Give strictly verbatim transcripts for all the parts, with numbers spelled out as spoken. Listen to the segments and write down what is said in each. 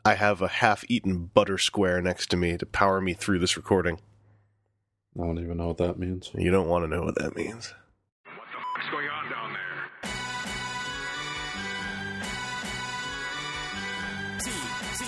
I have a half-eaten butter square next to me to power me through this recording. I don't even know what that means. You don't want to know what that means. What the fuck's going on down there? T, T.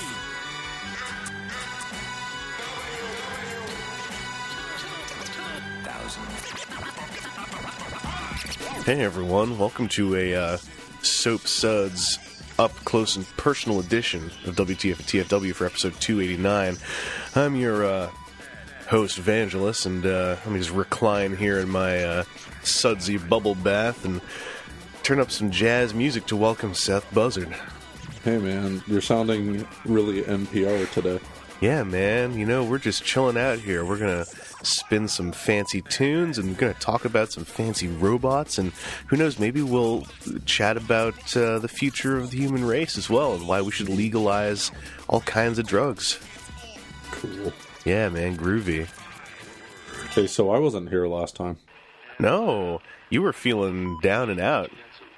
Hey everyone, welcome to a uh, Soap Suds up close and personal edition of W T F and T F W for episode two eighty-nine. I'm your uh, host, Vangelis, and uh, let me just recline here in my uh, sudsy bubble bath and turn up some jazz music to welcome Seth Buzzard. Hey man, you're sounding really N P R today. Yeah, man, you know, we're just chilling out here. We're going to spin some fancy tunes, and we're going to talk about some fancy robots, and who knows, maybe we'll chat about uh, the future of the human race as well, and why we should legalize all kinds of drugs. Cool. Yeah, man, groovy. Okay, so I wasn't here last time. No, you were feeling down and out.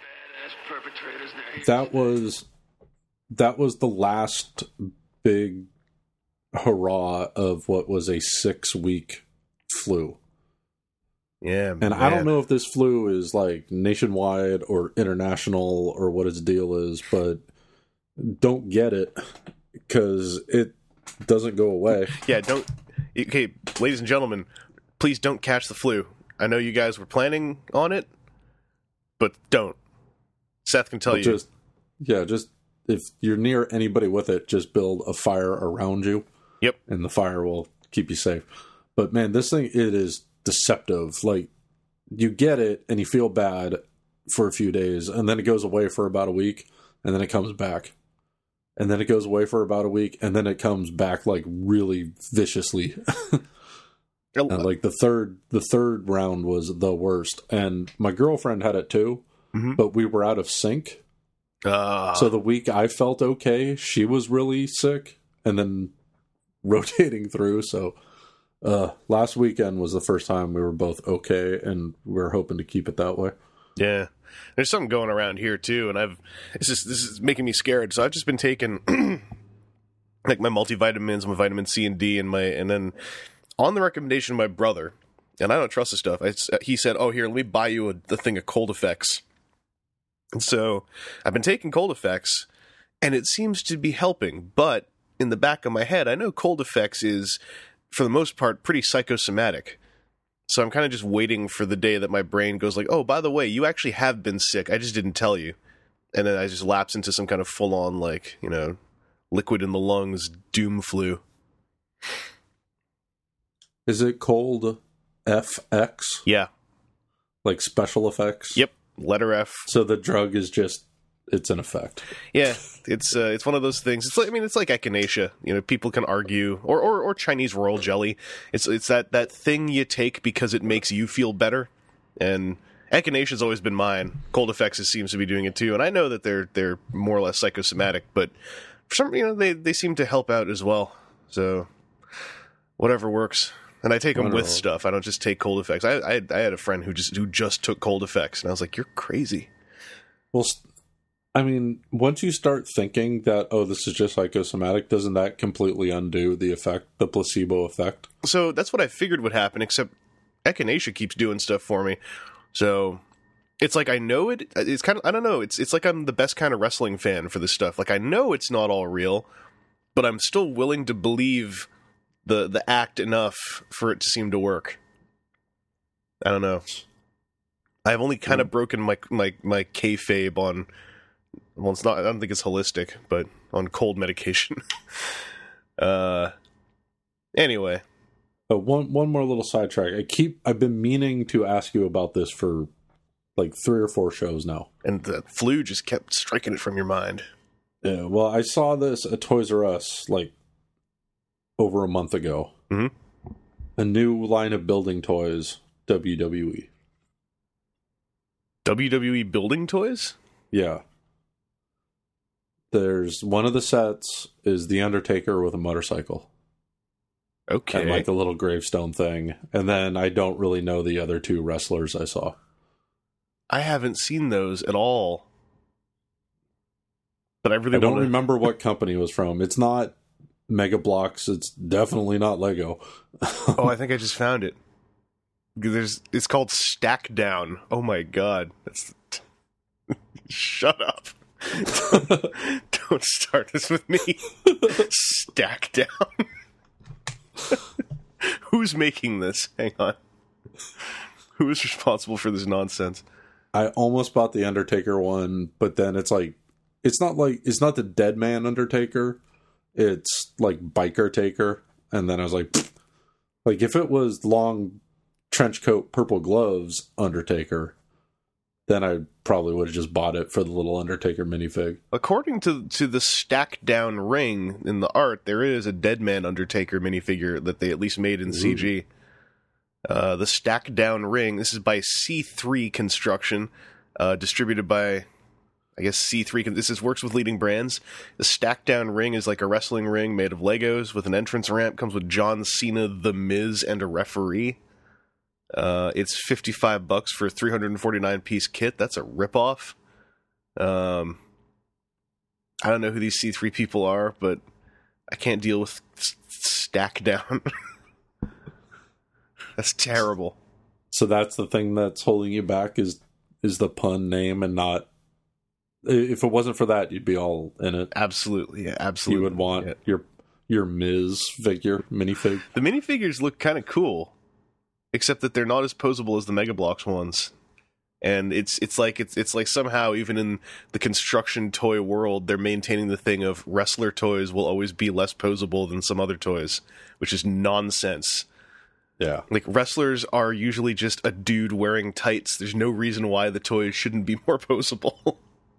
That was that was the last big hurrah of what was a six-week flu. Yeah, and man. I don't know if this flu is like nationwide or international or what its deal is, but don't get it because it doesn't go away. Yeah, don't. Okay, ladies and gentlemen, please don't catch the flu. I know you guys were planning on it, but don't. Seth can tell But you. Just, yeah, just if you're near anybody with it, just build a fire around you. Yep. And the fire will keep you safe. But man, this thing, it is deceptive. Like, you get it and you feel bad for a few days, and then it goes away for about a week, and then it comes back. And then it goes away for about a week, and then it comes back like really viciously. And like the third the third round was the worst. And my girlfriend had it too, mm-hmm. but we were out of sync. Uh, So the week I felt okay, she was really sick, and then rotating through. So uh, last weekend was the first time we were both okay, and we're hoping to keep it that way. Yeah, there's something going around here too, and I've it's just this is making me scared. So I've just been taking like my multivitamins, my vitamin C and D, and my and then on the recommendation of my brother, and I don't trust this stuff. I, he said, "Oh, here, let me buy you a, the thing of Cold Effects." And so I've been taking Cold Effects, and it seems to be helping. But in the back of my head, I know Cold Effects is, for the most part, pretty psychosomatic. So I'm kind of just waiting for the day that my brain goes like, oh, by the way, you actually have been sick. I just didn't tell you. And then I just lapse into some kind of full-on, like, you know, liquid in the lungs doom flu. Is it Cold F X? Yeah. Like special effects? Yep. Letter F. So the drug is just, it's an effect. Yeah, it's uh, it's one of those things. It's like, I mean, it's like echinacea. You know, people can argue, or, or or Chinese royal jelly. It's it's that, that thing you take because it makes you feel better. And echinacea's always been mine. Cold Effects seems to be doing it too. And I know that they're they're more or less psychosomatic, but for some, you know, they they seem to help out as well. So whatever works. And I take them with stuff. I don't just take Cold Effects. I, I I had a friend who just who just took Cold Effects, and I was like, "You're crazy." Well, I mean, once you start thinking that, oh, this is just psychosomatic, doesn't that completely undo the effect, the placebo effect? So that's what I figured would happen. Except echinacea keeps doing stuff for me. So it's like I know it. It's kind of I don't know. It's it's like I'm the best kind of wrestling fan for this stuff. Like I know it's not all real, but I'm still willing to believe the the act enough for it to seem to work. I don't know. I've only kind of broken my my my kayfabe on. Well, it's not. I don't think it's holistic, but on cold medication. uh. Anyway. But one one more little sidetrack. I keep. I've been meaning to ask you about this for like three or four shows now, and the flu just kept striking it from your mind. Yeah. Well, I saw this at Toys R Us like over a month ago. Mm-hmm. A new line of building toys, W W E. W W E building toys? Yeah. There's one of the sets is The Undertaker with a motorcycle. Okay. And like a little gravestone thing. And then I don't really know the other two wrestlers I saw. I haven't seen those at all. but I really I don't wanna... remember what company it was from. It's not Mega Bloks. It's definitely not Lego. Oh, I think I just found it. There's, it's called Stack Down. Oh my god, that's. Shut up! Don't start this with me. Stack Down. Who's making this? Hang on. Who is responsible for this nonsense? I almost bought the Undertaker one, but then it's like, it's not like, it's not the Dead Man Undertaker. It's like Biker Taker. And then I was like, pfft. Like if it was long trench coat, purple gloves Undertaker, then I probably would have just bought it for the little Undertaker minifig. According to to the Stack Down ring in the art, there is a Dead Man Undertaker minifigure that they at least made in Ooh. C G. Uh, the Stack Down ring. This is by C three Construction, uh, distributed by, I guess, C three. This is works with leading brands. The Stack Down ring is like a wrestling ring made of Legos with an entrance ramp. Comes with John Cena, The Miz, and a referee. Uh, it's fifty-five bucks for a three hundred forty-nine piece kit. That's a ripoff. Um, I don't know who these C three people are, but I can't deal with Stack Down. That's terrible. So that's the thing that's holding you back is is the pun name and not. If it wasn't for that, you'd be all in it. Absolutely, yeah, absolutely. You would want yeah. your your Miz figure minifig. The minifigures look kind of cool. Except that they're not as posable as the Mega Bloks ones, and it's it's like it's it's like somehow even in the construction toy world they're maintaining the thing of wrestler toys will always be less posable than some other toys, which is nonsense. Yeah, like wrestlers are usually just a dude wearing tights. There's no reason why the toys shouldn't be more posable.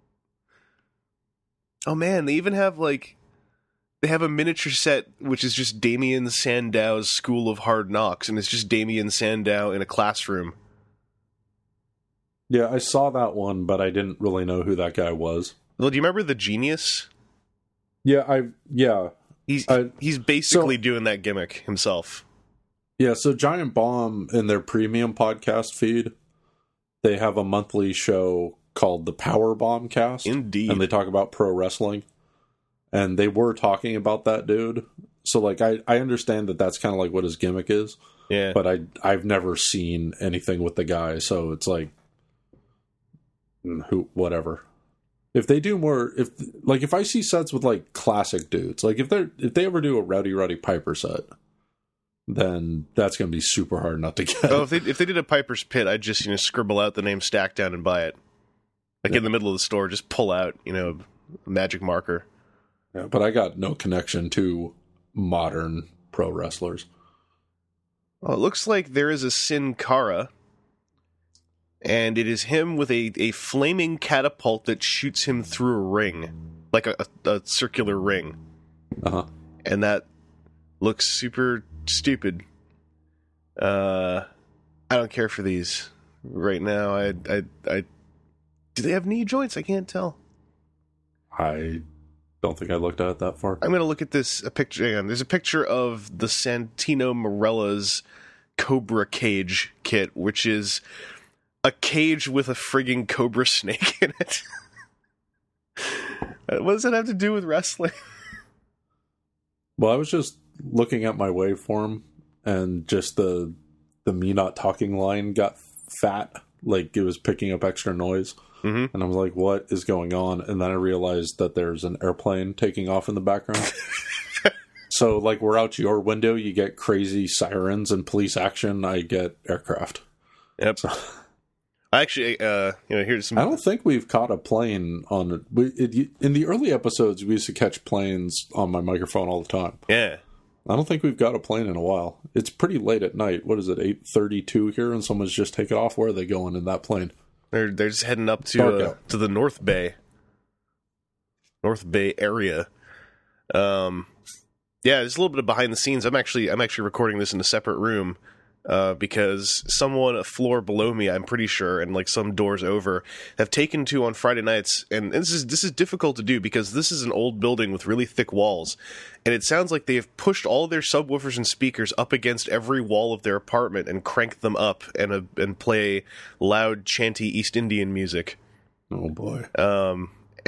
Oh man, they even have like. They have a miniature set, which is just Damien Sandow's School of Hard Knocks, and it's just Damien Sandow in a classroom. Yeah, I saw that one, but I didn't really know who that guy was. Well, do you remember the Genius? Yeah, I yeah. He's I, he's basically so, doing that gimmick himself. Yeah, so Giant Bomb in their premium podcast feed, they have a monthly show called the Power Bomb Cast. Indeed. And they talk about pro wrestling. And they were talking about that dude. So, like, I, I understand that that's kind of like what his gimmick is. Yeah. But I, I've never seen anything with the guy. So it's like, who, whatever. If they do more, if, like, if I see sets with, like, classic dudes, like, if they're, if they ever do a Rowdy Roddy Piper set, then that's going to be super hard not to get. Oh, if they, if they did a Piper's Pit, I'd just, you know, scribble out the name Stack Down and buy it. Like, yeah. In the middle of the store, just pull out, you know, a magic marker. Yeah, but I got no connection to modern pro wrestlers. Well, it looks like there is a Sin Cara, and it is him with a, a flaming catapult that shoots him through a ring, like a, a, a circular ring. Uh-huh. And that looks super stupid. Uh, I don't care for these right now. I, I, I, do they have knee joints? I can't tell. I don't think I looked at it that far. I'm going to look at this a picture. Hang on. There's a picture of the Santino Marella's Cobra Cage kit, which is a cage with a frigging cobra snake in it. What does that have to do with wrestling? Well, I was just looking at my waveform, and just the the me not talking line got fat, like it was picking up extra noise. Mm-hmm. And I was like, what is going on? And then I realized that there's an airplane taking off in the background. So, like, we're out your window, you get crazy sirens and police action. I get aircraft. Yep. So, I actually, uh, you know, here's some... I don't think we've caught a plane on it. We, it. In the early episodes, we used to catch planes on my microphone all the time. Yeah. I don't think we've got a plane in a while. It's pretty late at night. What is it, eight thirty-two here, and someone's just taken off? Where are they going in that plane? They're they're just heading up to uh, to the North Bay, North Bay area. Um, yeah, just a little bit of behind the scenes. I'm actually I'm actually recording this in a separate room uh, because someone a floor below me, I'm pretty sure, and like some doors over, have taken to on Friday nights. And this is this is difficult to do because this is an old building with really thick walls, and it sounds like they've pushed all of their subwoofers and speakers up against every wall of their apartment and cranked them up and uh, and play loud, chanty East Indian music. Oh boy! Um,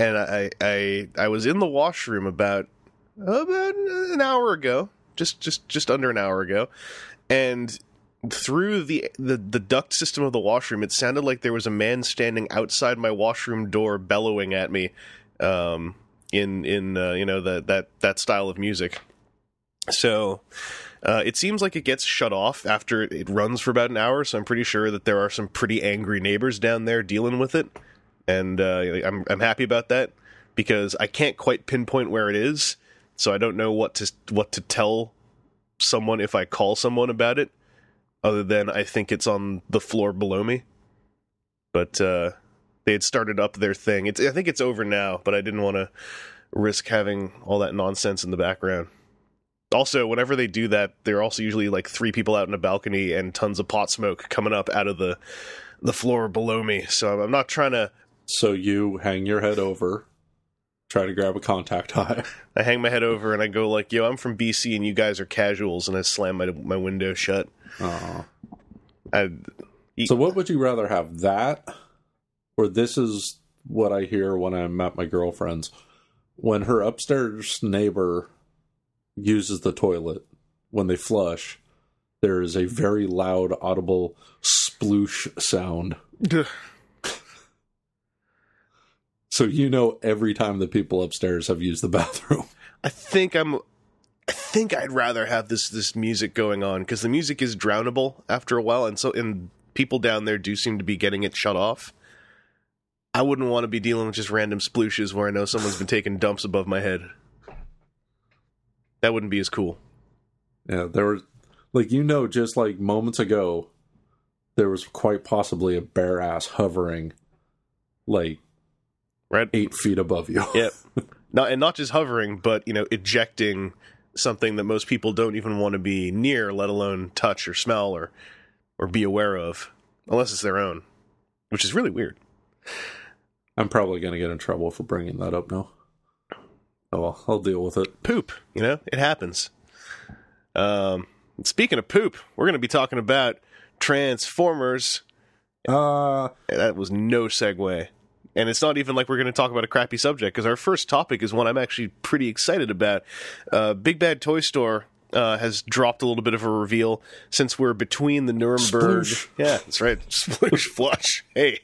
and I, I I was in the washroom about about an hour ago, just just just under an hour ago, and through the, the the duct system of the washroom, it sounded like there was a man standing outside my washroom door bellowing at me, um, in in uh, you know the, that that style of music. So uh, it seems like it gets shut off after it runs for about an hour. So I'm pretty sure that there are some pretty angry neighbors down there dealing with it, and uh, I'm I'm happy about that because I can't quite pinpoint where it is, so I don't know what to what to tell someone if I call someone about it. Other than I think it's on the floor below me. But uh, they had started up their thing. It's, I think it's over now, but I didn't want to risk having all that nonsense in the background. Also, whenever they do that, there are also usually like three people out in a balcony and tons of pot smoke coming up out of the the floor below me. So I'm not trying to... So you hang your head over, try to grab a contact eye. I hang my head over and I go like, yo, I'm from B C and you guys are casuals, and I slam my, my window shut. Uh, I, so what would you rather have, that, or this is what I hear when I'm at my girlfriend's, when her upstairs neighbor uses the toilet, when they flush, there is a very loud audible sploosh sound. So you know every time the people upstairs have used the bathroom. I think I'm I think I'd rather have this this music going on, because the music is drownable after a while, and so and people down there do seem to be getting it shut off. I wouldn't want to be dealing with just random splooshes where I know someone's been taking dumps above my head. That wouldn't be as cool. Yeah, there was, like, you know, just like moments ago, there was quite possibly a bare ass hovering, like, right, eight feet above you. Yep. Not, and not just hovering, but, you know, ejecting something that most people don't even want to be near, let alone touch or smell or or be aware of, unless it's their own, which is really weird. I'm probably going to get in trouble for bringing that up now. Oh, well, I'll deal with it. Poop, you know, it happens. Um, speaking of poop, we're going to be talking about Transformers. Uh, that was no segue. And it's not even like we're going to talk about a crappy subject, because our first topic is one I'm actually pretty excited about. Uh, Big Bad Toy Store uh, has dropped a little bit of a reveal, since we're between the Nuremberg... Sploosh. Yeah, that's right. Sploosh, flush. Hey.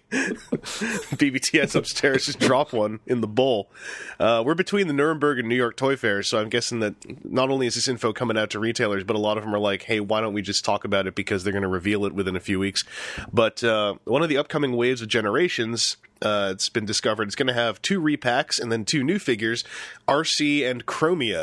B B T S upstairs just dropped one in the bowl. Uh, we're between the Nuremberg and New York Toy Fairs, so I'm guessing that not only is this info coming out to retailers, but a lot of them are like, hey, why don't we just talk about it, because they're going to reveal it within a few weeks. But uh, one of the upcoming waves of Generations... Uh, it's been discovered it's going to have two repacks and then two new figures, R C and Chromia.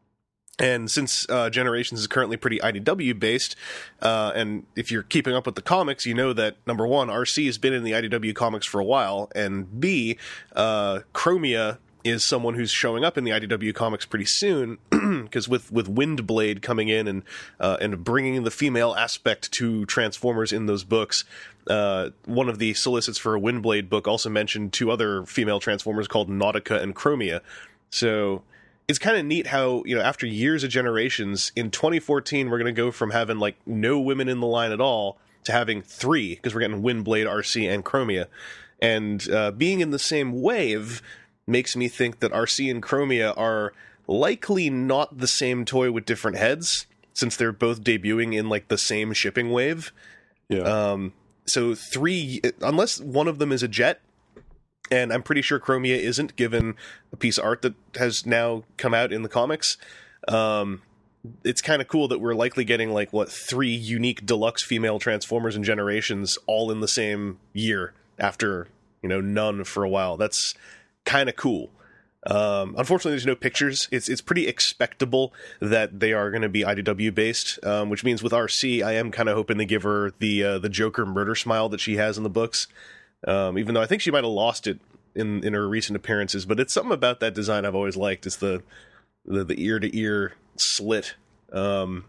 And since uh, Generations is currently pretty I D W based, uh, and if you're keeping up with the comics, you know that, number one, R C has been in the I D W comics for a while, and B, uh, Chromia is someone who's showing up in the I D W comics pretty soon, because with, with Windblade coming in and uh, and bringing the female aspect to Transformers in those books, uh, one of the solicits for a Windblade book also mentioned two other female Transformers called Nautica and Chromia. So it's kind of neat how, you know, after years of Generations, in twenty fourteen, we're going to go from having, like, no women in the line at all to having three, because we're getting Windblade, R C, and Chromia. And uh, being in the same wave makes me think that R C and Chromia are likely not the same toy with different heads, since they're both debuting in, like, the same shipping wave. Yeah. Um, so three, unless one of them is a jet, and I'm pretty sure Chromia isn't, given a piece of art that has now come out in the comics, um, it's kind of cool that we're likely getting, like, what, three unique deluxe female Transformers and Generations all in the same year after, you know, none for a while. That's kind of cool. Um, unfortunately, there's no pictures. It's it's pretty expectable that they are going to be I D W based, um, which means with R C, I am kind of hoping to give her the uh, the Joker murder smile that she has in the books. Um, even though I think she might have lost it in, in her recent appearances, but it's something about that design I've always liked. It's the the, the ear to ear slit. Um,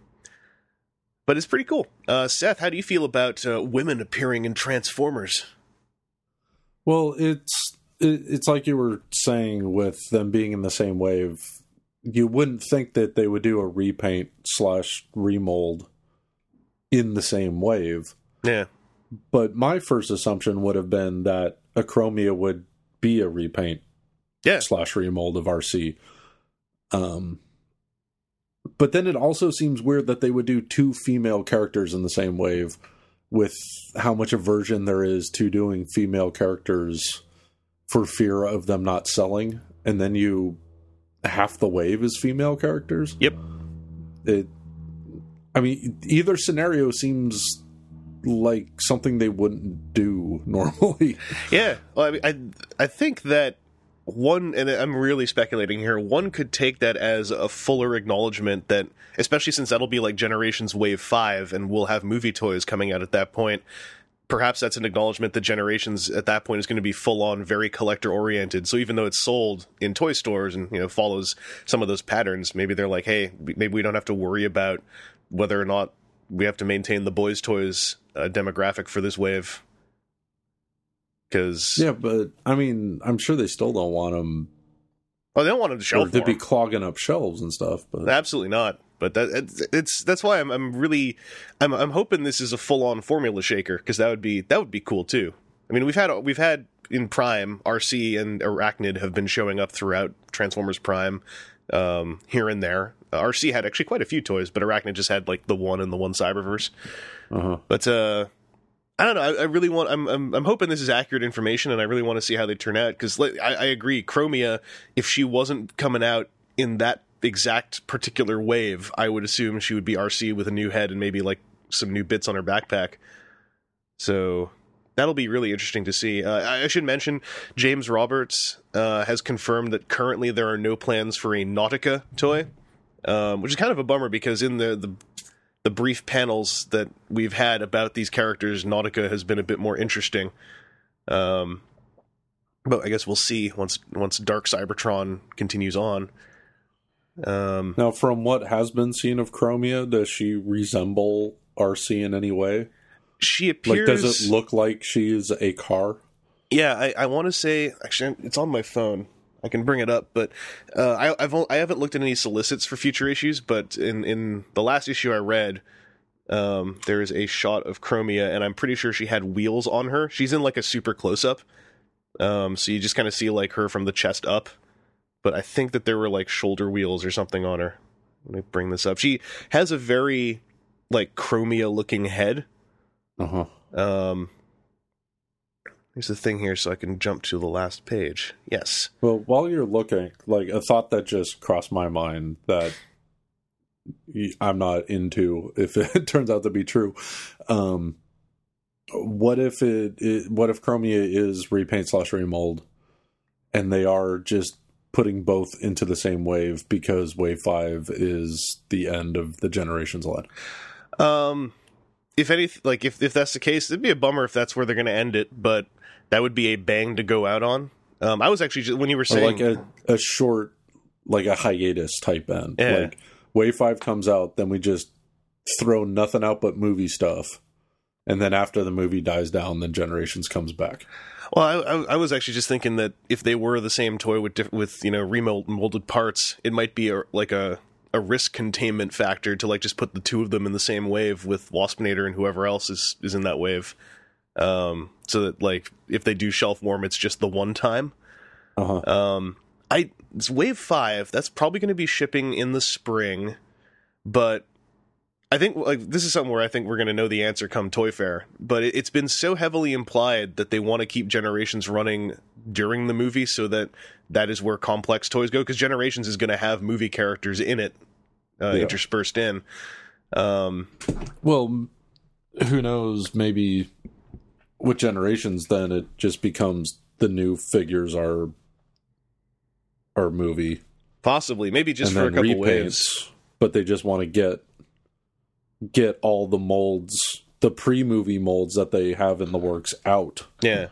but it's pretty cool. Uh, Seth, how do you feel about uh, women appearing in Transformers? Well, it's it, it's like you were saying with them being in the same wave. You wouldn't think that they would do a repaint slash remold in the same wave. Yeah. But my first assumption would have been that a Chromia would be a repaint. Yeah. slash remold of R C. Um, but then it also seems weird that they would do two female characters in the same wave, with how much aversion there is to doing female characters for fear of them not selling, and then you half the wave is female characters. Yep. It. I mean, either scenario seems like something they wouldn't do normally. Yeah, well, I mean, I I think that one, and I'm really speculating here, one could take that as a fuller acknowledgement that, especially since that'll be like Generations Wave five, and we'll have movie toys coming out at that point, perhaps that's an acknowledgement that Generations at that point is going to be full-on, very collector-oriented. So even though it's sold in toy stores and, you know, follows some of those patterns, maybe they're like, hey, maybe we don't have to worry about whether or not we have to maintain the boys' toys uh, demographic for this wave. Because yeah, but I mean, I'm sure they still don't want them. Oh, they don't want them to shelf. They'd be clogging up shelves and stuff. But absolutely not. But that it's, it's that's why I'm I'm really I'm I'm hoping this is a full on formula shaker, because that would be that would be cool too. I mean, we've had we've had in Prime, R C and Arachnid have been showing up throughout Transformers Prime, um, here and there. Uh, R C had actually quite a few toys, but Arachnid just had like the one and the one Cyberverse. Uh-huh. But uh, I don't know. I, I really want. I'm, I'm. I'm hoping this is accurate information, and I really want to see how they turn out. Because I, I agree, Chromia, if she wasn't coming out in that exact particular wave, I would assume she would be R C with a new head and maybe like some new bits on her backpack. So that'll be really interesting to see. Uh, I, I should mention, James Roberts uh, has confirmed that currently there are no plans for a Nautica toy, um, which is kind of a bummer, because in the the the brief panels that we've had about these characters, Nautica has been a bit more interesting. Um, but I guess we'll see once once Dark Cybertron continues on. Um, now, from what has been seen of Chromia, does she resemble R C in any way? She appears... Like, does it look like she's a car? Yeah, I, I want to say... Actually, it's on my phone. I can bring it up, but uh, I, I've I haven't looked at any solicits for future issues, but in, in the last issue I read, um, there is a shot of Chromia, and I'm pretty sure she had wheels on her. She's in like a super close-up, um, so you just kind of see like her from the chest up, but I think that there were like shoulder wheels or something on her. Let me bring this up. She has a very like Chromia-looking head. Uh-huh. Um, Here's the thing here, so I can jump to the last page. Yes. Well, while you're looking, like, a thought that just crossed my mind that I'm not into, if it turns out to be true. Um, what if it, it? What if Chromia is repaint slash remold, and they are just putting both into the same wave because Wave Five is the end of the Generations line? Um, if any, like, if if that's the case, it'd be a bummer if that's where they're going to end it, but that would be a bang to go out on. Um, I was actually just, when you were saying, or like a, a short, like a hiatus type end. Yeah. Like Wave Five comes out, then we just throw nothing out but movie stuff, and then after the movie dies down, then Generations comes back. Well, I, I, I was actually just thinking that if they were the same toy with diff- with you know remolded parts, it might be a, like a a risk containment factor to like just put the two of them in the same wave with Waspinator and whoever else is is in that wave. Um, so that like if they do shelf warm, it's just the one time. Uh-huh. Um, I it's Wave Five. That's probably going to be shipping in the spring, but I think like this is something where I think we're going to know the answer come Toy Fair. But it, it's been so heavily implied that they want to keep Generations running during the movie, so that that is where complex toys go, because Generations is going to have movie characters in it, uh, yeah. interspersed in. Um, well, who knows? Maybe with Generations, then it just becomes the new figures are are movie, possibly, maybe just and for a then couple repaints, waves. But they just want to get get all the molds, the pre-movie molds that they have in the works out. Yeah.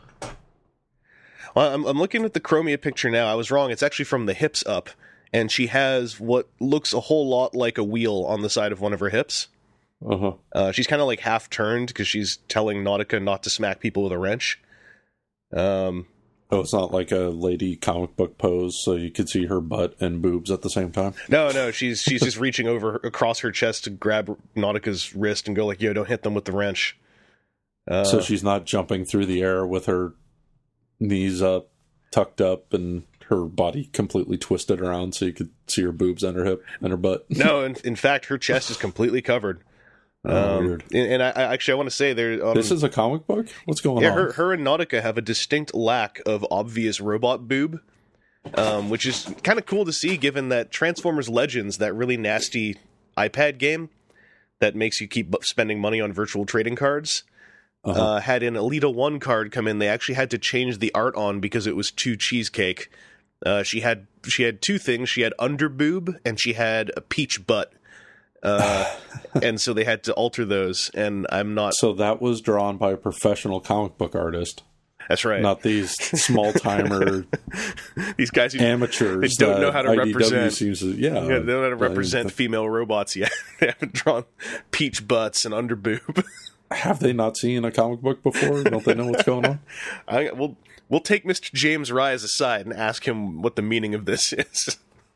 Well, I'm, I'm looking at the Chromia picture now. I was wrong. It's actually from the hips up, and she has what looks a whole lot like a wheel on the side of one of her hips. Uh-huh. Uh, she's kind of like half turned because she's telling Nautica not to smack people with a wrench. Um, oh, it's not like a lady comic book pose, so you could see her butt and boobs at the same time? No, no, she's she's just reaching over across her chest to grab Nautica's wrist and go like, yo, don't hit them with the wrench. Uh, so she's not jumping through the air with her knees up, tucked up, and her body completely twisted around so you could see her boobs and her hip and her butt. No, in, in fact, her chest is completely covered. Oh, um, weird. And, and I, I actually I want to say there. Um, This is a comic book? What's going yeah, on? her her and Nautica have a distinct lack of obvious robot boob, um, which is kind of cool to see, given that Transformers Legends, that really nasty iPad game that makes you keep spending money on virtual trading cards. Uh-huh. Uh, had an Alita one card come in. They actually had to change the art on because it was too cheesecake. Uh, she had she had two things. She had underboob and she had a peach butt. Uh, and so they had to alter those. And I'm not. So that was drawn by a professional comic book artist. That's right. Not these small timer These guys who amateurs. they don't know that how to I D W represent. Seems to, yeah, Yeah, they don't know how to represent I mean, female robots yet. They haven't drawn peach butts and underboob. have they not seen a comic book before? Don't they know what's going on? I, we'll we'll take Mister James Rise aside and ask him what the meaning of this is.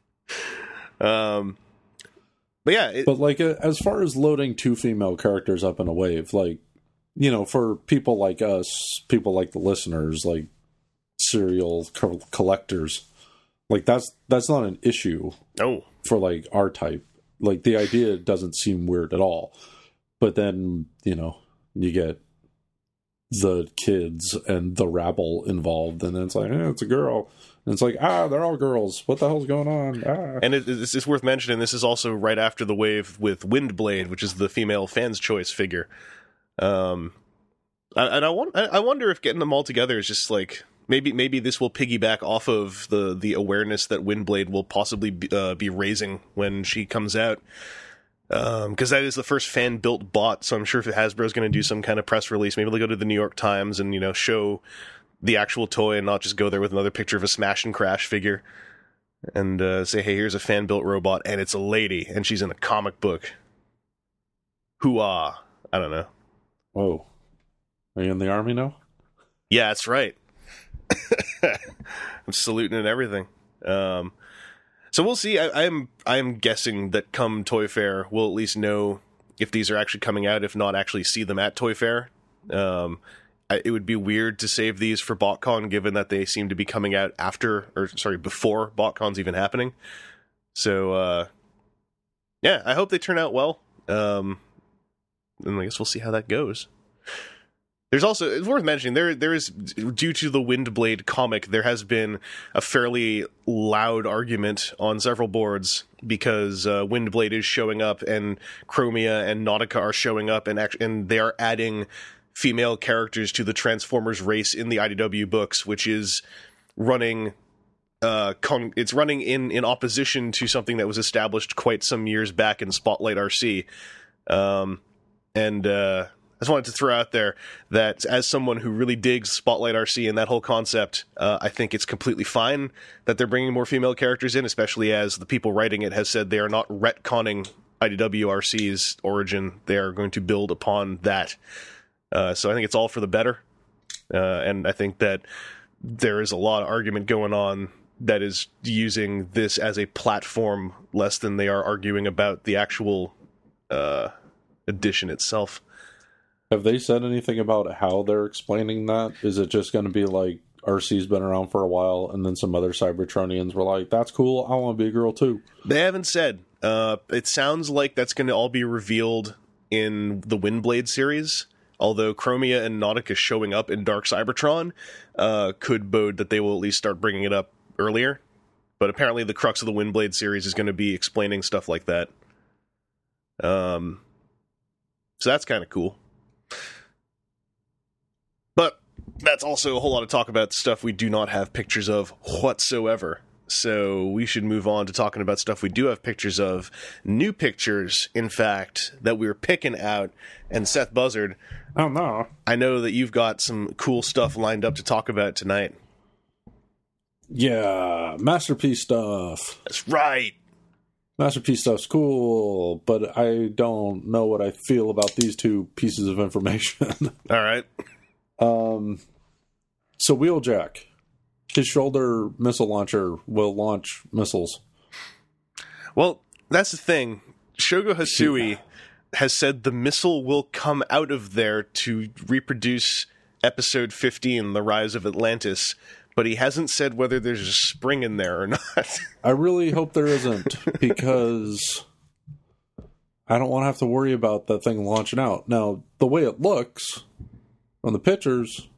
um, but yeah, it, But like, uh, as far as loading two female characters up in a wave, like, you know, for people like us, people like the listeners, like serial co- collectors, like that's that's not an issue oh, for like our type. Like the idea doesn't seem weird at all. But then, you know, you get the kids and the rabble involved, and then it's like, eh, it's a girl. And it's like, ah, they're all girls. What the hell's going on? Ah. and it, it's, it's worth mentioning. This is also right after the wave with Windblade, which is the female fans' choice figure. Um, and I want I wonder if getting them all together is just like maybe maybe this will piggyback off of the the awareness that Windblade will possibly be, uh, be raising when she comes out. Um, because that is the first fan built bot, so I'm sure if Hasbro's going to do some kind of press release, maybe they'll go to the New York Times and, you know, show the actual toy and not just go there with another picture of a smash and crash figure and uh, say, hey, here's a fan built robot and it's a lady and she's in a comic book. Hoo-ah. I don't know. Whoa. Are you in the army now? Yeah, that's right. I'm saluting and everything. Um, So we'll see. I, I'm I'm guessing that come Toy Fair, we'll at least know if these are actually coming out. If not, actually see them at Toy Fair. Um, I, it would be weird to save these for BotCon, given that they seem to be coming out after, or sorry, before BotCon's even happening. So uh, yeah, I hope they turn out well. Um, and I guess we'll see how that goes. There's also, it's worth mentioning, there there is, due to the Windblade comic, there has been a fairly loud argument on several boards because uh, Windblade is showing up and Chromia and Nautica are showing up and act- and they are adding female characters to the Transformers race in the I D W books, which is running uh, con- it's running in, in opposition to something that was established quite some years back in Spotlight R C. Um, and uh, I just wanted to throw out there that as someone who really digs Spotlight R C and that whole concept, uh, I think it's completely fine that they're bringing more female characters in, especially as the people writing it has said they are not retconning I D W R C's origin. They are going to build upon that. Uh, so I think it's all for the better. Uh, and I think that there is a lot of argument going on that is using this as a platform less than they are arguing about the actual uh, edition itself. Have they said anything about how they're explaining that? Is it just going to be like R C's been around for a while and then some other Cybertronians were like, that's cool, I want to be a girl too? They haven't said. Uh, it sounds like that's going to all be revealed in the Windblade series, although Chromia and Nautica showing up in Dark Cybertron uh, could bode that they will at least start bringing it up earlier. But apparently the crux of the Windblade series is going to be explaining stuff like that. Um, so that's kind of cool. But that's also a whole lot of talk about stuff we do not have pictures of whatsoever. So we should move on to talking about stuff we do have pictures of. New pictures, in fact, that we were picking out. And Seth Buzzard, Oh, no. I know that you've got some cool stuff lined up to talk about tonight. Yeah, Masterpiece stuff. That's right. Masterpiece stuff's cool, but I don't know what I feel about these two pieces of information. All right. um, so Wheeljack, his shoulder missile launcher will launch missiles. Well, that's the thing. Shogo Hasui has said the missile will come out of there to reproduce episode fifteen, The Rise of Atlantis, but he hasn't said whether there's a spring in there or not. I really hope there isn't, because I don't want to have to worry about that thing launching out. Now, the way it looks on the pictures,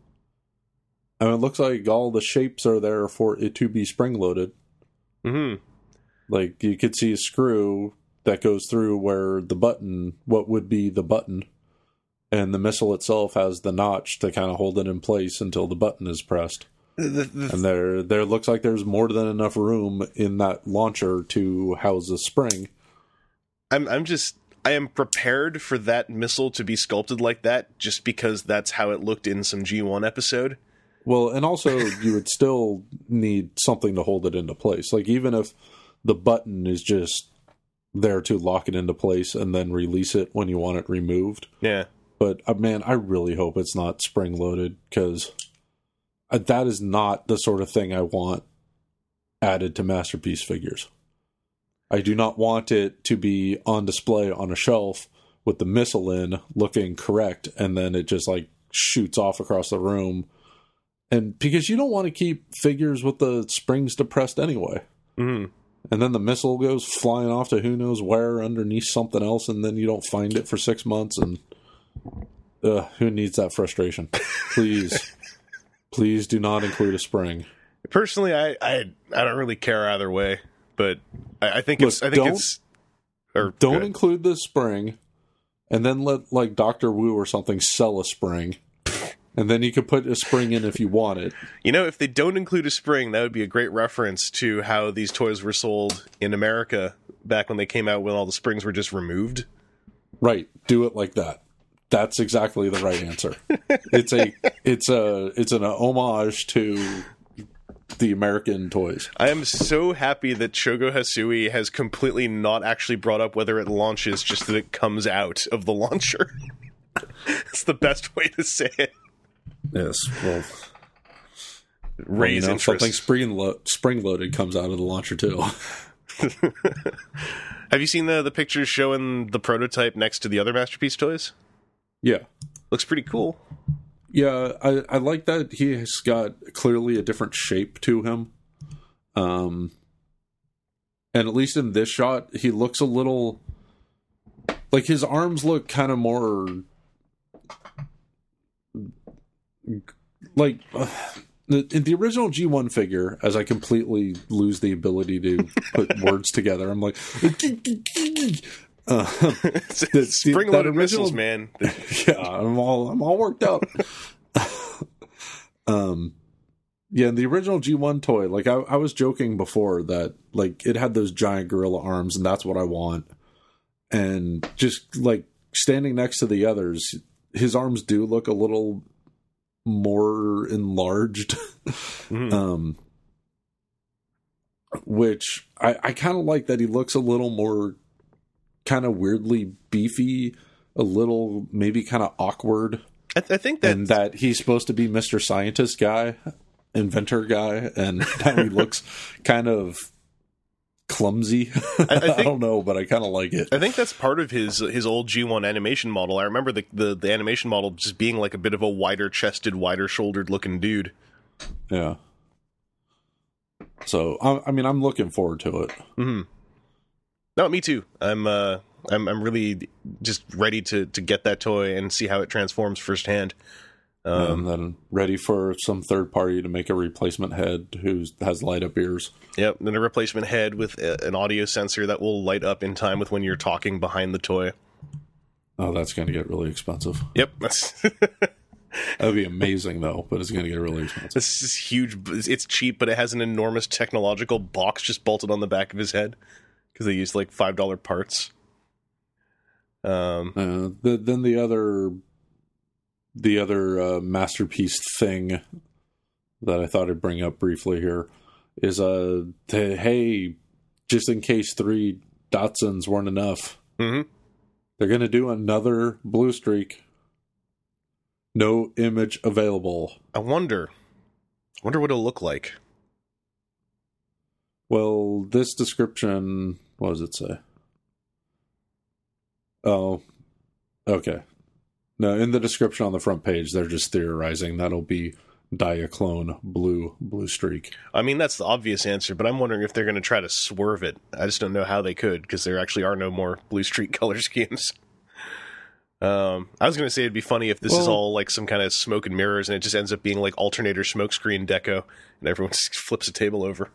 I mean, it looks like all the shapes are there for it to be spring-loaded. Mm-hmm. Like, you could see a screw that goes through where the button, what would be the button, and the missile itself has the notch to kind of hold it in place until the button is pressed. The, the, and there there looks like there's more than enough room in that launcher to house a spring. I'm I'm just I am prepared for that missile to be sculpted like that, just because that's how it looked in some G one episode. Well, and also you would still need something to hold it into place. Like, even if the button is just there to lock it into place and then release it when you want it removed. Yeah. But, uh, man, I really hope it's not spring-loaded, because uh, that is not the sort of thing I want added to Masterpiece figures. I do not want it to be on display on a shelf with the missile in, looking correct, and then it just, like, shoots off across the room. And because you don't want to keep figures with the springs depressed anyway. Mm-hmm. And then the missile goes flying off to who knows where underneath something else, and then you don't find it for six months, and... Uh, who needs that frustration? Please, please do not include a spring. Personally, I, I I don't really care either way, but I, I think Look, it's I think don't, it's or don't include the spring, and then let like Doctor Wu or something sell a spring, and then you can put a spring in if you want it. You know, if they don't include a spring, that would be a great reference to how these toys were sold in America back when they came out, when all the springs were just removed. Right, do it like that. That's exactly the right answer. It's a, it's a, it's an homage to the American toys. I am so happy that Shogo Hasui has completely not actually brought up whether it launches, just that it comes out of the launcher. It's the best way to say it. Yes, well, raise well, you know, interest. something spring lo- spring loaded comes out of the launcher too. Have you seen the the pictures showing the prototype next to the other Masterpiece toys? Yeah. Looks pretty cool. Yeah, I, I like that he has got clearly a different shape to him. Um, and at least in this shot, he looks a little... Like, his arms look kind of more... Like, uh, in the original G one figure, as I completely lose the ability to put words together, I'm like... Uh, the, Spring-loaded missiles, man. Yeah, I'm all I'm all worked out. um, yeah, the original G one toy, like I, I was joking before that, like it had those giant gorilla arms, and that's what I want. And just like standing next to the others, his arms do look a little more enlarged. Mm-hmm. Um, which I, I kind of like that he looks a little more. Kind of weirdly beefy, a little maybe kind of awkward. I, th- I think that and that he's supposed to be Mister Scientist guy, inventor guy, and how he looks kind of clumsy. I, I, think, I don't know, but I kind of like it. I think that's part of his his old G one animation model. I remember the, the the animation model just being like a bit of a wider chested, wider shouldered looking dude. Yeah. So I, I mean, I'm looking forward to it. Mm-hmm. No, me too. I'm uh, I'm I'm really just ready to, to get that toy and see how it transforms firsthand. Um, and then ready for some third party to make a replacement head who has light up ears. Yep, then a replacement head with a, an audio sensor that will light up in time with when you're talking behind the toy. Oh, that's going to get really expensive. Yep, that's that would be amazing though, but it's going to get really expensive. This is huge. It's cheap, but it has an enormous technological box just bolted on the back of his head. Because they used like five dollar parts. Um, uh, the, then the other, the other uh, Masterpiece thing that I thought I'd bring up briefly here is, uh, to, hey, just in case three Datsuns weren't enough, mm-hmm. they're going to do another Blue Streak. No image available. I wonder. I wonder what it'll look like. Well, this description, what does it say? Oh, okay. No, in the description on the front page, they're just theorizing that'll be Diaclone blue blue streak. I mean, that's the obvious answer, but I'm wondering if they're going to try to swerve it. I just don't know how they could, because there actually are no more blue streak color schemes. Um, I was going to say it'd be funny if this well, is all like some kind of smoke and mirrors, and it just ends up being like alternator smokescreen deco, and everyone just flips a table over.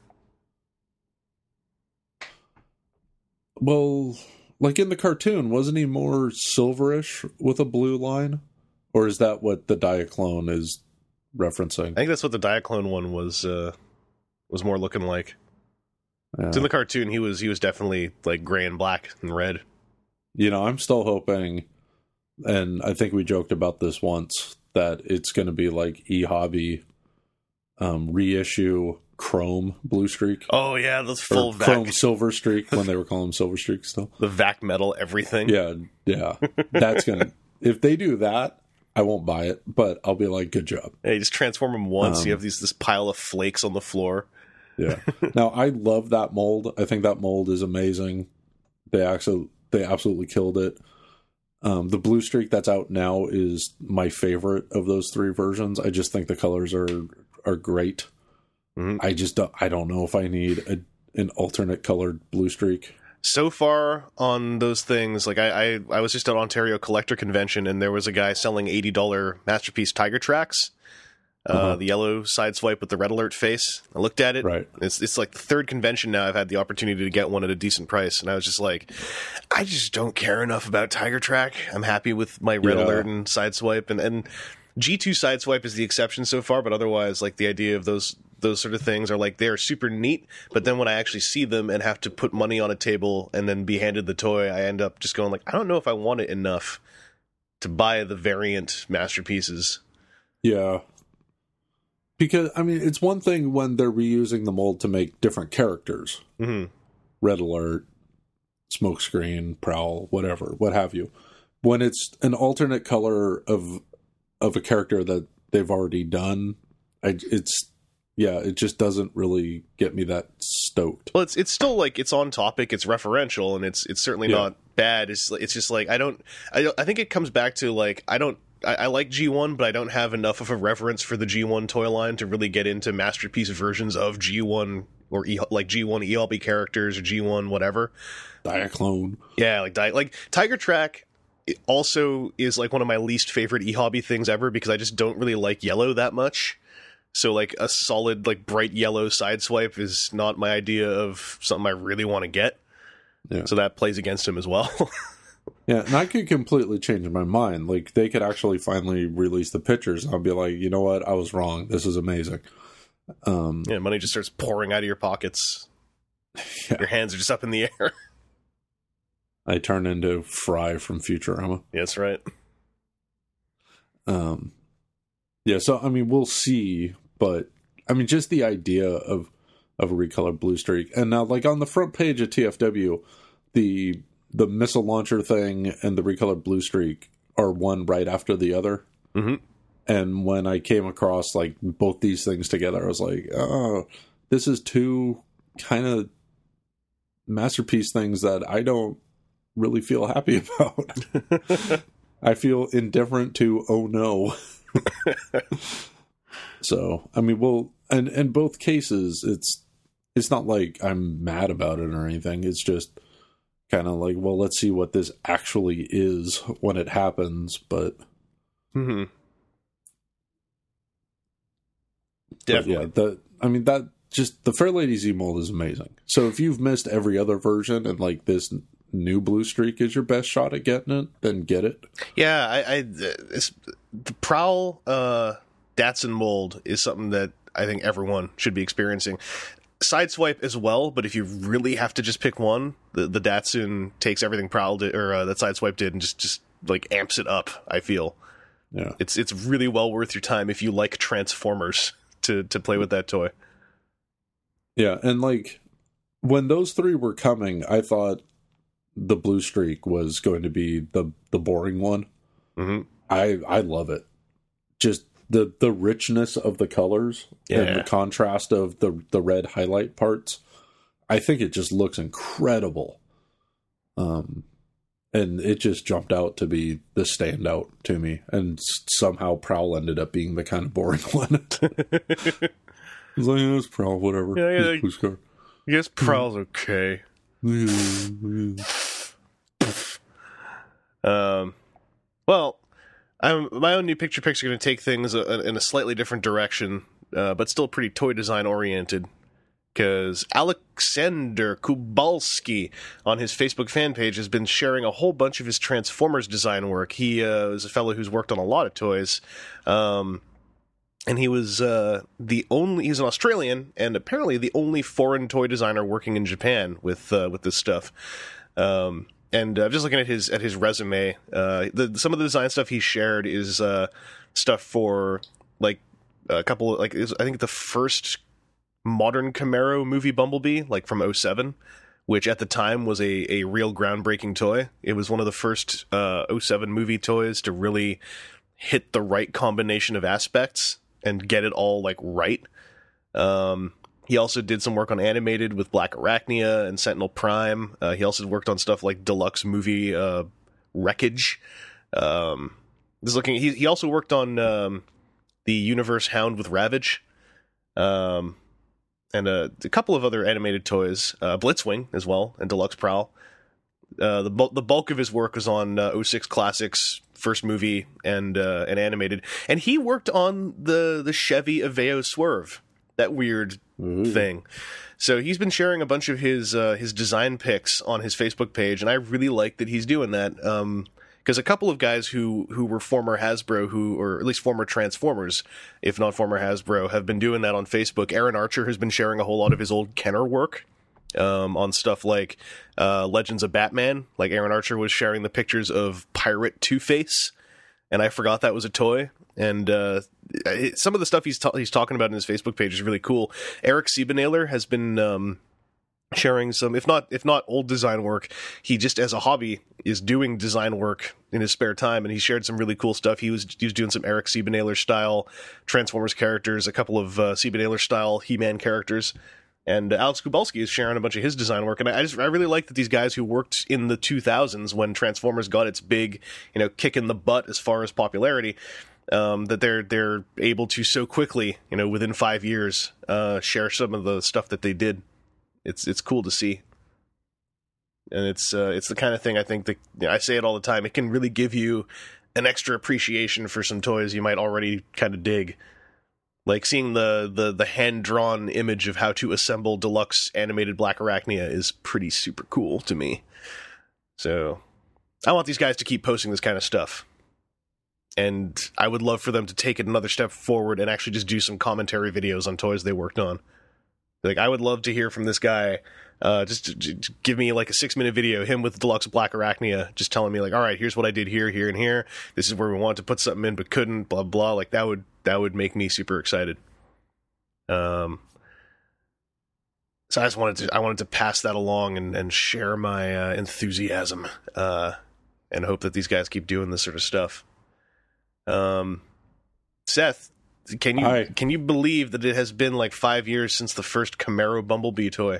Well, like in the cartoon, wasn't he more silverish with a blue line? Or is that what the Diaclone is referencing? I think that's what the Diaclone one was uh, was more looking like. Yeah. So in the cartoon, he was he was definitely like gray and black and red. You know, I'm still hoping, and I think we joked about this once, that it's going to be like eHobby um, reissue Chrome blue streak. Oh yeah, those full or vac, Chrome silver streak when they were calling them silver streak still. the vac metal everything. Yeah, yeah. That's gonna. If they do that, I won't buy it, but I'll be like, good job. Yeah, you just transform them once. Um, you have these this pile of flakes on the floor. Yeah. Now I love that mold. I think that mold is amazing. They actually they absolutely killed it. Um, the blue streak that's out now is my favorite of those three versions. I just think the colors are are great. Mm-hmm. I just don't, I don't know if I need a, an alternate colored blue streak. So far on those things, like I, I, I was just at Ontario Collector Convention, and there was a guy selling eighty dollars Masterpiece Tiger Tracks, uh, uh-huh. the yellow side swipe with the red alert face. I looked at it. Right. It's it's like the third convention now I've had the opportunity to get one at a decent price, and I was just like, I just don't care enough about Tiger Track. I'm happy with my red yeah. alert and side swipe, and and G two side swipe is the exception so far, but otherwise, like the idea of those. Those sort of things are like they're super neat, but then when I actually see them and have to put money on a table and then be handed the toy, I end up just going like, I don't know if I want it enough to buy the variant masterpieces. Yeah. Because, I mean, it's one thing when they're reusing the mold to make different characters. Mm-hmm. Red Alert, Smokescreen, Prowl, whatever, what have you. When it's an alternate color of of a character that they've already done, I, it's... Yeah, it just doesn't really get me that stoked. Well, it's it's still like it's on topic, it's referential, and it's it's certainly yeah. not bad. It's it's just like I don't I don't, I think it comes back to like I don't I, I like G one, but I don't have enough of a reverence for the G one toy line to really get into masterpiece versions of G one or e, like G one eHobby characters or G one whatever. Diaclone. Yeah, like Di- like Tiger Track. It also is like one of my least favorite eHobby things ever because I just don't really like yellow that much. So, like, a solid, like, bright yellow sideswipe is not my idea of something I really want to get. Yeah. So that plays against him as well. Yeah, and I could completely change my mind. Like, they could actually finally release the pictures, and I'll be like, you know what? I was wrong. This is amazing. Um, yeah, money just starts pouring out of your pockets. Yeah. Your hands are just up in the air. I turn into Fry from Futurama. Yeah, that's right. Um, yeah, so, I mean, we'll see... But, I mean, just the idea of, of a recolored blue streak. And now, like, on the front page of T F W, the the missile launcher thing and the recolored blue streak are one right after the other. Mm-hmm. And when I came across, like, both these things together, I was like, oh, this is two kind of masterpiece things that I don't really feel happy about. I feel indifferent to, oh, no. So, I mean, well, and in both cases, it's it's not like I'm mad about it or anything. It's just kind of like, well, let's see what this actually is when it happens. But, mm-hmm. but yeah, the I mean, that just the Fair Lady Z mold is amazing. So if you've missed every other version and like this new blue streak is your best shot at getting it, then get it. Yeah, I, I it's, the Prowl. Uh... Datsun mold is something that I think everyone should be experiencing. Sideswipe as well, but if you really have to just pick one, the, the Datsun takes everything Prowl did, or uh, that Sideswipe did and just, just like amps it up, I feel. Yeah. It's it's really well worth your time if you like Transformers to, to play with that toy. Yeah, and like when those three were coming, I thought the blue streak was going to be the, the boring one. Mm-hmm. I I love it. Just The the richness of the colors yeah. and the contrast of the the red highlight parts, I think it just looks incredible. Um, and it just jumped out to be the standout to me. And somehow Prowl ended up being the kind of boring one. I was like, yeah, it's Prowl, whatever. Yeah, yeah, Police car. I guess Prowl's okay. Yeah, yeah. Um, well, I'm, my own new picture picks are going to take things a, in a slightly different direction, uh, but still pretty toy design oriented. Because Alexander Kubalski on his Facebook fan page has been sharing a whole bunch of his Transformers design work. He uh, is a fellow who's worked on a lot of toys. Um, and he was uh, the only, he's an Australian, and apparently the only foreign toy designer working in Japan with uh, with this stuff. Um, and uh, just looking at his at his resume, uh, the, some of the design stuff he shared is uh, stuff for like a couple, like it was, I think the first modern Camaro movie Bumblebee, like from oh seven, which at the time was a, a real groundbreaking toy. It was one of the first uh, oh seven movie toys to really hit the right combination of aspects and get it all like right. Um, he also did some work on animated with Black Arachnia and Sentinel Prime. Uh, he also worked on stuff like deluxe movie uh, Wreckage. Um, this is looking. He he also worked on um, the Universe Hound with Ravage. Um, And uh, a couple of other animated toys, uh, Blitzwing as well, and Deluxe Prowl. Uh, the bu- the bulk of his work was on uh, oh six Classics, first movie, and uh, and animated. And he worked on the the Chevy Aveo Swerve, that weird Ooh. thing. So he's been sharing a bunch of his uh, his design picks on his Facebook page, and I really like that he's doing that. Um, Because a couple of guys who, who were former Hasbro, who or at least former Transformers, if not former Hasbro, have been doing that on Facebook. Aaron Archer has been sharing a whole lot of his old Kenner work um, on stuff like uh, Legends of Batman. Like Aaron Archer was sharing the pictures of Pirate Two-Face, and I forgot that was a toy. And uh, it, some of the stuff he's ta- he's talking about in his Facebook page is really cool. Eric Siebenahler has been Um, sharing some, if not if not old design work, he just as a hobby is doing design work in his spare time, and he shared some really cool stuff. He was he was doing some Eric Siebenahler style Transformers characters, a couple of uh, Siebenahler style He-Man characters, and uh, Alex Kubalski is sharing a bunch of his design work. And I, I just I really like that these guys who worked in the two thousands when Transformers got its big, you know, kick in the butt as far as popularity, um, that they're they're able to so quickly, you know, within five years, uh, share some of the stuff that they did. It's it's cool to see, and it's uh, it's the kind of thing I think that, you know, I say it all the time. It can really give you an extra appreciation for some toys you might already kind of dig, like seeing the the the hand drawn image of how to assemble deluxe animated Black Arachnia is pretty super cool to me. So I want these guys to keep posting this kind of stuff, and I would love for them to take it another step forward and actually just do some commentary videos on toys they worked on. Like, I would love to hear from this guy, uh, just to, to give me like a six minute video, him with Deluxe Black Arachnia, just telling me like, all right, here's what I did here, here, and here. This is where we wanted to put something in, but couldn't, blah, blah. Like, that would, that would make me super excited. Um, so I just wanted to, I wanted to pass that along and, and share my uh, enthusiasm, uh, and hope that these guys keep doing this sort of stuff. Um, Seth, Can you Hi. can you believe that it has been like five years since the first Camaro Bumblebee toy?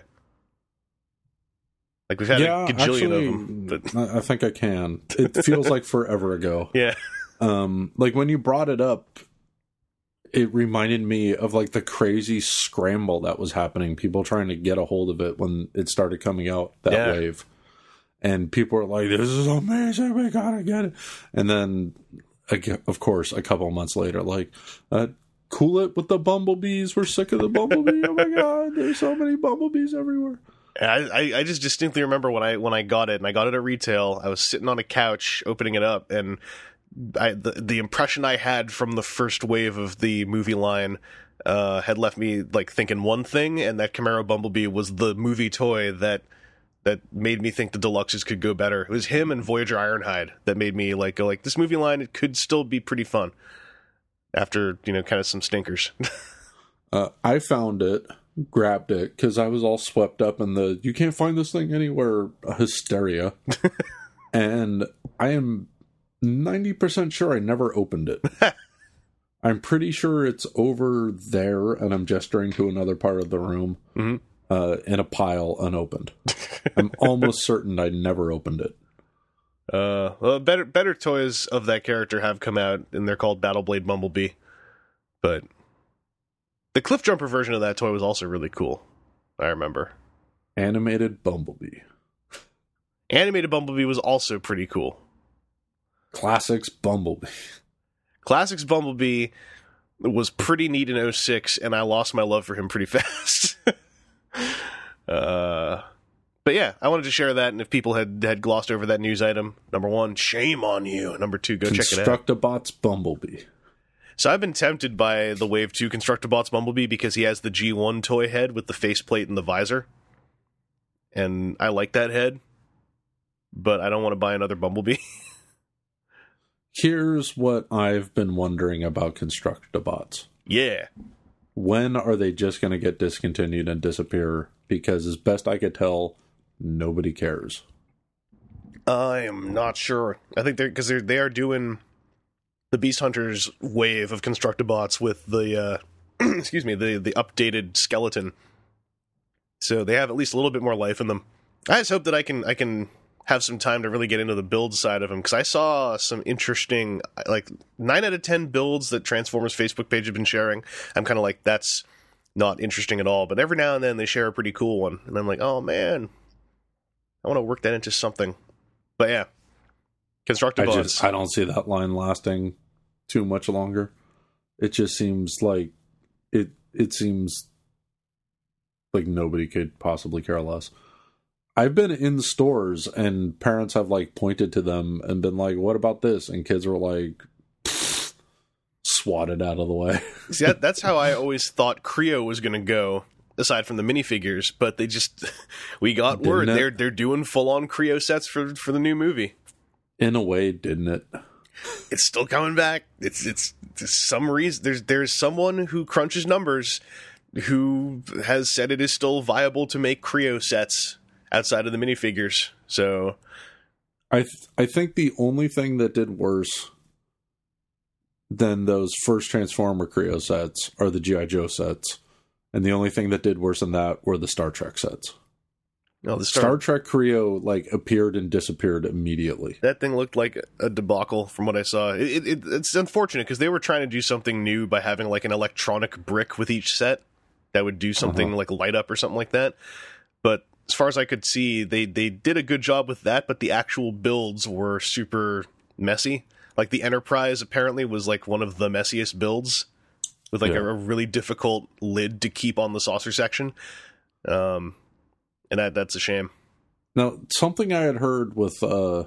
Like we've had Yeah, a gajillion actually, of them. But I I think I can. It feels like forever ago. yeah, Um, like when you brought it up, it reminded me of like the crazy scramble that was happening. People trying to get a hold of it when it started coming out, that Yeah. wave. And people were like, this is amazing, we gotta get it. And then, ag- of course, a couple of months later, like, uh, cool it with the bumblebees. We're sick of the bumblebee. Oh my god, there's so many bumblebees everywhere. I, I I just distinctly remember when I when I got it and I got it at retail. I was sitting on a couch opening it up, and I the the impression I had from the first wave of the movie line uh, had left me like thinking one thing, and that Camaro Bumblebee was the movie toy that that made me think the deluxes could go better. It was him and Voyager Ironhide that made me like go like, this movie line, it could still be pretty fun after, you know, kind of some stinkers. uh, I found it, grabbed it, because I was all swept up in the you can't find this thing anywhere hysteria. And I am ninety percent sure I never opened it. I'm pretty sure it's over there, and I'm gesturing to another part of the room. Mm-hmm. Uh, in a pile unopened. I'm almost certain I never opened it. Uh, well, better better toys of that character have come out, and they're called Battle Blade Bumblebee. But the Cliffjumper version of that toy was also really cool. I remember. Animated Bumblebee. Animated Bumblebee was also pretty cool. Classics Bumblebee. Classics Bumblebee was pretty neat in oh six, and I lost my love for him pretty fast. uh, but yeah, I wanted to share that, and if people had, had glossed over that news item, number one, shame on you. Number two, go check it out. Constructabots Bumblebee. So I've been tempted by the Wave two Constructabots Bumblebee because he has the G one toy head with the faceplate and the visor. And I like that head, but I don't want to buy another Bumblebee. Here's what I've been wondering about Constructabots. Yeah. When are they just going to get discontinued and disappear? Because as best I could tell, nobody cares. I am not sure. I think they're because they're they are doing the Beast Hunters wave of Constructabots with the uh, excuse me the the updated skeleton. So they have at least a little bit more life in them. I just hope that I can I can have some time to really get into the build side of them, because I saw some interesting, like, nine out of ten builds that Transformers Facebook page have been sharing. I'm kind of like, that's not interesting at all. But every now and then they share a pretty cool one, and I'm like, oh man, I want to work that into something. But yeah, Constructabots. I just I don't see that line lasting too much longer. It just seems like it. It seems like nobody could possibly care less. I've been in stores and parents have like pointed to them and been like, what about this? And kids were like, swatted out of the way. See, that, that's how I always thought Creo was going to go, aside from the minifigures. But they just, we got Didn't word it? they're they're doing full on Creo sets for for the new movie. In a way, didn't it? It's still coming back. It's it's, it's some reason. There's there's someone who crunches numbers who has said it is still viable to make Creo sets outside of the minifigures. So I th- I think the only thing that did worse than those first Transformer Creo sets are the G I. Joe sets. And the only thing that did worse than that were the Star Trek sets. no, the Star, Star, Trek Creo like appeared and disappeared immediately. that thing looked like a debacle from what I saw. It, it, it's unfortunate because they were trying to do something new by having like an electronic brick with each set that would do something Uh-huh. like light up or something like that. But as far as I could see, they, they did a good job with that, but the actual builds were super messy. Like the Enterprise apparently was like one of the messiest builds, with like Yeah. a, a really difficult lid to keep on the saucer section. Um, and that that's a shame. Now, something I had heard with uh,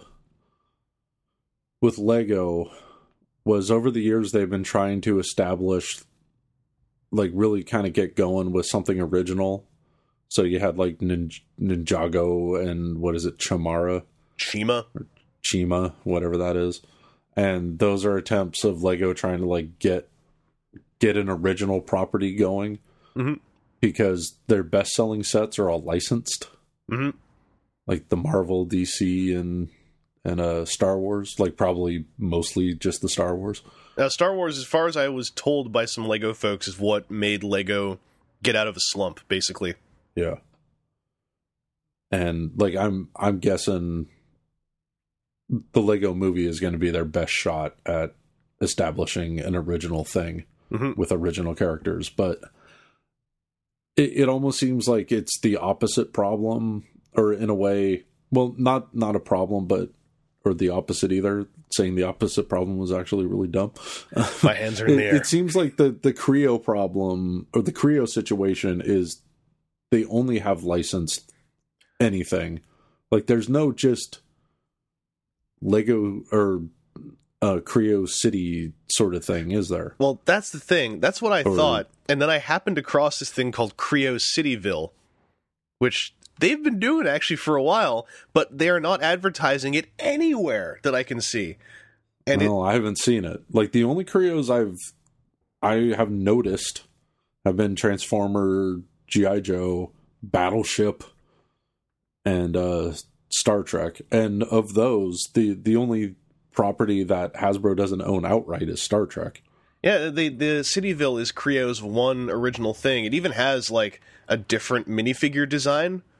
with Lego was over the years they've been trying to establish, like, really kind of get going with something original. So you had like Nin- Ninjago and what is it, Chamara, Shima. Chima, whatever that is, and those are attempts of Lego trying to like get get an original property going, Mm-hmm. because their best selling sets are all licensed. Mm-hmm. Like the Marvel, D C, and and uh, Star Wars, like probably mostly just the Star Wars. Now, Star Wars, as far as I was told by some Lego folks, is what made Lego get out of a slump, basically. Yeah, and like I'm I'm guessing the Lego Movie is going to be their best shot at establishing an original thing Mm-hmm. with original characters, but it, it almost seems like it's the opposite problem, or in a way, well, not not a problem, but or the opposite either. Saying the opposite problem was actually really dumb. My hands are in it, the air. it seems like the the Creo problem or the Creo situation is they only have licensed anything. Like there's no just Lego or uh, Creo City sort of thing, is there? Well, that's the thing. That's what I Or- thought. And then I happened across this thing called Creo Cityville, which they've been doing actually for a while, but they are not advertising it anywhere that I can see. And it, no, I haven't seen it. Like the only Creos I've I have noticed have been Transformer, G I. Joe, Battleship, and uh, Star Trek. And of those, the the only property that Hasbro doesn't own outright is Star Trek. yeah, the the Cityville is Creo's one original thing. It even has like a different minifigure design.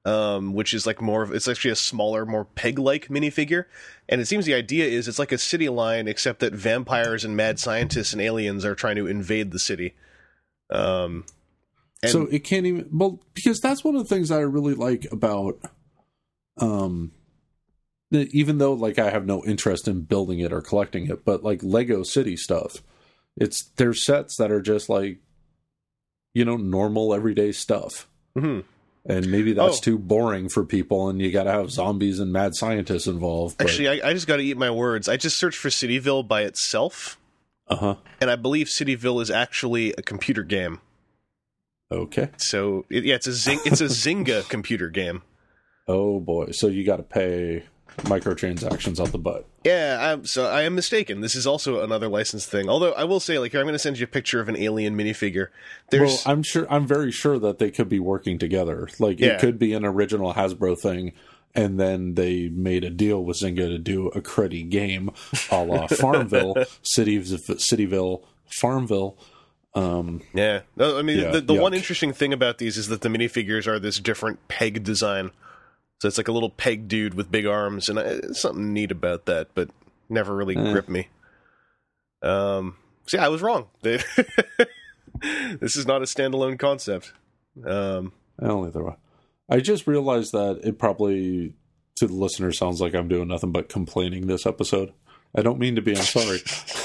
um, which is like more of, it's actually a smaller, more peg-like minifigure. And it seems the idea is it's like a city line, except that vampires and mad scientists and aliens are trying to invade the city. Um, and so it can't even, well, because that's one of the things that I really like about, um, the, even though like I have no interest in building it or collecting it, but like Lego City stuff, it's there's sets that are just like, you know, normal everyday stuff. Mm-hmm. And maybe that's oh. too boring for people, and you got to have zombies and mad scientists involved. But... Actually, I, I just got to eat my words. I just searched for Cityville by itself. Uh-huh. And I believe Cityville is actually a computer game. Okay. So, it, yeah, it's a Zing, it's a Zynga computer game. Oh, boy. So you got to pay microtransactions out the butt. Yeah, I'm, so I am mistaken. This is also another licensed thing. Although, I will say, like, here, I'm going to send you a picture of an alien minifigure. There's... Well, I'm sure, I'm very sure that they could be working together. Like, Yeah. it could be an original Hasbro thing, and then they made a deal with Zynga to do a cruddy game a la Farmville, City, Cityville, Farmville. Um, yeah. No, I mean, yeah, the, the yuck. one interesting thing about these is that the minifigures are this different peg design. So it's like a little peg dude with big arms, and I, there's something neat about that, but never really Eh. gripped me. Um, so yeah, I was wrong. They, this is not a standalone concept. Um, I only throw. I just realized that it probably, to the listener, sounds like I'm doing nothing but complaining this episode. I don't mean to be. I'm sorry.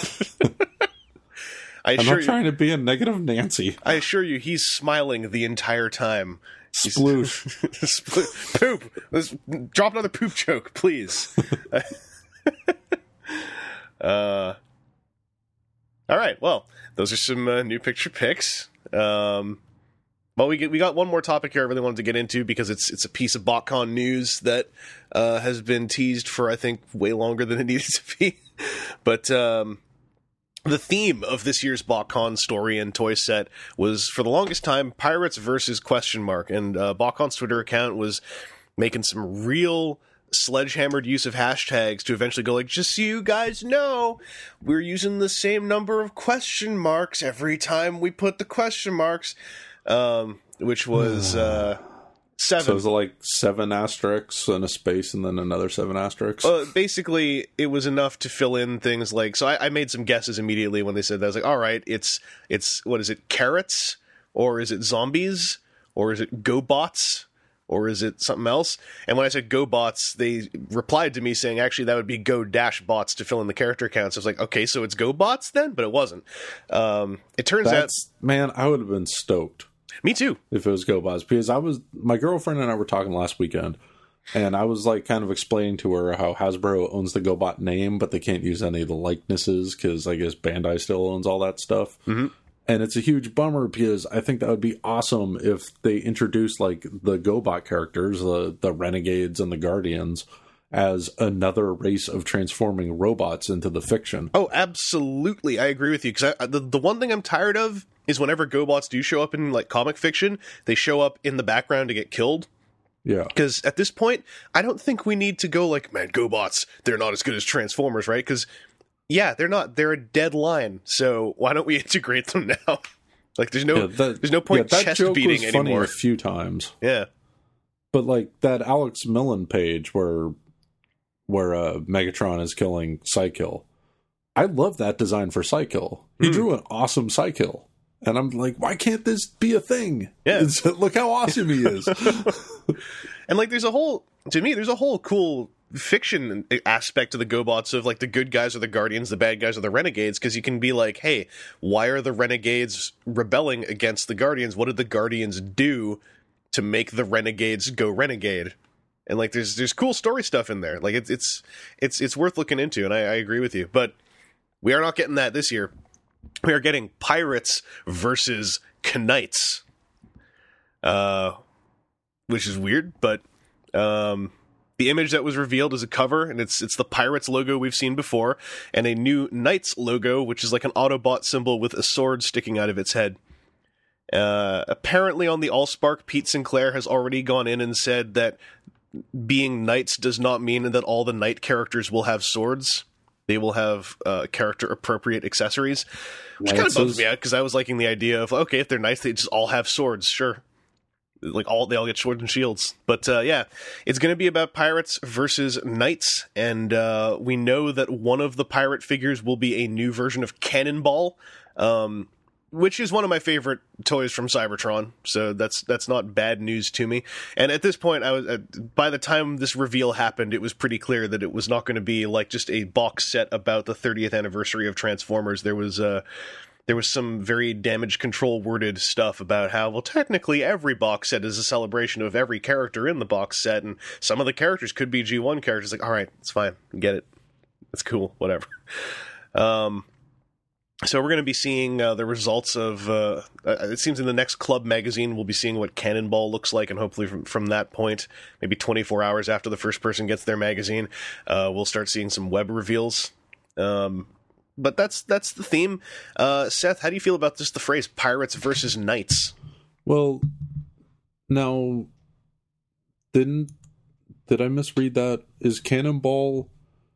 I I'm assure not you, trying to be a negative Nancy. I assure you, he's smiling the entire time. Sploosh. Spl- poop. Let's drop another poop joke, please. uh, all right. Well, those are some uh, new picture picks. Um, well, we get, we got one more topic here I really wanted to get into because it's it's a piece of BotCon news that uh, has been teased for I think way longer than it needed to be. But um, the theme of this year's BotCon story and toy set was, for the longest time, Pirates versus question mark. And uh, BotCon's Twitter account was making some real sledgehammered use of hashtags to eventually go like, just so you guys know, we're using the same number of question marks every time we put the question marks, um, which was uh, seven. So it was like seven asterisks and a space and then another seven asterisks? Uh, basically, it was enough to fill in things like... So I, I made some guesses immediately when they said that. I was like, all right, it's, it's what is it, carrots? Or is it zombies? Or is it GoBots? Or is it something else? And when I said GoBots, they replied to me saying, actually, that would be Go-Bots to fill in the character counts. I was like, okay, so it's GoBots then? But it wasn't. Um, it turns That's, out... Man, I would have been stoked. Me too. If it was GoBots, because I was, my girlfriend and I were talking last weekend, and I was like kind of explaining to her how Hasbro owns the GoBot name, but they can't use any of the likenesses because I guess Bandai still owns all that stuff. Mm-hmm. And it's a huge bummer because I think that would be awesome if they introduced like the GoBot characters, the the Renegades and the Guardians, as another race of transforming robots into the fiction. Oh, absolutely. I agree with you. Because the, the one thing I'm tired of is whenever GoBots do show up in like comic fiction, they show up in the background to get killed. Yeah. Because at this point, I don't think we need to go like, man, GoBots, they're not as good as Transformers, right? Because, yeah, they're not. They're a dead line. So why don't we integrate them now? Like, there's no Yeah, that, there's no point yeah, that chest joke beating was funny anymore. a few times. Yeah. But like that Alex Millen page where where uh, Megatron is killing Psykill, I love that design for Psykill. He Hmm. drew an awesome Psykill. And I'm like, why can't this be a thing? Yeah. It's, look how awesome he is. And like, there's a whole, to me, there's a whole cool fiction aspect to the GoBots of like the good guys are the Guardians, the bad guys are the Renegades, because you can be like, hey, why are the Renegades rebelling against the Guardians? What did the Guardians do to make the Renegades go renegade? And like, there's there's cool story stuff in there. Like, it's it's it's it's worth looking into, and I, I agree with you. But we are not getting that this year. We are getting Pirates versus Knights, uh, which is weird, but um, the image that was revealed is a cover, and it's it's the Pirates logo we've seen before, and a new Knights logo, which is like an Autobot symbol with a sword sticking out of its head. Uh, apparently on the Allspark, Pete Sinclair has already gone in and said that being Knights does not mean that all the Knight characters will have swords. They will have uh, character-appropriate accessories, which kind of bums me out, because I was liking the idea of, okay, if they're Knights, they just all have swords, sure. like all they all get swords and shields. But uh, yeah, it's going to be about pirates versus knights, and uh, we know that one of the pirate figures will be a new version of Cannonball, um, which is one of my favorite toys from Cybertron. So that's that's not bad news to me. And at this point, I was uh, by the time this reveal happened, it was pretty clear that it was not going to be like just a box set about the thirtieth anniversary of Transformers. There was uh, There was some very damage control worded stuff about how, well, technically every box set is a celebration of every character in the box set, and some of the characters could be G one characters. Like, all right, it's fine. Get it. It's cool. Whatever. Um, so we're going to be seeing uh, the results of, uh, it seems in the next Club magazine, we'll be seeing what Cannonball looks like, and hopefully from, from that point, maybe twenty-four hours after the first person gets their magazine, uh, we'll start seeing some web reveals. Um, But that's that's the theme. Uh, Seth, how do you feel about just the phrase pirates versus knights? Well, now, didn't did I misread that? Is Cannonball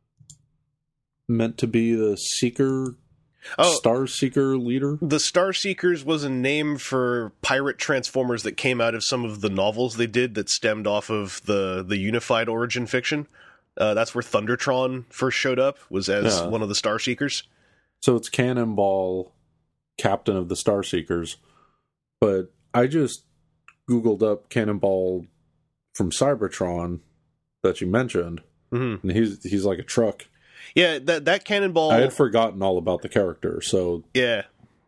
meant to be the Seeker, Oh, Star Seeker leader? the Star Seekers was a name for pirate transformers that came out of some of the novels they did that stemmed off of the, the Unified origin fiction. Uh, that's where Thundertron first showed up, was as Yeah. one of the Star Seekers. So it's Cannonball, captain of the Star Seekers. But I just Googled up Cannonball from Cybertron that you mentioned, Mm-hmm. and he's he's like a truck. Yeah, that that Cannonball. I had forgotten all about the character. So yeah.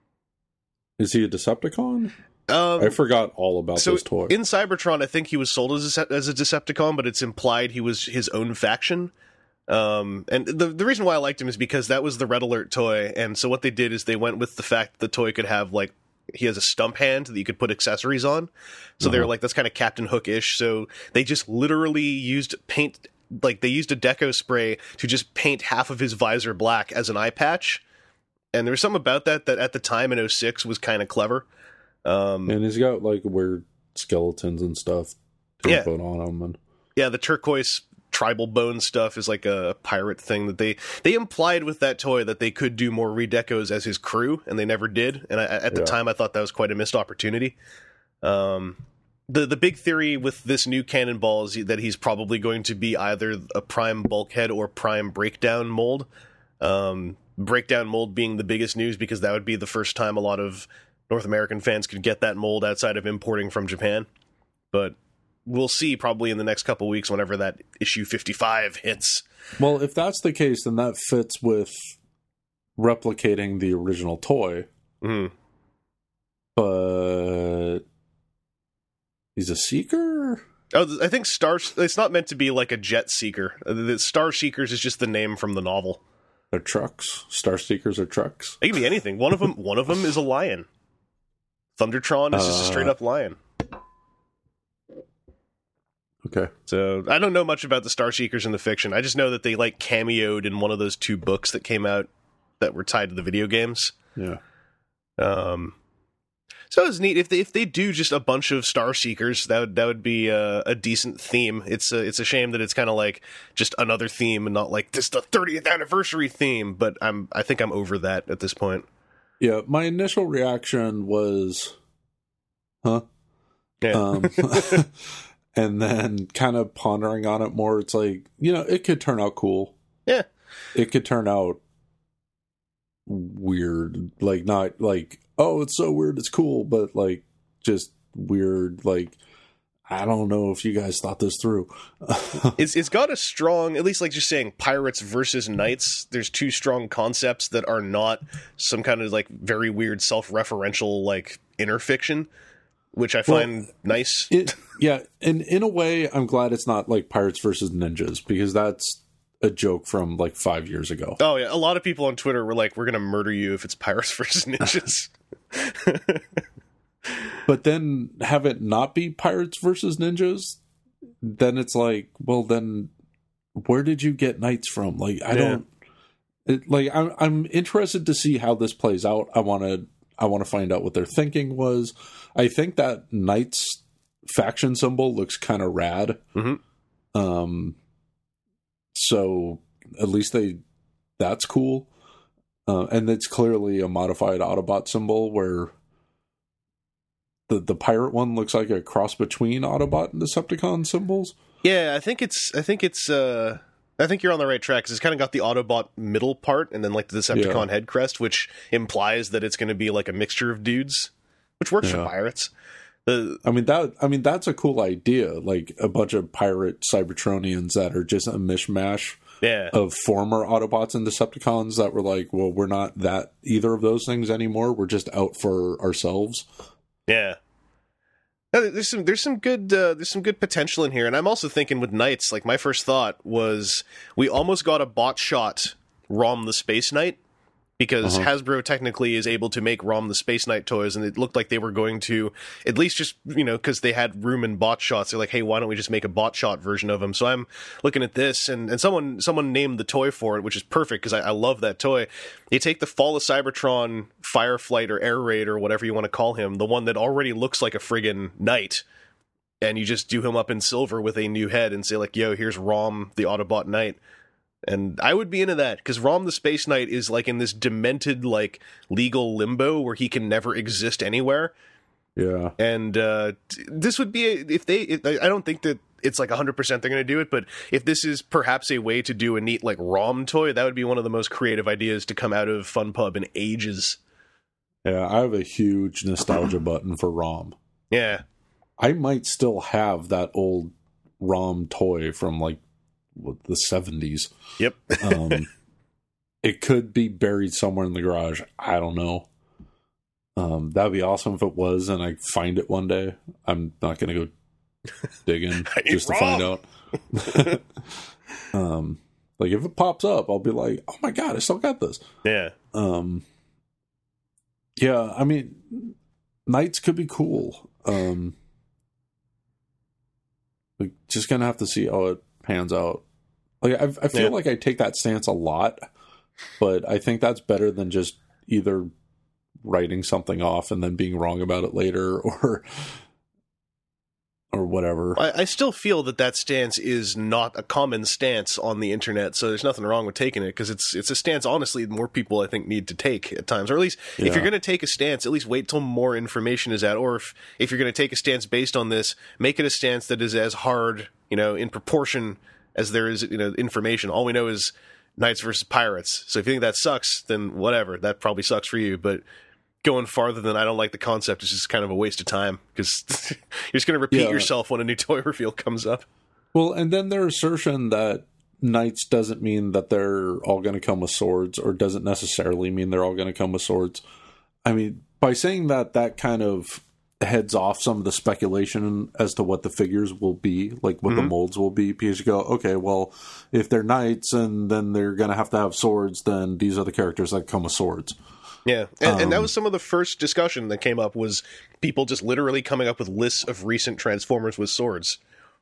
is he a Decepticon? Um, I forgot all about so this toy. in Cybertron, I think he was sold as a, as a Decepticon, but it's implied he was his own faction. Um, and the the reason why I liked him is because that was the Red Alert toy, and so what they did is they went with the fact that the toy could have, like, he has a stump hand that you could put accessories on. So Uh-huh. they were like, that's kind of Captain Hook-ish. So they just literally used paint, like they used a deco spray to just paint half of his visor black as an eye patch. And there was something about that that at the time in oh six was kind of clever. Um, And he's got like weird skeletons and stuff to Yeah. put on him. And yeah, the turquoise tribal bone stuff is like a pirate thing that they they implied with that toy that they could do more redecos as his crew, and they never did. And I, at the Yeah. time, I thought that was quite a missed opportunity. Um, the the big theory with this new Cannonball is that he's probably going to be either a prime bulkhead or prime breakdown mold. Um, breakdown mold being the biggest news because that would be the first time a lot of North American fans could get that mold outside of importing from Japan. But we'll see probably in the next couple weeks whenever that issue fifty-five hits. well, if that's the case, then that fits with replicating the original toy. Mm. But he's a seeker? Oh, I think Star. It's not meant to be like a jet seeker. The Star Seekers is just the name from the novel. They're trucks. Star Seekers are trucks. It can be anything. One of them. One of them is a lion. Thundertron is just a Uh, straight up lion. Okay. So I don't know much about the Star Seekers in the fiction. I just know that they like cameoed in one of those two books that came out that were tied to the video games. Yeah. Um, so it's neat if they if they do just a bunch of Star Seekers. That would that would be a, a decent theme. It's a, it's a shame that it's kind of like just another theme and not like this the thirtieth anniversary theme. But I'm I think I'm over that at this point. Yeah, my initial reaction was, huh? Yeah. Um, and then kind of pondering on it more, it's like, you know, it could turn out cool. Yeah. It could turn out weird. Like, not like, oh, it's so weird, it's cool, but like, just weird. Like, I don't know if you guys thought this through. It's it's got a strong, at least like just saying pirates versus knights. There's two strong concepts that are not some kind of like very weird self-referential like inner fiction, which I find Well, nice. It, yeah, and in a way, I'm glad it's not like pirates versus ninjas, because that's a joke from like five years ago. Oh yeah, a lot of people on Twitter were like, "We're gonna murder you if it's pirates versus ninjas." But then have it not be pirates versus ninjas, then it's like, well, then where did you get knights from? Like, I Yeah. don't. It, like, I'm I'm interested to see how this plays out. I want to I want to find out what their thinking was. I think that knights faction symbol looks kind of rad. Mm-hmm. Um. So at least they that's cool, uh, and it's clearly a modified Autobot symbol where the the pirate one looks like a cross between Autobot and Decepticon symbols. Yeah, I think it's. I think it's. Uh, I think you're on the right track because it's kind of got the Autobot middle part and then like the Decepticon Yeah. head crest, which implies that it's going to be like a mixture of dudes, which works Yeah. for pirates. The I mean that. I mean that's a cool idea. Like a bunch of pirate Cybertronians that are just a mishmash yeah, of former Autobots and Decepticons that were like, well, we're not that either of those things anymore. We're just out for ourselves. yeah. No, there's some there's some good uh, there's some good potential in here, and I'm also thinking with Knights. Like my first thought was we almost got a bot shot Rom the Space Knight because Uh-huh. Hasbro technically is able to make Rom the Space Knight toys, and it looked like they were going to at least just you know because they had room in bot shots. They're like, hey, why don't we just make a bot shot version of him? So I'm looking at this, and, and someone someone named the toy for it, which is perfect because I, I love that toy. They take the Fall of Cybertron Fireflight or Air Raid or whatever you want to call him, the one that already looks like a friggin' knight, and you just do him up in silver with a new head and say like, yo, here's Rom the Autobot Knight. And I would be into that because Rom the Space Knight is like in this demented like legal limbo where he can never exist anywhere. Yeah. And uh, t- this would be a, if they. If, I don't think that it's like one hundred percent they're going to do it, but if this is perhaps a way to do a neat like ROM toy, that would be one of the most creative ideas to come out of FunPub in ages. Yeah. I have a huge nostalgia button for ROM. Yeah, I might still have that old ROM toy from like what, the seventies. yep. Um, it could be buried somewhere in the garage. I don't know. Um, that'd be awesome if it was, and I find it one day. I'm not going to go digging I need just to find out. um, like if it pops up, I'll be like, "Oh my god, I still got this." Yeah, Um, yeah, I mean, Knights could be cool. Um, we're just gonna have to see how it pans out. Like I, I feel Yeah. like I take that stance a lot, but I think that's better than just either writing something off and then being wrong about it later, or or whatever. I, I still feel that that stance is not a common stance on the internet, so there's nothing wrong with taking it because it's it's a stance. Honestly, more people I think need to take at times, or at least if Yeah. you're going to take a stance, at least wait till more information is out. Or if if you're going to take a stance based on this, make it a stance that is as hard, you know, in proportion as there is, you know, information. All we know is Knights versus Pirates. So if you think that sucks, then whatever, that probably sucks for you. But going farther than I don't like the concept is just kind of a waste of time because you're just going to repeat Yeah. yourself when a new toy reveal comes up. Well, and then their assertion that Knights doesn't mean that they're all going to come with swords, or doesn't necessarily mean they're all going to come with swords. I mean, by saying that, that kind of heads off some of the speculation as to what the figures will be, like what Mm-hmm. the molds will be, because you go, okay, well, if they're knights and then they're going to have to have swords, then these are the characters that come with swords. Yeah, and, and that Um, was some of the first discussion that came up was people just literally coming up with lists of recent Transformers with swords.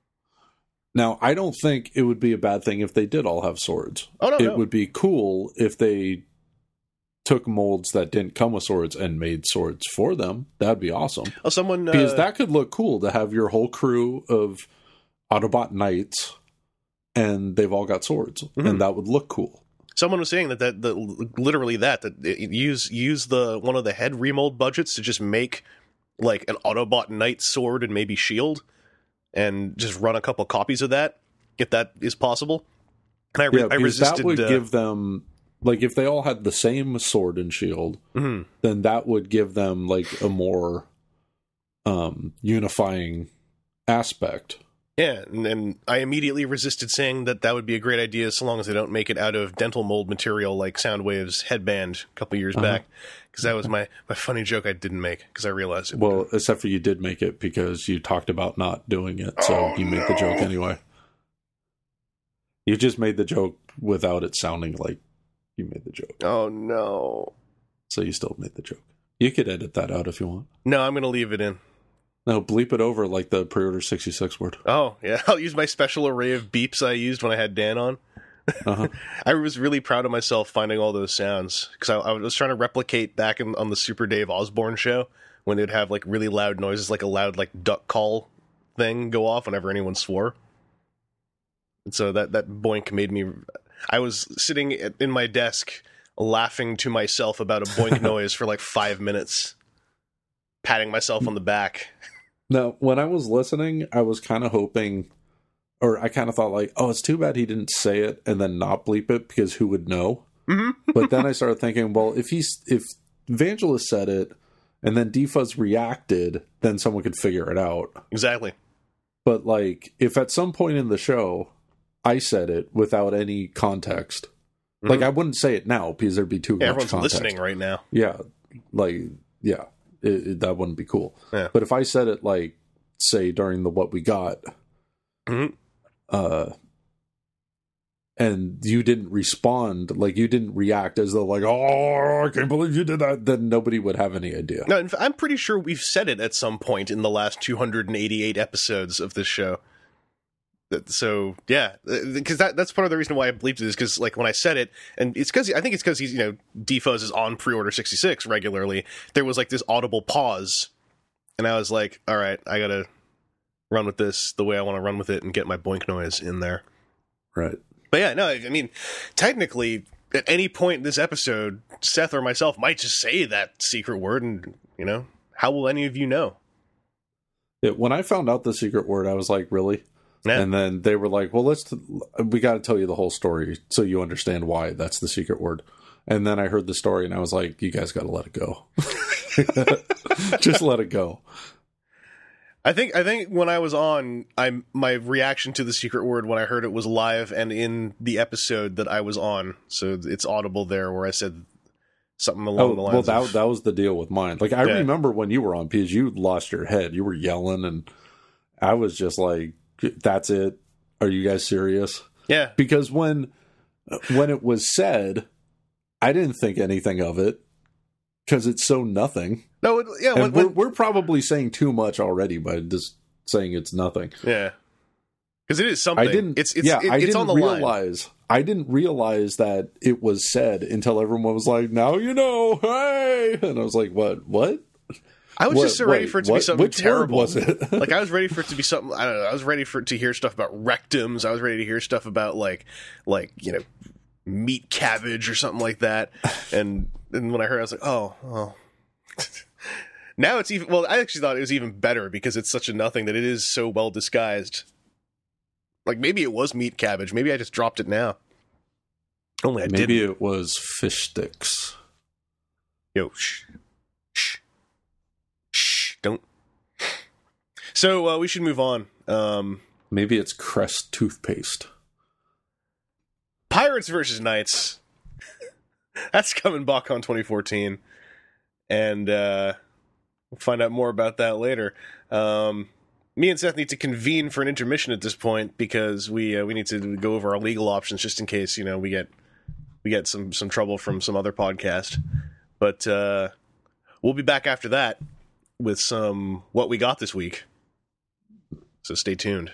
Now, I don't think it would be a bad thing if they did all have swords. Oh, no, it no. would be cool if they took molds that didn't come with swords and made swords for them. That'd be awesome. Oh, someone uh, Because that could look cool to have your whole crew of Autobot knights and they've all got swords. Mhm. And that would look cool. someone was saying that that, that literally that that it- use use the one of the head remold budgets to just make like an Autobot Knight sword and maybe shield, and just run a couple copies of that if that is possible. And I, re- Yeah, I because resisted. that would uh, give them, like, if they all had the same sword and shield, mhm. then that would give them, like, a more um, unifying aspect. Yeah, and, and I immediately resisted saying that that would be a great idea so long as they don't make it out of dental mold material like Soundwave's headband a couple years Uh-huh. back. Because that was my, my funny joke I didn't make because I realized it. Well, except for you did make it because you talked about not doing it, so Oh, you made the joke no. anyway. You just made the joke without it sounding like you made the joke, Oh, no. so you still made the joke. You could edit that out if you want. No, I'm going to leave it in. No, bleep it over like the pre-order sixty-six word. Oh, yeah. I'll use my special array of beeps I used when I had Dan on. Uh-huh. I was really proud of myself finding all those sounds because I, I was trying to replicate back in, on the Super Dave Osborne show when they'd have like really loud noises, like a loud like duck call thing go off whenever anyone swore. And so that that boink made me. I was sitting at, in my desk laughing to myself about a boink noise for like five minutes. patting myself on the back. Now, when I was listening, I was kind of hoping, or I kind of thought like, oh, it's too bad he didn't say it and then not bleep it, because who would know? Mm-hmm. But then I started thinking, well, if he's if Vangelis said it and then D-Fuzz reacted, then someone could figure it out. Exactly. But like, if at some point in the show I said it without any context, mm-hmm. like I wouldn't say it now because there'd be too yeah, much everyone's context. listening right now. Yeah, like yeah, it, it, that wouldn't be cool. Yeah. But if I said it like, say during the What We Got, mm-hmm. uh, and you didn't respond, like you didn't react as though like, oh, I can't believe you did that, then nobody would have any idea. No, in fact, I'm pretty sure we've said it at some point in the last two hundred eighty-eight episodes of this show. So yeah, because that that's part of the reason why I bleeped it, is because like when I said it, and it's because I think it's because he's, you know, D-Fuzz is on Pre-Order sixty-six regularly. There was like this audible pause, and I was like, all right, I gotta run with this the way I want to run with it and get my boink noise in there. Right. But yeah, no, I mean, technically, at any point in this episode, Seth or myself might just say that secret word, and, you know, how will any of you know? Yeah, when I found out the secret word, I was like, really? Yeah. And then they were like, well, let's, t- we got to tell you the whole story so you understand why that's the secret word. And then I heard the story and I was like, you guys got to let it go. Just let it go. I think I think when I was on, I my reaction to the secret word when I heard it was live and in the episode that I was on. So it's audible there where I said something along oh, the lines well, that, of... that was the deal with mine. Like, I yeah. remember when you were on, because you lost your head. You were yelling, and I was just like, that's it? Are you guys serious? Yeah. Because when when it was said, I didn't think anything of it, because it's so nothing. No, it, yeah. And when, we're, when, we're probably saying too much already by just saying it's nothing. Yeah. Because it is something. I didn't. It's, it's, yeah, it, I it's didn't on the realize. line. I didn't realize that it was said until everyone was like, "Now you know, hey!" And I was like, "What? What?" I was what, just so ready wait, for it to what, be something which terrible. Word was it? Like, I was ready for it to be something. I don't know. I was ready for it to hear stuff about rectums. I was ready to hear stuff about like, like you know, meat cabbage or something like that. And and when I heard, it, I was like, "Oh, oh." Now it's even, well, I actually thought it was even better because it's such a nothing that it is so well disguised. Like, maybe it was meat cabbage. Maybe I just dropped it now. Only I didn't. Maybe it was fish sticks. Yo, shh. Shh. Shh. Don't. So, uh, we should move on. Um, Maybe it's Crest toothpaste. Pirates versus Knights. That's coming BotCon twenty fourteen. And, uh... we'll find out more about that later. Um, me and Seth need to convene for an intermission at this point because we uh, we need to go over our legal options just in case, you know, we get we get some some trouble from some other podcast. But uh, we'll be back after that with some what we got this week. So stay tuned.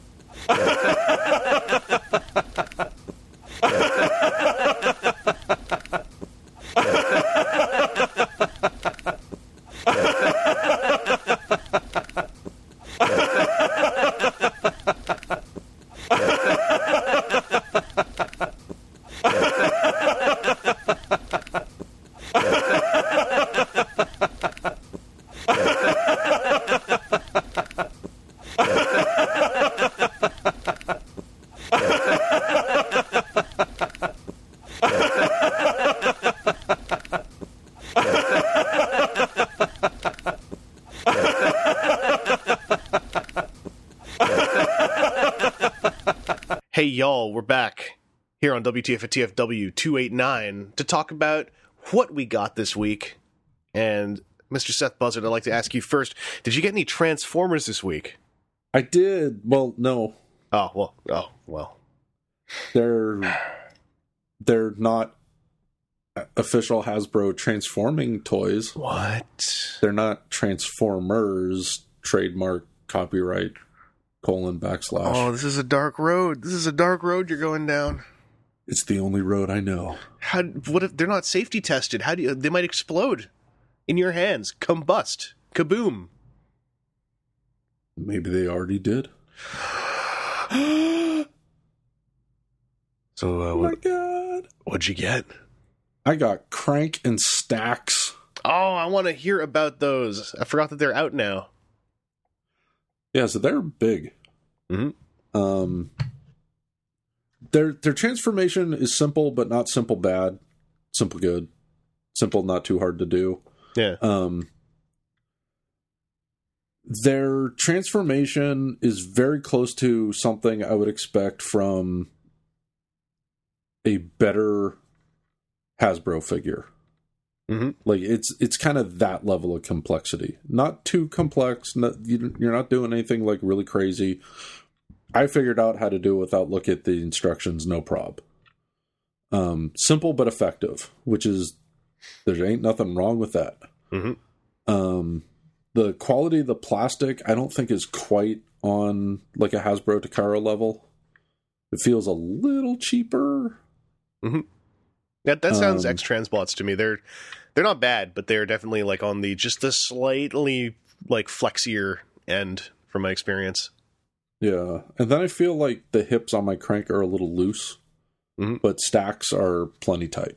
Hey y'all, we're back here on W T F at T F W two eighty-nine to talk about what we got this week. And Mister Seth Buzzard, I'd like to ask you first, did you get any Transformers this week? I did. Well, no. Oh, well, oh, well. They're they're not official Hasbro transforming toys. What? They're not Transformers, trademark, copyright, colon, backslash. Oh, this is a dark road. This is a dark road you're going down. It's the only road I know. How? What if they're not safety tested? How do you? They might explode in your hands. Combust. Kaboom. Maybe they already did. So, uh, Oh what, my god. what'd you get? I got Crank and Stacks. Oh, I want to hear about those. I forgot that they're out now. Yeah, so they're big. Mm-hmm. Um, their their transformation is simple, but not simple bad. Simple good. Simple, not too hard to do. Yeah. Um, their transformation is very close to something I would expect from a better Hasbro figure. Mm-hmm. Like it's it's kind of that level of complexity. Not too complex. Not, you, you're not doing anything like really crazy. I figured out how to do it without looking at the instructions. No prob. Um, simple but effective, which is there ain't nothing wrong with that. Mm-hmm. Um, the quality of the plastic, I don't think is quite on like a Hasbro Takara level. It feels a little cheaper. Mm-hmm. That that sounds Um, X Transbots to me. They're they're not bad, but they're definitely like on the just the slightly like flexier end from my experience. Yeah, and then I feel like the hips on my crank are a little loose, mm-hmm. but stacks are plenty tight.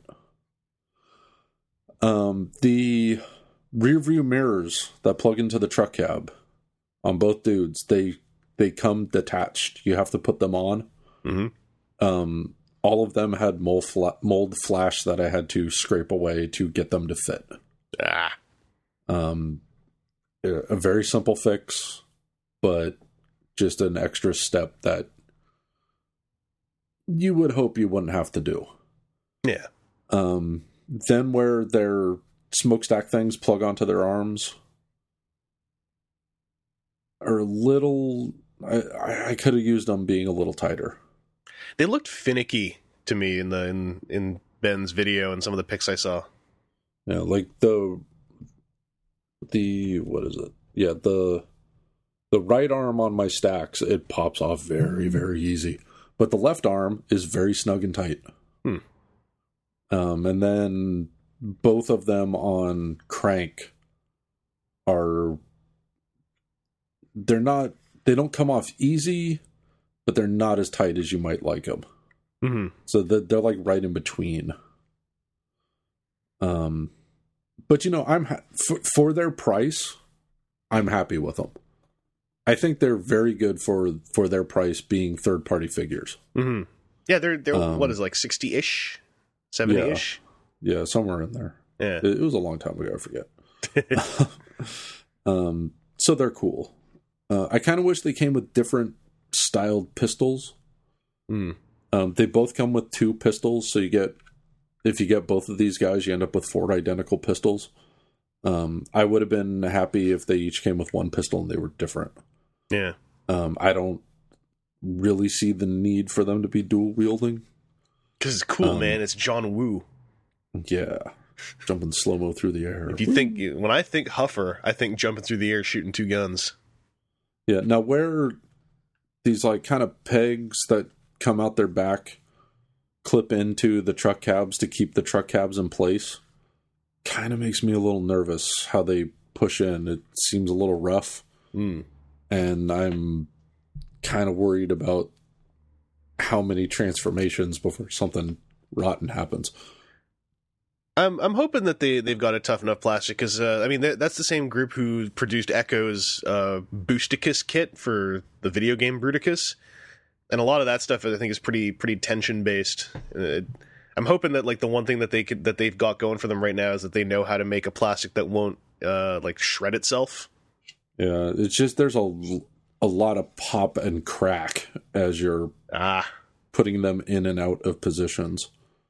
Um, the rear view mirrors that plug into the truck cab on both dudes, they they come detached. You have to put them on. Mm-hmm. Um, all of them had mold, fla- mold flash that I had to scrape away to get them to fit. Ah. Um, a very simple fix, but just an extra step that you would hope you wouldn't have to do. Yeah. Um, then where their smokestack things plug onto their arms are a little... I, I, I could have used them being a little tighter. They looked finicky to me in the in, in Ben's video and some of the pics I saw. Yeah, like the... The... What is it? Yeah, the... The right arm on my stacks, it pops off very, very easy. But the left arm is very snug and tight. Hmm. Um, and then both of them on crank are... They're not... They don't come off easy, but they're not as tight as you might like them. Mm-hmm. So they're, they're like right in between. Um, but, you know, I'm ha- for, for their price, I'm happy with them. I think they're very good for, for their price being third-party figures. Mm-hmm. Yeah, they're, they're Um, what is it, like sixty-ish? seventy-ish? Yeah, yeah, somewhere in there. Yeah. It, it was a long time ago, I forget. um, so they're cool. Uh, I kind of wish they came with different styled pistols. Mm. Um, they both come with two pistols, so you get, if you get both of these guys, you end up with four identical pistols. Um, I would have been happy if they each came with one pistol and they were different. Yeah. Um, I don't really see the need for them to be dual wielding. Because it's cool, Um, man. It's John Woo. Yeah, jumping slow mo through the air. If you think, when I think Huffer, I think jumping through the air shooting two guns. Yeah, now where these like kind of pegs that come out their back clip into the truck cabs to keep the truck cabs in place kind of makes me a little nervous how they push in. It seems a little rough. Mm. And I'm kind of worried about how many transformations before something rotten happens. I'm I'm hoping that they they've got a tough enough plastic because uh, I mean that, that's the same group who produced Echo's uh, Boosticus kit for the video game Bruticus, and a lot of that stuff I think is pretty pretty tension based. Uh, I'm hoping that like the one thing that they could that they've got going for them right now is that they know how to make a plastic that won't uh, like shred itself. Yeah, it's just there's a a lot of pop and crack as you're Ah, putting them in and out of positions.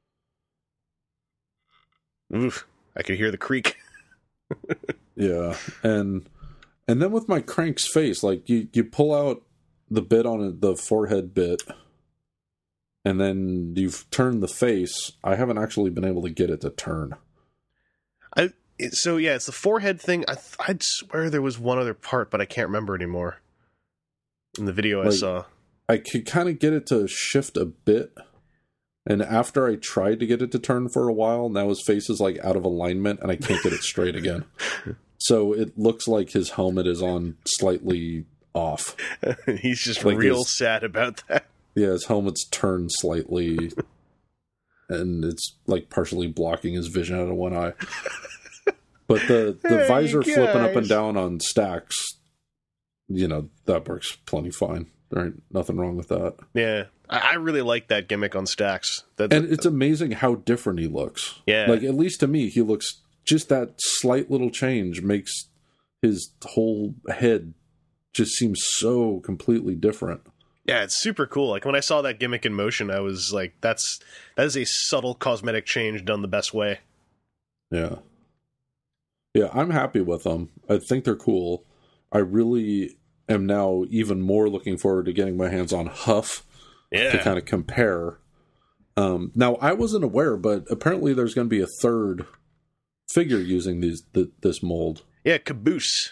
oof! I could hear the creak. Yeah, and and then with my crank's face, like you, you pull out the bit on it, the forehead bit, and then you've turned the face. I haven't actually been able to get it to turn. I it, so yeah, it's the forehead thing. I th- I'd swear there was one other part, but I can't remember anymore. In the video I Like, saw, I could kind of get it to shift a bit, and after I tried to get it to turn for a while, now his face is like out of alignment, and I can't get it straight again. So it looks like his helmet is on slightly off. he's just Like real his- sad about that. Yeah, his helmet's turned slightly, and it's like partially blocking his vision out of one eye. But the, the Hey, visor flipping up and guys. down on stacks, you know, that works plenty fine. There ain't nothing wrong with that. Yeah, I, I really like that gimmick on stacks. That, And it's amazing how different he looks. Yeah. Like, at least to me, he looks, just that slight little change makes his whole head just seem so completely different. yeah, it's super cool. Like when I saw that gimmick in motion, I was like, "That's that is a subtle cosmetic change done the best way." Yeah. Yeah, I'm happy with them. I think they're cool. I really am now even more looking forward to getting my hands on Huff Yeah, to kind of compare. Um, now, I wasn't aware, but apparently there's going to be a third figure using these th- this mold. yeah, Caboose.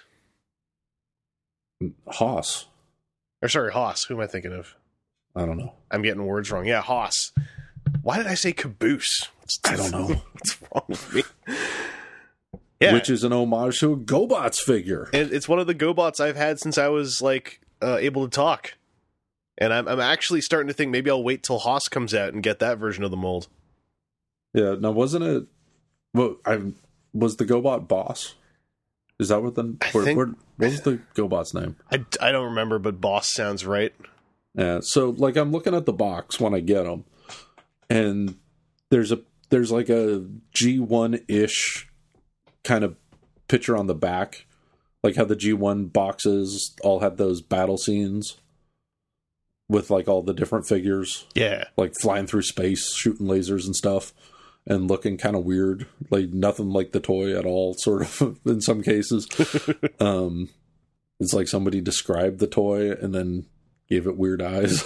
Haas. Or sorry, Haas. Who am I thinking of? I don't know. I'm getting words wrong. Yeah, Haas. Why did I say Caboose? I don't know. What's wrong with me? Yeah, Which is an homage to a GoBots figure. it, it's one of the GoBots I've had since I was like uh, able to talk, and I'm I'm actually starting to think maybe I'll wait till Haas comes out and get that version of the mold. Yeah, now wasn't it... Well, I was the GoBot boss? Is that what the... I Where, think- where, what was the GoBot's name? I, I don't remember, but Boss sounds right. Yeah, so like I'm looking at the box when I get them, and there's a there's like a G one ish kind of picture on the back, like how the G one boxes all had those battle scenes with like all the different figures, Yeah, like flying through space, shooting lasers and stuff, and looking kind of weird, like nothing like the toy at all, sort of in some cases. um, it's like somebody described the toy and then gave it weird eyes.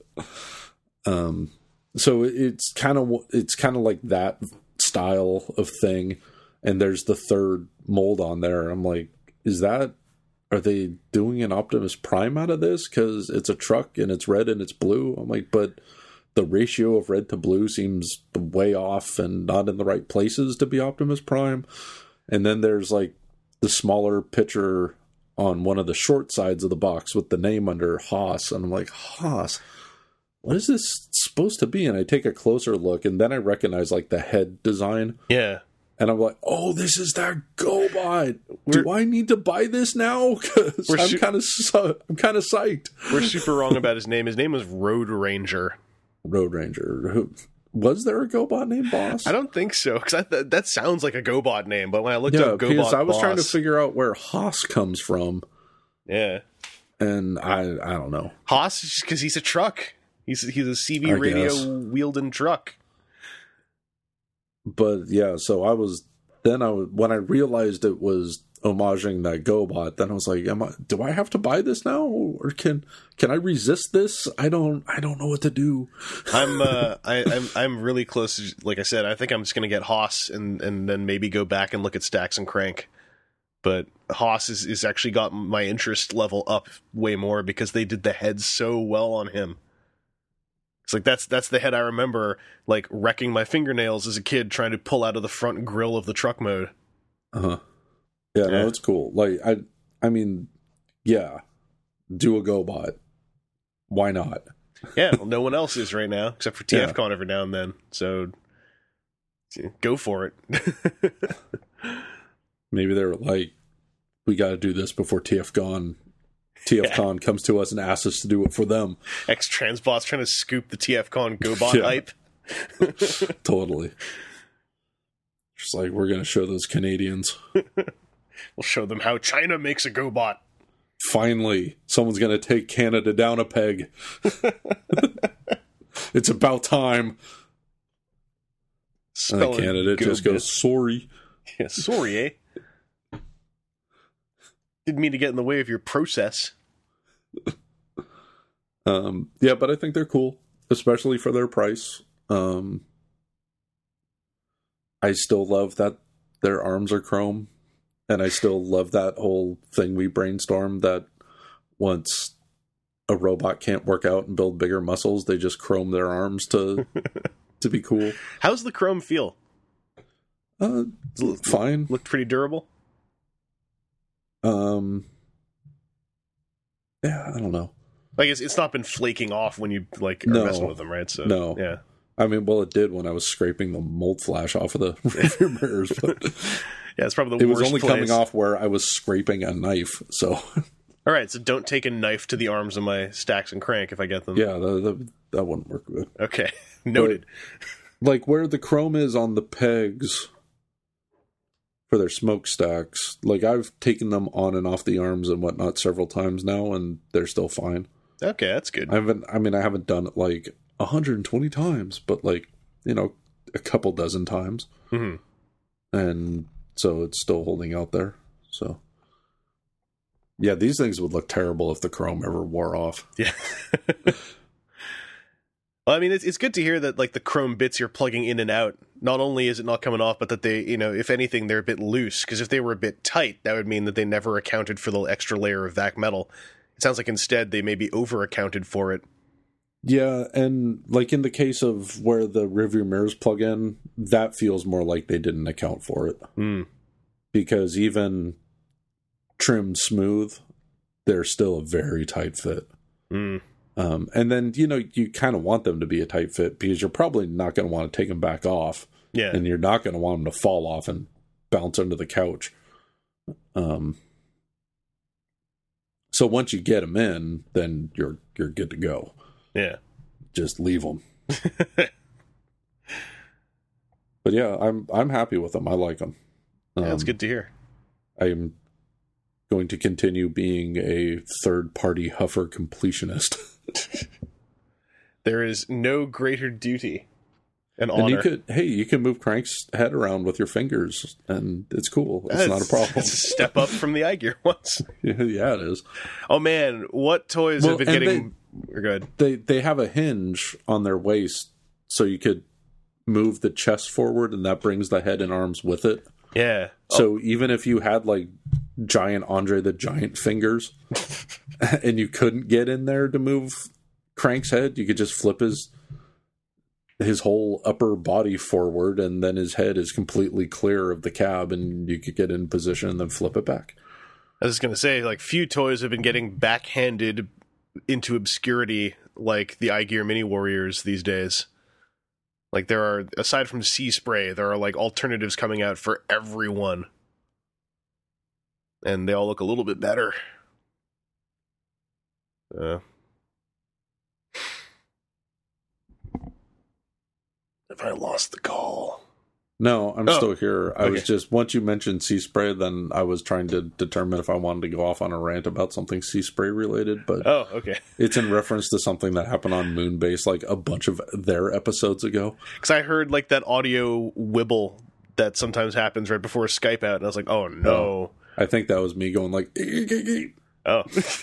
um, so it's kind of it's kind of like that style of thing. And there's the third mold on there. I'm like, is that? Are they doing an Optimus Prime out of this? Because it's a truck and it's red and it's blue. I'm like, but the ratio of red to blue seems way off and not in the right places to be Optimus Prime. And then there's like the smaller picture on one of the short sides of the box with the name under Haas. And I'm like, Haas, what is this supposed to be? And I take a closer look and then I recognize like the head design. yeah. And I'm like, oh, this is that GoBot. We're- Do I need to buy this now? Because We're I'm su- kind of su- I'm kind of psyched. We're super wrong about his name. His name was Road Ranger. Road Ranger. Who, was there a GoBot named Boss? I don't think so, because that, that sounds like a GoBot name. But when I looked Yeah, up because GoBot I was Boss, trying to figure out where Haas comes from, yeah, and I I don't know. Haas because he's a truck. He's he's a C B I radio guess. wielding truck. But yeah, so I was then I was, when I realized it was homaging that GoBot, then I was like, am I, do I have to buy this now, or can can I resist this? I don't I don't know what to do. I'm uh, I, I'm I'm really close. To, like I said, I think I'm just gonna get Haas and and then maybe go back and look at Stax and Crank. But Haas is, is actually got my interest level up way more because they did the head so well on him. It's like that's that's the head I remember like wrecking my fingernails as a kid trying to pull out of the front grill of the truck mode. Uh-huh. Yeah, Yeah. no, it's cool. Like I I mean, yeah, do a GoBot. Why not? Yeah, well, no one else is right now except for TFCon every now and then. So go for it. Maybe they're like, we got to do this before TFCon TFCon comes to us and asks us to do it for them. X Transbots trying to scoop the TFCon GoBot Yeah. hype. Totally. Just like, we're going to show those Canadians. We'll show them how China makes a GoBot. Finally, someone's going to take Canada down a peg. It's about time. And then Spelling Canada just Go-Bit. goes, sorry. Yeah, sorry, eh? Didn't mean to get in the way of your process. Um, yeah, but I think they're cool, especially for their price. Um, I still love that their arms are chrome, and I still love that whole thing we brainstormed that once a robot can't work out and build bigger muscles, they just chrome their arms to to be cool. How's the chrome feel? Uh, fine. Looked pretty durable? Um, yeah, I don't know. Like, it's, it's not been flaking off when you, like, are No. messing with them, right? So, No. Yeah. I mean, well, it did when I was scraping the mold flash off of the rearview mirrors. But Yeah, it's probably the It worst was only place. coming off where I was scraping a knife, so... All right, so don't take a knife to the arms of my stacks and crank if I get them. Yeah, that, that, that wouldn't work good. Okay, noted. But, like, where the chrome is on the pegs for their smokestacks, like, I've taken them on and off the arms and whatnot several times now, and they're still fine. Okay, that's good. I haven't, I mean, I haven't done it, like, one hundred twenty times, but, like, you know, a couple dozen times. Mm-hmm. And so it's still holding out there, so... Yeah, these things would look terrible if the chrome ever wore off. Yeah. Well, I mean, it's it's good to hear that, like, the chrome bits you're plugging in and out, not only is it not coming off, but that they, you know, if anything, they're a bit loose. Because if they were a bit tight, that would mean that they never accounted for the extra layer of vac metal. It sounds like instead they maybe over-accounted for it. Yeah, and, like, in the case of where the rearview mirrors plug in, that feels more like they didn't account for it. Mm. Because even... trimmed smooth, they're still a very tight fit. Mm. Um, and then, you know, you kind of want them to be a tight fit because you're probably not going to want to take them back off. Yeah. And you're not going to want them to fall off and bounce under the couch. Um, so once you get them in, then you're you're good to go. Yeah. Just leave them. But yeah, I'm I'm happy with them. I like them. Um, Yeah, that's good to hear. I'm going to continue being a third-party huffer completionist. There is no greater duty and And honor. you could, hey, you can move Crank's head around with your fingers, and it's cool. It's That's- not a problem. It's a step up from the iGear ones. Yeah, it is. Oh man, what toys Well, have been and getting? We're good. They they have a hinge on their waist, so you could move the chest forward, and that brings the head and arms with it. Yeah. So even if you had like giant Andre the Giant fingers, and you couldn't get in there to move Crank's head, you could just flip his his whole upper body forward, and then his head is completely clear of the cab, and you could get in position and then flip it back. I was just gonna say, like, few toys have been getting backhanded into obscurity like the iGear Mini Warriors these days. Like, there are, aside from Sea Spray, there are like alternatives coming out for everyone, and they all look a little bit better. Uh, have I lost the call? No, I'm Oh, still here. I okay. was just, once you mentioned Sea Spray, then I was trying to determine if I wanted to go off on a rant about something Sea Spray related, but Oh, okay. it's in reference to something that happened on Moonbase like a bunch of their episodes ago. Because I heard like that audio wibble that sometimes happens right before Skype out, and I was like, oh no. I think that was me going like, "Eek, eek, eek." Oh.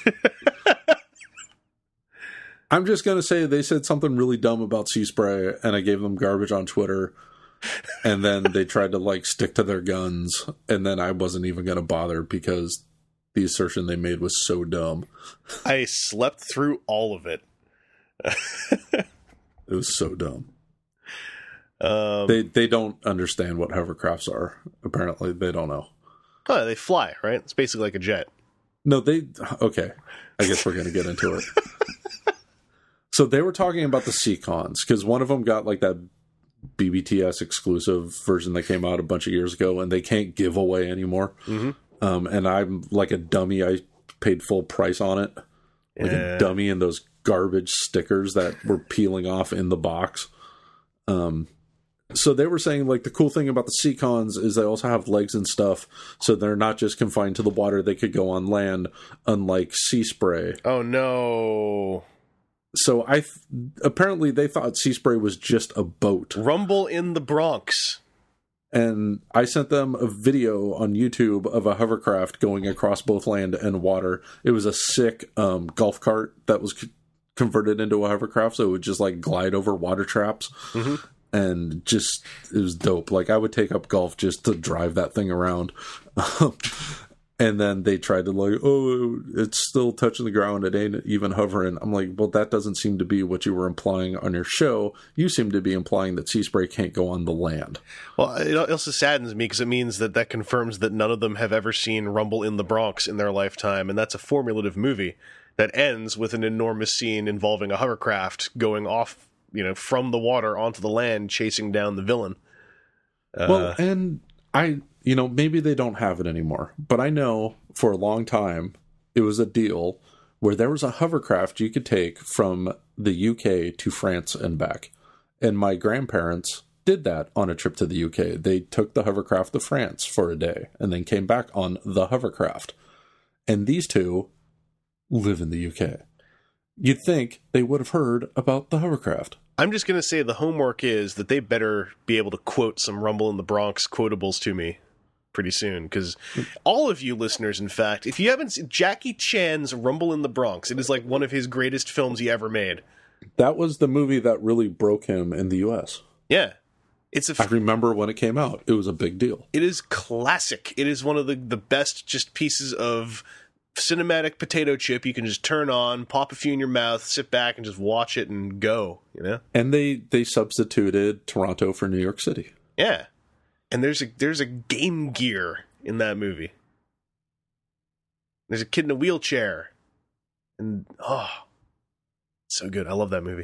I'm just going to say they said something really dumb about Sea Spray, and I gave them garbage on Twitter, and then they tried to like stick to their guns, and then I wasn't even going to bother because the assertion they made was so dumb. I slept through all of it. It was so dumb. Um, They they don't understand what hovercrafts are. Apparently, they don't know. oh, they fly, right? It's basically like a jet. No, they... Okay. I guess we're going to get into it. So they were talking about the Seacons, because one of them got like that B B T S exclusive version that came out a bunch of years ago, and they can't give away anymore. Mm-hmm. Um, and I'm like a dummy. I paid full price on it. Like Yeah. a dummy in those garbage stickers that were peeling off in the box. Um, so they were saying like the cool thing about the Seacons is they also have legs and stuff, so they're not just confined to the water. They could go on land, unlike Sea Spray. Oh no. So I th- apparently they thought Sea Spray was just a boat. Rumble in the Bronx. And I sent them a video on YouTube of a hovercraft going across both land and water. It was a sick um, golf cart that was c- converted into a hovercraft, so it would just like glide over water traps. Mm-hmm. And just, it was dope. Like, I would take up golf just to drive that thing around. And then they tried to like, oh, it's still touching the ground. It ain't even hovering. I'm like, well, that doesn't seem to be what you were implying on your show. You seem to be implying that Sea Spray can't go on the land. Well, it also saddens me because it means that that confirms that none of them have ever seen Rumble in the Bronx in their lifetime, and that's a formulative movie that ends with an enormous scene involving a hovercraft going off, you know, from the water onto the land, chasing down the villain. Uh, Well, and I, you know, maybe they don't have it anymore, but I know for a long time it was a deal where there was a hovercraft you could take from the U K to France and back. And my grandparents did that on a trip to the U K. They took the hovercraft to France for a day and then came back on the hovercraft. And these two live in the U K. You'd think they would have heard about the hovercraft. I'm just going to say the homework is that they better be able to quote some Rumble in the Bronx quotables to me pretty soon, because all of you listeners, in fact, if you haven't seen Jackie Chan's Rumble in the Bronx, it is like one of his greatest films he ever made. That was the movie that really broke him in the U S. Yeah. It's a f- I remember when it came out. It was a big deal. It is classic. It is one of the, the best just pieces of cinematic potato chip you can just turn on, pop a few in your mouth, sit back and just watch it and go, you know? And they, they substituted Toronto for New York City. Yeah. And there's a there's a Game Gear in that movie. There's a kid in a wheelchair. And oh, so good. I love that movie.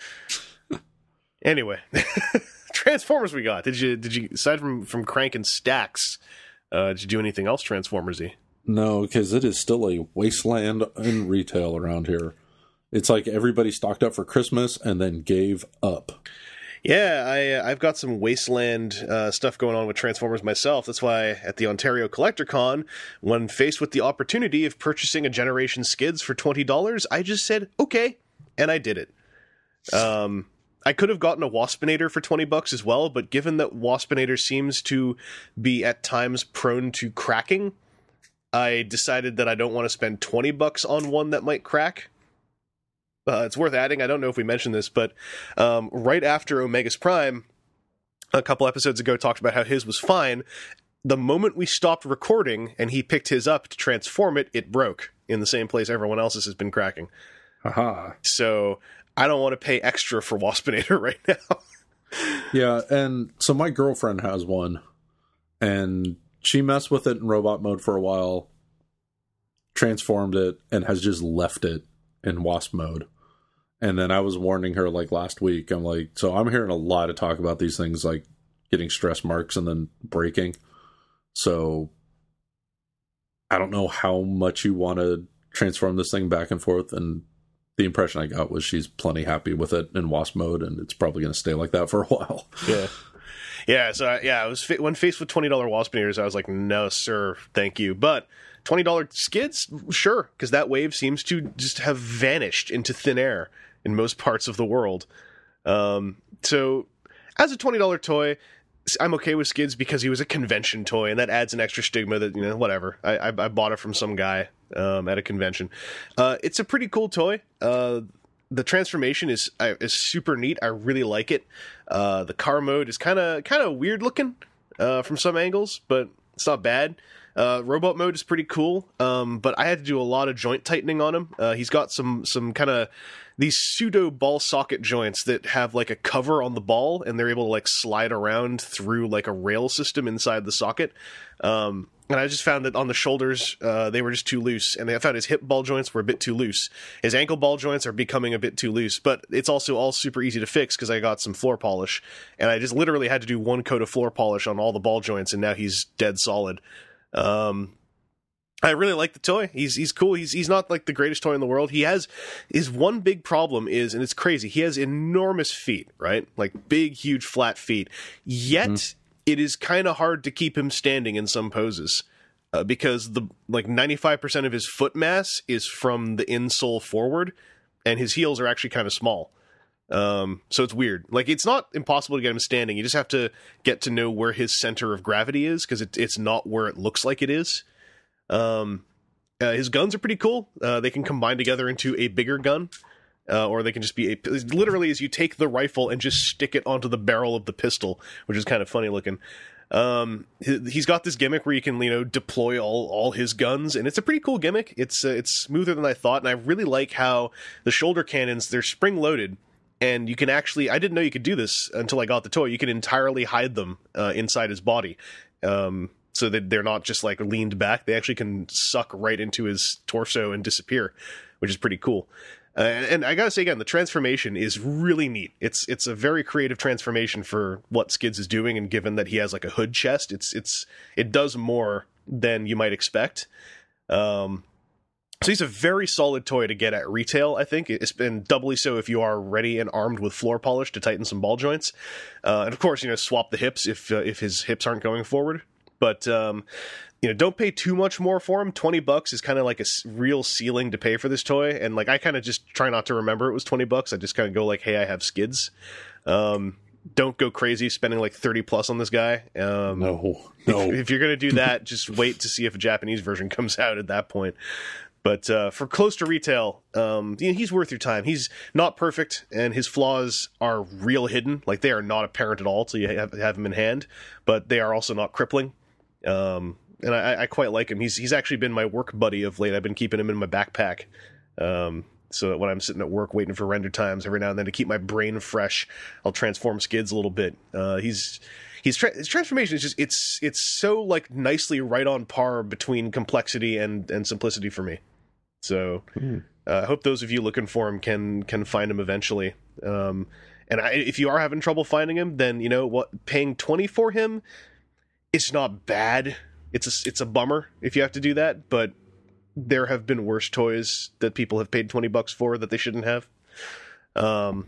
Anyway, Transformers we got. Did you did you aside from from cranking stacks, uh, did you do anything else Transformers-y? No, because it is still a wasteland in retail around here. It's like everybody stocked up for Christmas and then gave up. Yeah, I, uh, I've got some wasteland uh, stuff going on with Transformers myself. That's why at the Ontario Collector Con, when faced with the opportunity of purchasing a Generation Skids for twenty dollars, I just said, okay, and I did it. Um, I could have gotten a Waspinator for twenty bucks as well, but given that Waspinator seems to be at times prone to cracking, I decided that I don't want to spend twenty bucks on one that might crack. Uh, it's worth adding, I don't know if we mentioned this, but um, right after Omega's Prime, a couple episodes ago, talked about how his was fine. The moment we stopped recording and he picked his up to transform it, it broke in the same place everyone else's has been cracking. Haha. So I don't want to pay extra for Waspinator right now. Yeah, and so my girlfriend has one, and she messed with it in robot mode for a while, transformed it, and has just left it in Wasp mode. And then I was warning her like last week. I'm like, so I'm hearing a lot of talk about these things like getting stress marks and then breaking. So I don't know how much you want to transform this thing back and forth. And the impression I got was she's plenty happy with it in Wasp mode, and it's probably going to stay like that for a while. Yeah. Yeah, so I, yeah, I was when faced with twenty dollars Waspinators, I was like, no, sir, thank you. But twenty dollars skids, sure, because that wave seems to just have vanished into thin air in most parts of the world. Um, so as a twenty dollars toy, I'm okay with skids because he was a convention toy, and that adds an extra stigma that, you know, whatever. I, I, I bought it from some guy um, at a convention. Uh, it's a pretty cool toy. Uh, the transformation is uh, is super neat. I really like it. Uh, the car mode is kind of kind of weird looking uh, from some angles, but it's not bad. Uh, robot mode is pretty cool, um, but I had to do a lot of joint tightening on him. Uh, he's got some some kind of these pseudo ball socket joints that have like a cover on the ball, and they're able to like slide around through like a rail system inside the socket. Um, and I just found that on the shoulders, uh, they were just too loose, and I found his hip ball joints were a bit too loose. His ankle ball joints are becoming a bit too loose, but it's also all super easy to fix because I got some floor polish, and I just literally had to do one coat of floor polish on all the ball joints, and now he's dead solid. Um, I really like the toy. He's he's cool. He's he's not like the greatest toy in the world. He has his one big problem is, and it's crazy, he has enormous feet, right? Like big, huge, flat feet. Yet mm-hmm. it is kind of hard to keep him standing in some poses uh, because the like ninety-five percent of his foot mass is from the insole forward, and his heels are actually kind of small. Um, so it's weird. Like, it's not impossible to get him standing. You just have to get to know where his center of gravity is, because it, it's not where it looks like it is. Um, uh, his guns are pretty cool. Uh, they can combine together into a bigger gun, uh, or they can just be a, literally as you take the rifle and just stick it onto the barrel of the pistol, which is kind of funny looking. Um, he's got this gimmick where you can, you know, deploy all, all his guns, and it's a pretty cool gimmick. It's, uh, it's smoother than I thought. And I really like how the shoulder cannons, they're spring loaded. And you can actually, I didn't know you could do this until I got the toy. You can entirely hide them uh, inside his body. Um, so that they're not just like leaned back. They actually can suck right into his torso and disappear, which is pretty cool. Uh, and, and I gotta say again, the transformation is really neat. It's it's a very creative transformation for what Skids is doing, and given that he has like a hood chest, it's it's it does more than you might expect. Um, so he's a very solid toy to get at retail, I think. It's been doubly so if you are ready and armed with floor polish to tighten some ball joints, uh, and of course, you know, swap the hips if uh, if his hips aren't going forward. But um, you know, don't pay too much more for him. twenty bucks is kind of like a s- real ceiling to pay for this toy. And like, I kind of just try not to remember it was twenty bucks. I just kind of go like, hey, I have Skids. Um, don't go crazy spending like thirty plus on this guy. Um, No, no. If, if you're going to do that, just wait to see if a Japanese version comes out at that point. But uh, for close to retail, um, you know, he's worth your time. He's not perfect, and his flaws are real hidden. Like, they are not apparent at all till you have, have him in hand, but they are also not crippling. Um, and I, I quite like him. He's he's actually been my work buddy of late. I've been keeping him in my backpack, um, so that when I'm sitting at work waiting for render times, every now and then to keep my brain fresh, I'll transform Skids a little bit. Uh, he's he's tra- his transformation is just it's it's so like nicely right on par between complexity and and simplicity for me. So mm. uh, I hope those of you looking for him can can find him eventually. Um, and I, if you are having trouble finding him, then you know what, paying twenty for him, it's not bad. It's a, it's a bummer if you have to do that, but there have been worse toys that people have paid twenty bucks for that they shouldn't have. Um,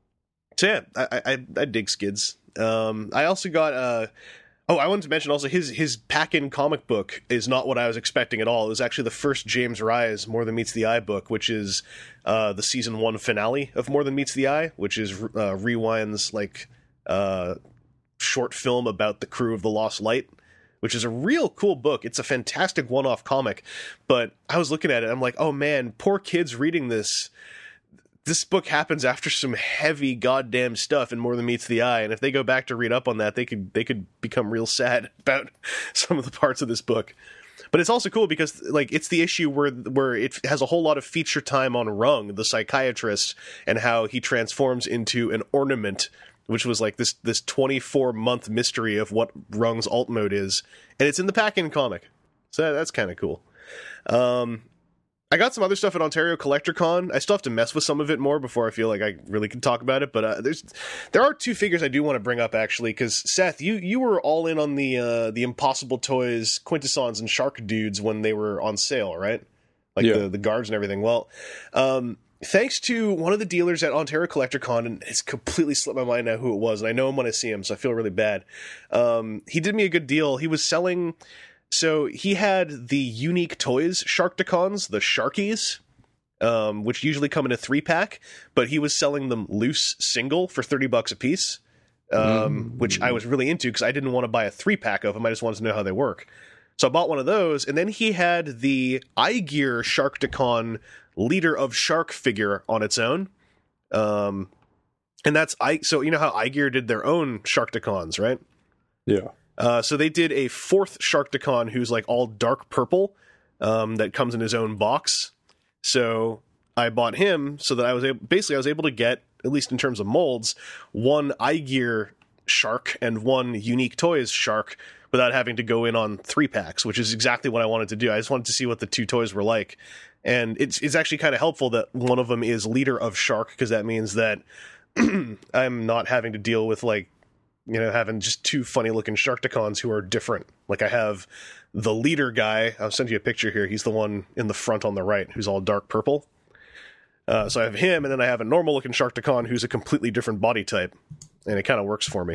so yeah, I, I, I dig Skids. Um, I also got, uh, oh, I wanted to mention also his, his pack-in comic book is not what I was expecting at all. It was actually the first James Rise More Than Meets the Eye book, which is, uh, the season one finale of More Than Meets the Eye, which is, uh, Rewind's, like, uh, short film about the crew of the Lost Light, which is a real cool book. It's a fantastic one-off comic, but I was looking at it, I'm like, oh man, poor kids reading this. This book happens after some heavy goddamn stuff in More Than Meets the Eye, and if they go back to read up on that, they could they could become real sad about some of the parts of this book. But it's also cool because like it's the issue where where it has a whole lot of feature time on Rung, the psychiatrist, and how he transforms into an ornament, which was like this this twenty-four month mystery of what Rung's alt mode is, and it's in the pack-in comic, so that's kind of cool. Um, I got some other stuff at Ontario Collector Con. I still have to mess with some of it more before I feel like I really can talk about it. But uh, there's there are two figures I do want to bring up actually, because Seth, you you were all in on the uh, the Impossible Toys Quintessons and Shark Dudes when they were on sale, right? Like yeah. the the guards and everything. Well, um, thanks to one of the dealers at Ontario Collector Con, and it's completely slipped my mind now who it was, and I know him when I see him, so I feel really bad. Um, he did me a good deal. He was selling. So he had the Unique Toys Sharkticons, the Sharkies, um, which usually come in a three-pack, but he was selling them loose single for thirty bucks a piece, um, mm. which I was really into because I didn't want to buy a three-pack of them. I just wanted to know how they work. So I bought one of those, and then he had the iGear Sharkticon Leader of Shark figure on its own. Um, and that's I. So you know how iGear did their own Sharkticons, right? Yeah. Uh, so they did a fourth Sharkticon who's like all dark purple, um, that comes in his own box. So I bought him so that I was able, basically I was able to get, at least in terms of molds, one iGear shark and one Unique Toys shark without having to go in on three packs, which is exactly what I wanted to do. I just wanted to see what the two toys were like. And it's it's actually kind of helpful that one of them is Leader of Shark, because that means that I'm not having to deal with like, you know, having just two funny looking Sharkticons who are different. Like I have the leader guy. I'll send you a picture here. He's the one in the front on the right who's all dark purple. Uh, so I have him, and then I have a normal looking Sharkticon who's a completely different body type, and it kind of works for me.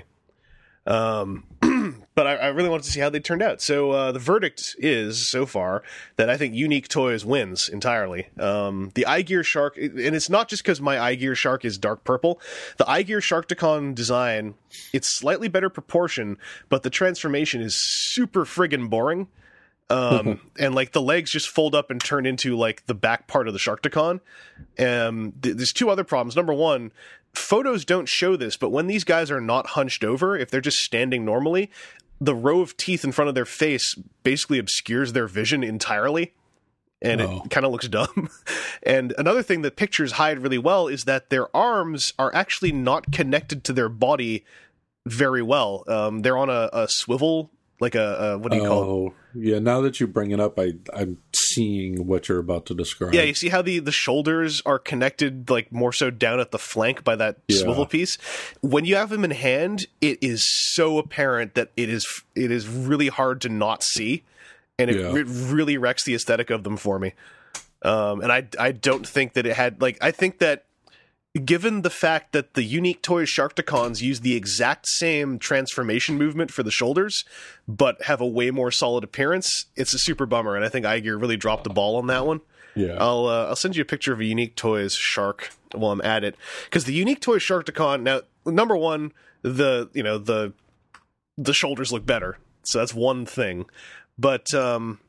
Um, but I, I really wanted to see how they turned out. So uh, the verdict is, so far, that I think Unique Toys wins entirely. Um, the iGear Shark, and it's not just because my iGear Shark is dark purple. The iGear Sharkticon design, it's slightly better proportion, but the transformation is super friggin' boring. Um, and like the legs just fold up and turn into like the back part of the Sharkticon. Um, th- there's two other problems. Number one, photos don't show this, but when these guys are not hunched over, if they're just standing normally, the row of teeth in front of their face basically obscures their vision entirely, and oh. it kind of looks dumb. And another thing that pictures hide really well is that their arms are actually not connected to their body very well. Um, they're on a, a swivel, like a, a what do you oh, call it? Yeah, now that you bring it up, I, I'm seeing what you're about to describe. Yeah, you see how the, the shoulders are connected, like, more so down at the flank by that Yeah. swivel piece? When you have them in hand, it is so apparent that it is it is really hard to not see, and it, Yeah. it really wrecks the aesthetic of them for me. Um, and I, I don't think that it had, like, I think that given the fact that the Unique Toys Sharkticons use the exact same transformation movement for the shoulders, but have a way more solid appearance, it's a super bummer, and I think Igear really dropped the ball on that one. Yeah. I'll uh, I'll send you a picture of a Unique Toys shark while I'm at it, because the Unique Toys Sharkticon, now, number one, the you know the the shoulders look better, so that's one thing, but um,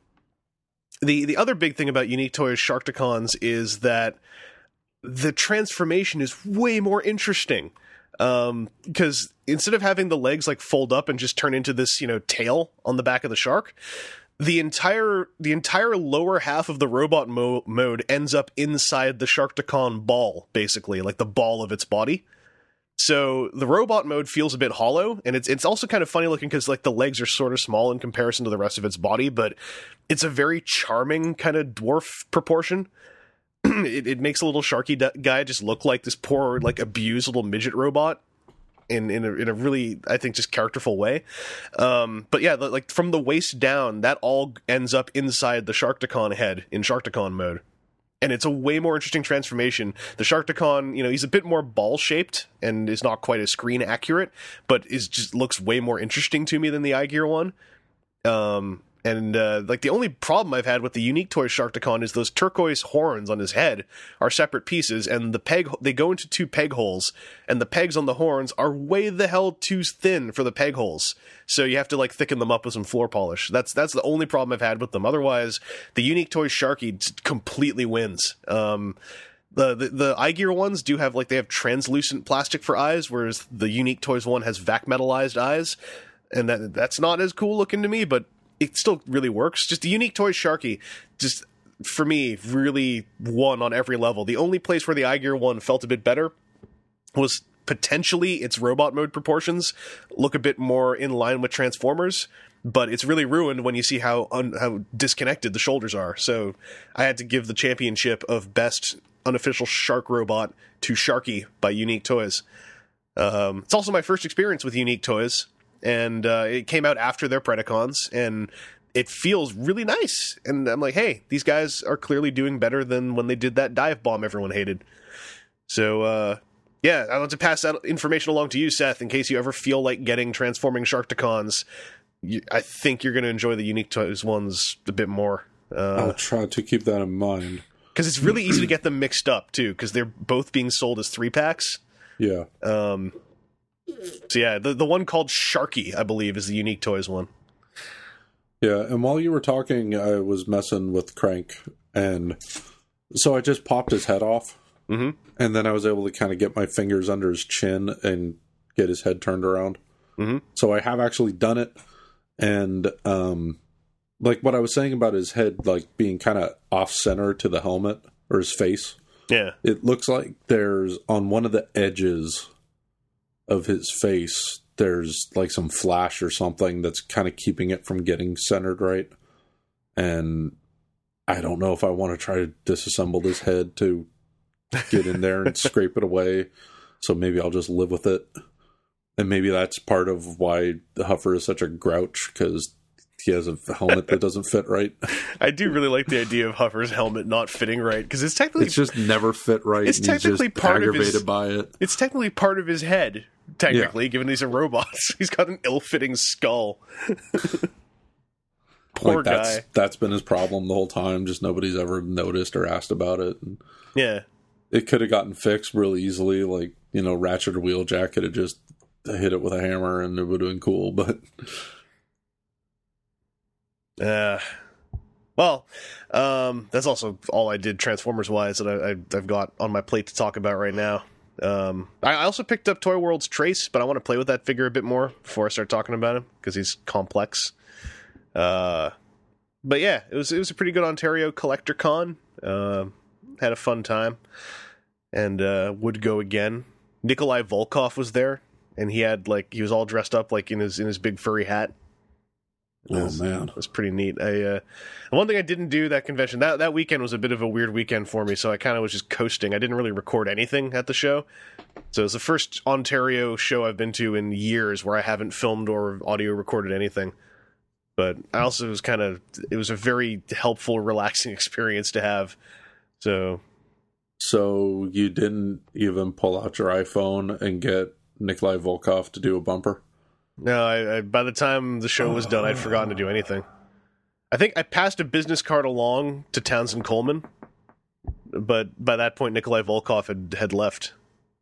the the other big thing about Unique Toys Sharkticons is that the transformation is way more interesting, um, because instead of having the legs like fold up and just turn into this, you know, tail on the back of the shark, the entire the entire lower half of the robot mo- mode ends up inside the Sharkticon ball, basically, like the ball of its body. So the robot mode feels a bit hollow, and it's it's also kind of funny looking because like the legs are sort of small in comparison to the rest of its body, but it's a very charming kind of dwarf proportion. It, it makes a little sharky d- guy just look like this poor, like, abused little midget robot in in a, in a really, I think, just characterful way. Um, but yeah, the, like from the waist down, that all ends up inside the Sharkticon head in Sharkticon mode, and it's a way more interesting transformation. The Sharkticon, you know, he's a bit more ball shaped and is not quite as screen accurate, but is just looks way more interesting to me than the Igear one. Um, And, uh, like, the only problem I've had with the Unique Toys Sharkticon is those turquoise horns on his head are separate pieces, and the peg, they go into two peg holes, and the pegs on the horns are way the hell too thin for the peg holes. So you have to, like, thicken them up with some floor polish. That's, that's the only problem I've had with them. Otherwise, the Unique Toys Sharky completely wins. Um, The, the the Igear ones do have, like, they have translucent plastic for eyes, whereas the Unique Toys one has vac metallized eyes, and that that's not as cool looking to me, but it still really works. Just the Unique Toys Sharky, just, for me, really won on every level. The only place where the Igear one felt a bit better was potentially its robot mode proportions look a bit more in line with Transformers, but it's really ruined when you see how un- how disconnected the shoulders are. So I had to give the championship of best unofficial shark robot to Sharky by Unique Toys. Um, it's also my first experience with Unique Toys, and uh, it came out after their Predacons, and it feels really nice. And I'm like, hey, these guys are clearly doing better than when they did that dive bomb everyone hated. So, uh, yeah, I want to pass that information along to you, Seth, in case you ever feel like getting Transforming Sharkticons. You, I think you're going to enjoy the Unique Toys ones a bit more. Uh, I'll try to keep that in mind. Because it's really easy to get them mixed up, too, because they're both being sold as three-packs. Yeah. Um, so yeah, the the one called Sharky, I believe, is the Unique Toys one. Yeah, and while you were talking, I was messing with Crank, and so I just popped his head off, mm-hmm. and then I was able to kind of get my fingers under his chin and get his head turned around. Mm-hmm. So I have actually done it, and um, like what I was saying about his head, like being kind of off-center to the helmet, or his face. Yeah. It looks like there's, on one of the edges of his face, there's like some flash or something that's kind of keeping it from getting centered right. And I don't know if I want to try to disassemble this head to get in there and scrape it away. So maybe I'll just live with it. And maybe that's part of why Huffer is such a grouch, because he has a helmet that doesn't fit right. I do really like the idea of Huffer's helmet not fitting right, because it's technically It's just never fit right. It's and technically he's just part of aggravated his- by it. it's technically part of his head. Technically, given he's a robot, he's got an ill-fitting skull. Poor Like that's, guy. That's been his problem the whole time. Just nobody's ever noticed or asked about it. And Yeah. it could have gotten fixed really easily. Like, you know, Ratchet or Wheeljack could have just hit it with a hammer and it would have been cool. But Uh, well, um, that's also all I did Transformers-wise that I, I, I've got on my plate to talk about right now. Um, I I also picked up Toy World's Trace, but I want to play with that figure a bit more before I start talking about him, because he's complex. Uh, but yeah, it was it was a pretty good Ontario Collector Con. Uh, had a fun time, and uh, would go again. Nikolai Volkov was there, and he had like he was all dressed up like in his in his big furry hat. Oh was, man, it was pretty neat. I uh, one thing I didn't do that convention that that weekend was a bit of a weird weekend for me, so I kind of was just coasting. I didn't really record anything at the show, so it was the first Ontario show I've been to in years where I haven't filmed or audio recorded anything. But I also was kind of it was a very helpful, relaxing experience to have. So, so you didn't even pull out your iPhone and get Nikolai Volkov to do a bumper? No, I, I, by the time the show was done, I'd forgotten to do anything. I think I passed a business card along to Townsend Coleman, but by that point, Nikolai Volkov had, had left.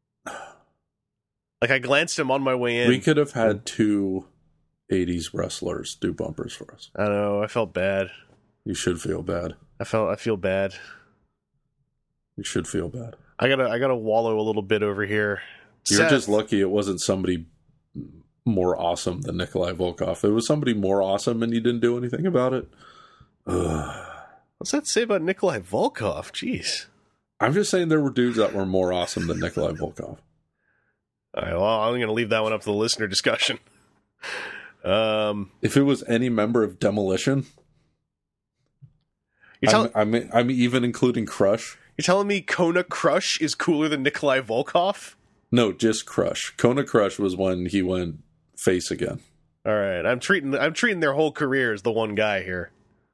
Like, I glanced him on my way in. We could have had two eighties wrestlers do bumpers for us. I don't know. I felt bad. You should feel bad. I felt. I feel bad. You should feel bad. I gotta. I gotta wallow a little bit over here. You're Seth. just lucky it wasn't somebody more awesome than Nikolai Volkov. If it was somebody more awesome and you didn't do anything about it. Ugh. What's that say about Nikolai Volkov? Jeez. I'm just saying there were dudes that were more awesome than Nikolai Volkov. All right, well, I'm going to leave that one up to the listener discussion. Um, if it was any member of Demolition, you're, tell- I'm, I'm, I'm even including Crush. You're telling me Kona Crush is cooler than Nikolai Volkov? No, just Crush. Kona Crush was when he went face again. All right, I'm treating I'm treating their whole career as the one guy here.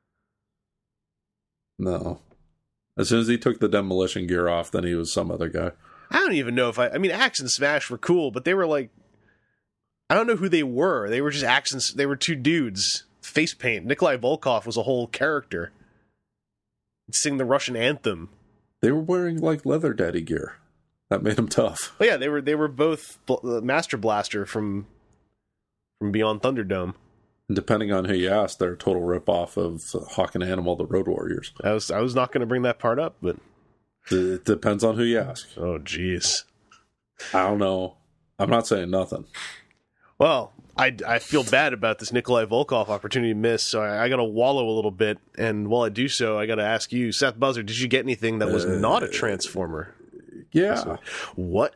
No. As soon as he took the Demolition gear off, then he was some other guy. I don't even know if I... I mean, Axe and Smash were cool, but they were like... I don't know who they were. They were just Axe and... They were two dudes. Face paint. Nikolai Volkov was a whole character. He'd sing the Russian anthem. They were wearing, like, leather daddy gear. That made him tough. But yeah, they were they were both uh, Master Blaster from from Beyond Thunderdome. And depending on who you ask, they're a total ripoff of Hawk and Animal, the Road Warriors. I was I was not going to bring that part up, but... It depends on who you ask. Oh, jeez. I don't know. I'm not saying nothing. Well, I, I feel bad about this Nikolai Volkov opportunity missed, so I, I got to wallow a little bit. And while I do so, I got to ask you, Seth Buzzard, did you get anything that was uh, not a Transformer? Yeah. So, what?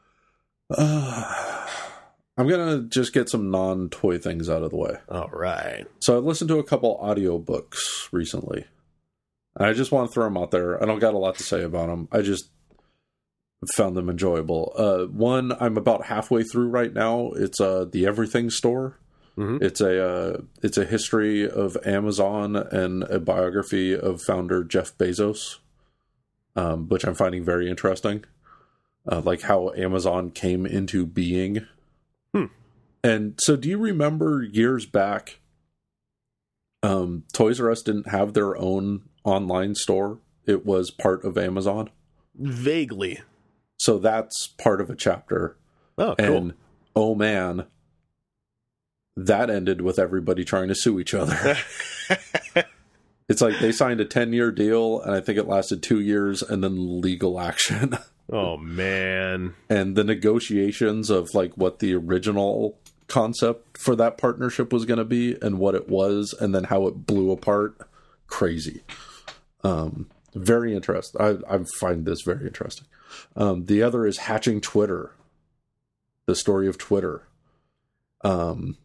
Uh, I'm going to just get some non-toy things out of the way. All right. So I listened to a couple audiobooks recently. I just want to throw them out there. I don't got a lot to say about them. I just found them enjoyable. Uh, one I'm about halfway through right now. It's uh, the Everything Store. Mm-hmm. It's a uh, it's a history of Amazon and a biography of founder Jeff Bezos, um, which I'm finding very interesting. Uh, like how Amazon came into being. Hmm. And so, do you remember years back? Um, Toys R Us didn't have their own online store. It was part of Amazon. Vaguely. So that's part of a chapter. Oh, cool. And, oh man, that ended with everybody trying to sue each other. It's like they signed a ten-year deal, and I think it lasted two years, and then legal action. Oh, man. And the negotiations of like what the original concept for that partnership was going to be and what it was, and then how it blew apart. Crazy. Um, very interesting. I, I find this very interesting. Um, the other is Hatching Twitter. The story of Twitter. Um,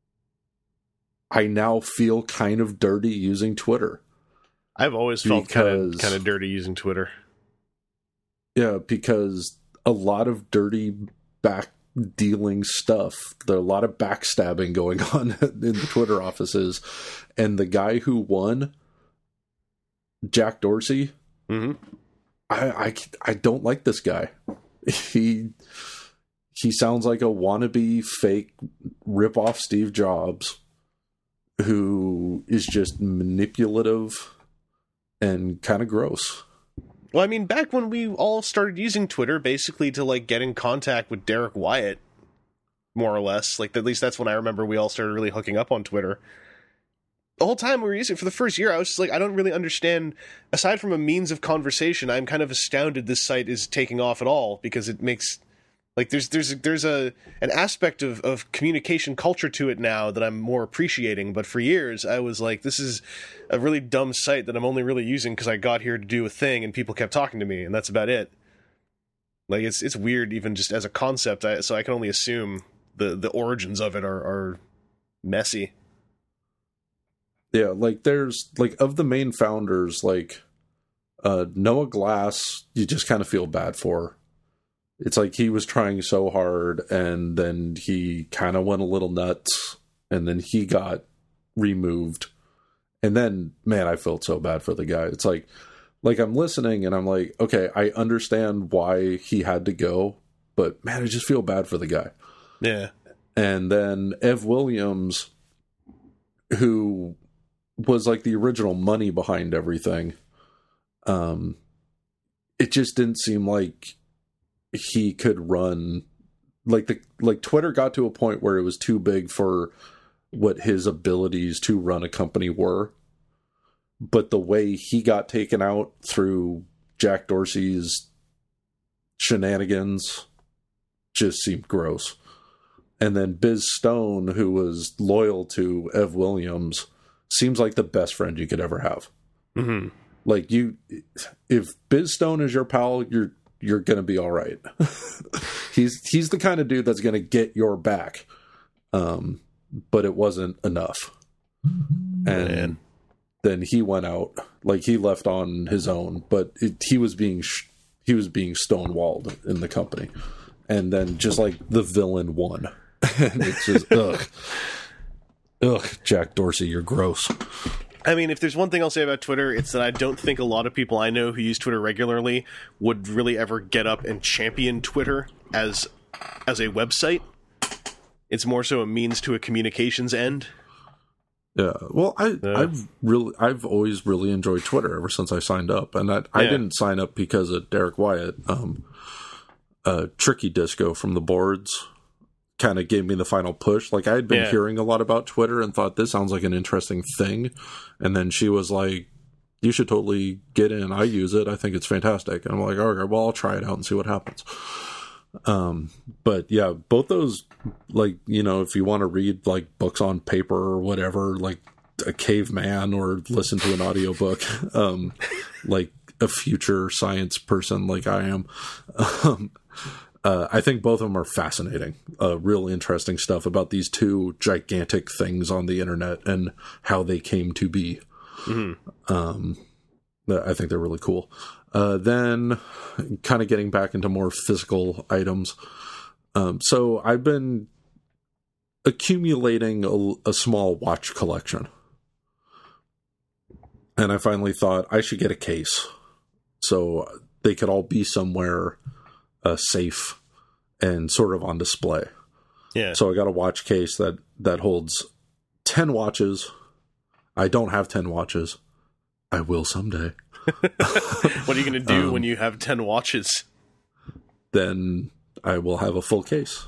I now feel kind of dirty using Twitter. I've always felt kind of kind of dirty using Twitter. Yeah, because a lot of dirty back dealing stuff. There are a lot of backstabbing going on in the Twitter offices, and the guy who won, Jack Dorsey, mm-hmm. I, I I don't like this guy. He he sounds like a wannabe fake rip-off Steve Jobs who is just manipulative and kind of gross. Well, I mean, back when we all started using Twitter basically to, like, get in contact with Derek Wyatt, more or less. Like, at least that's when I remember we all started really hooking up on Twitter. The whole time we were using it for the first year, I was just like, I don't really understand. Aside from a means of conversation, I'm kind of astounded this site is taking off at all, because it makes... Like, there's there's there's a an aspect of, of communication culture to it now that I'm more appreciating. But for years, I was like, this is a really dumb site that I'm only really using because I got here to do a thing and people kept talking to me, and that's about it. Like, it's it's weird even just as a concept, I, so I can only assume the, the origins of it are, are messy. Yeah, like there's like of the main founders, like uh Noah Glass, you just kind of feel bad for. It's like he was trying so hard and then he kind of went a little nuts and then he got removed. And then, man, I felt so bad for the guy. It's like, like I'm listening and I'm like, okay, I understand why he had to go, but man, I just feel bad for the guy. Yeah. And then Ev Williams, who was like the original money behind everything, um, it just didn't seem like he could run like the like Twitter got to a point where it was too big for what his abilities to run a company were. But the way he got taken out through Jack Dorsey's shenanigans just seemed gross. And then Biz Stone, who was loyal to Ev Williams, seems like the best friend you could ever have. Mm-hmm. Like you, if Biz Stone is your pal, you're you're gonna be all right. he's he's the kind of dude that's gonna get your back. Um, but it wasn't enough, and Man. then he went out. Like he left on his own, but it, he was being sh- he was being stonewalled in the company, and then just like the villain won. And it's just ugh, ugh. Jack Dorsey, you're gross. I mean, if there's one thing I'll say about Twitter, it's that I don't think a lot of people I know who use Twitter regularly would really ever get up and champion Twitter as as a website. It's more so a means to a communications end. Yeah, well, I, Yeah. I've really, I've always really enjoyed Twitter ever since I signed up, and I, I Yeah. didn't sign up because of Derek Wyatt. Um, uh, Tricky Disco from the boards kind of gave me the final push. Like I had been Yeah. hearing a lot about Twitter and thought this sounds like an interesting thing, and then she was like, "You should totally get in. I use it. I think it's fantastic." And I'm like, "Okay, well, I'll try it out and see what happens." Um, but yeah, both those, like, you know, if you want to read like books on paper or whatever, like a caveman or listen to an audiobook, um, like a future science person like I am, um, uh, I think both of them are fascinating, uh, real interesting stuff about these two gigantic things on the internet and how they came to be. Mm-hmm. Um, I think they're really cool. Uh, then kind of getting back into more physical items. Um, so I've been accumulating a, a small watch collection. And I finally thought I should get a case so they could all be somewhere uh, safe and sort of on display. Yeah. So I got a watch case that, that holds ten watches. I don't have ten watches. I will someday. What are you going to do Um, when you have ten watches? Then I will have a full case.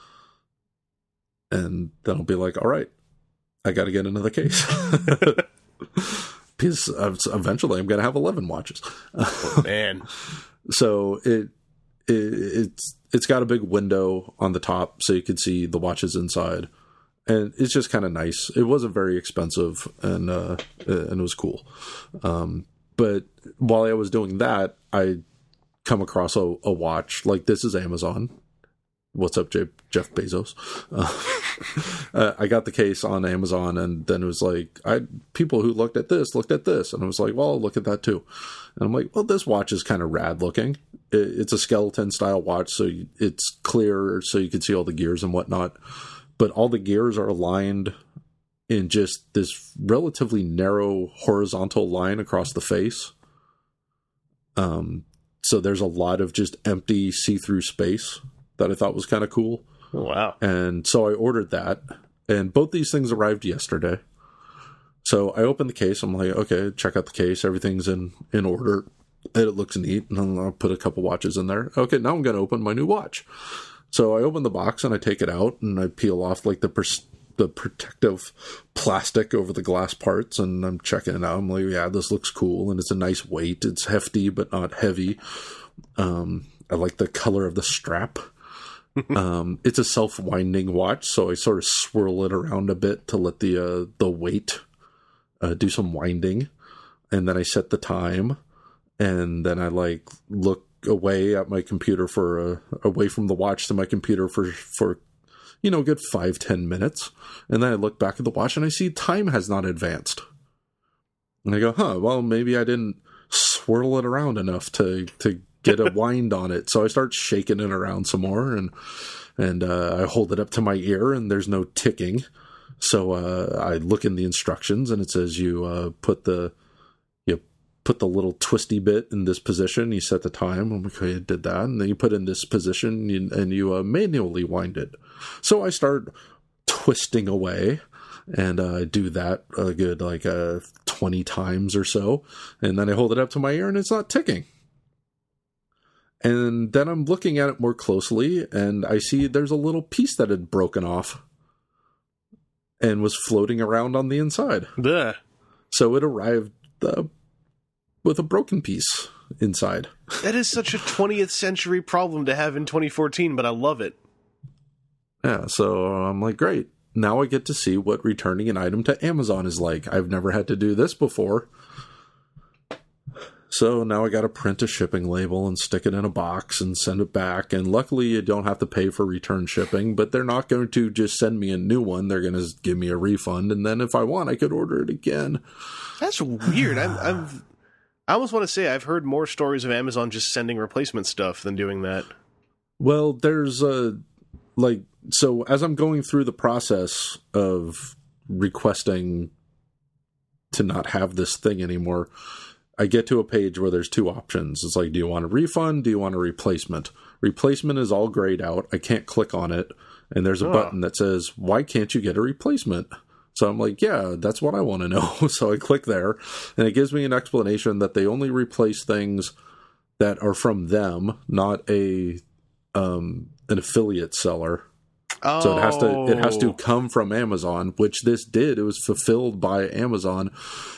And then I'll be like, all right, I got to get another case. Because eventually I'm going to have eleven watches. Oh, man. So it, it it's it's got a big window on the top so you can see the watches inside. And it's just kind of nice. It wasn't very expensive, and uh, and it was cool. Um, but while I was doing that, I come across a, a watch. Like, this is Amazon. What's up, J- Jeff Bezos? Uh, uh, I got the case on Amazon, and then it was like, I people who looked at this looked at this, and I was like, well, I'll look at that too. And I'm like, well, this watch is kind of rad looking. It, it's a skeleton style watch, so it's clear, so you can see all the gears and whatnot. But all the gears are aligned in just this relatively narrow horizontal line across the face. Um, so there's a lot of just empty see-through space that I thought was kind of cool. Oh, wow. And so I ordered that, and both these things arrived yesterday. So I opened the case. I'm like, okay, check out the case. Everything's in, in order. And it looks neat. And then I'll put a couple watches in there. Okay, now I'm going to open my new watch. So I open the box and I take it out and I peel off like the pers- the protective plastic over the glass parts, and I'm checking it out. I'm like, yeah, this looks cool, and it's a nice weight. It's hefty but not heavy. Um, I like the color of the strap. um, it's a self-winding watch, so I sort of swirl it around a bit to let the uh, the weight uh, do some winding, and then I set the time, and then I like look away at my computer for uh, away from the watch to my computer for for you know a good five ten minutes, and then I look back at the watch and I see time has not advanced And I go, huh, well, maybe I didn't swirl it around enough to, to get a wind on it. So I start shaking it around some more, and and uh, I hold it up to my ear, and there's no ticking. So uh, I look in the instructions, and it says you uh, put the you put the little twisty bit in this position. You set the time. I'm like, okay, I did that, and then you put it in this position, and you uh, manually wind it. So I start twisting away. And uh, I do that a good like uh, twenty times or so. And then I hold it up to my ear and it's not ticking. And then I'm looking at it more closely and I see there's a little piece that had broken off and was floating around on the inside. Blech. So it arrived uh, with a broken piece inside. That is such a twentieth century problem to have in twenty fourteen, but I love it. Yeah, so I'm like, great. Now I get to see what returning an item to Amazon is like. I've never had to do this before. So now I got to print a shipping label and stick it in a box and send it back. And luckily you don't have to pay for return shipping, but they're not going to just send me a new one. They're going to give me a refund. And then if I want, I could order it again. That's weird. I'm, I'm, I almost want to say I've heard more stories of Amazon just sending replacement stuff than doing that. Well, there's a, like, so as I'm going through the process of requesting to not have this thing anymore, I get to a page where there's two options. It's like, do you want a refund? Do you want a replacement? Replacement is all grayed out. I can't click on it. And there's a oh. button that says, why can't you get a replacement? So I'm like, yeah, that's what I want to know. So I click there and it gives me an explanation that they only replace things that are from them, not a, um, an affiliate seller. Oh. So it has to it has to come from Amazon, which this did. It was fulfilled by Amazon,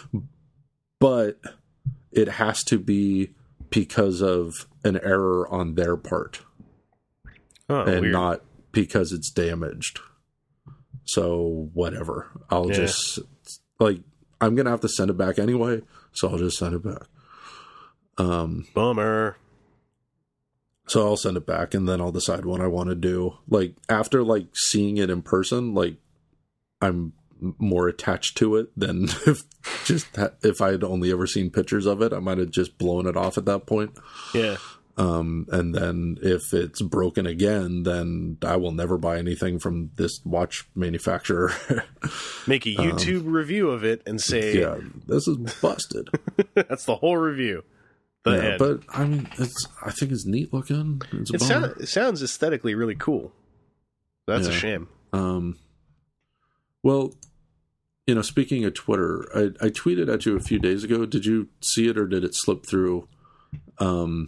but it has to be because of an error on their part, oh, and weird. not because it's damaged. So whatever, I'll yeah. just like I'm gonna have to send it back anyway, so I'll just send it back. Um, Bummer. So I'll send it back and then I'll decide what I want to do. Like after like seeing it in person, like I'm more attached to it than if just if I had only ever seen pictures of it, I might have just blown it off at that point. Yeah. Um, and then if it's broken again, then I will never buy anything from this watch manufacturer. Make a YouTube um, review of it and say, yeah, this is busted. That's the whole review. Yeah, but I mean, it's. I think it's neat looking. It's a it, sound, it sounds aesthetically really cool. That's yeah. a shame. Um. Well, you know, speaking of Twitter, I, I tweeted at you a few days ago. Did you see it or did it slip through? Um.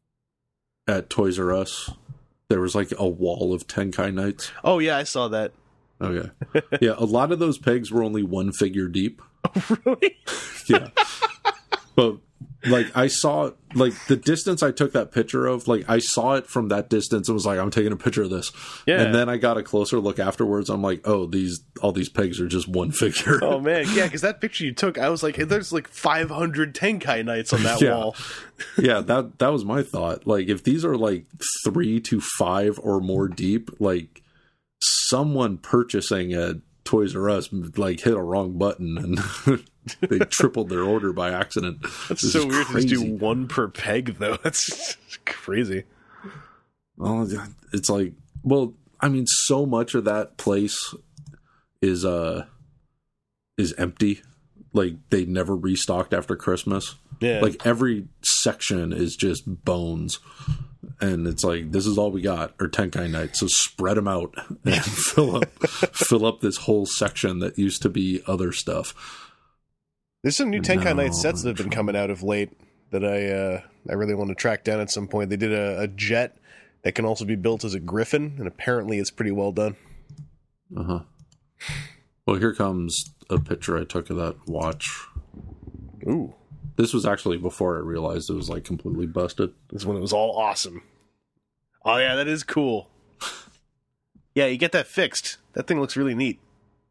At Toys R Us, there was like a wall of Tenkai Knights. Oh yeah, I saw that. Okay. Yeah, a lot of those pegs were only one figure deep. Oh, really? Yeah. But like I saw it, like the distance I took that picture of, like I saw it from that distance and was like, I'm taking a picture of this. Yeah. And then I got a closer look afterwards. I'm like, oh, these all these pegs are just one figure. Oh man, yeah, because that picture you took, I was like, hey, there's like five hundred Tenkai Knights on that yeah. wall. Yeah, that that was my thought. Like if these are like three to five or more deep, like someone purchasing at Toys R Us like hit a wrong button and they tripled their order by accident. That's this so weird crazy. To do one per peg, though. That's crazy. Well, it's like, well, I mean, so much of that place is uh is empty. Like they never restocked after Christmas. Yeah. Like every section is just bones. And it's like, this is all we got, or Tenkai Knights. So spread them out and fill up, fill up this whole section that used to be other stuff. There's some new Tenkai no, Knight sets that have been coming out of late that I uh, I really want to track down at some point. They did a, a jet that can also be built as a griffin, and apparently it's pretty well done. Uh huh. Well, here comes a picture I took of that watch. Ooh. This was actually before I realized it was like completely busted. This is when it was all awesome. Oh yeah, that is cool. Yeah, you get that fixed. That thing looks really neat.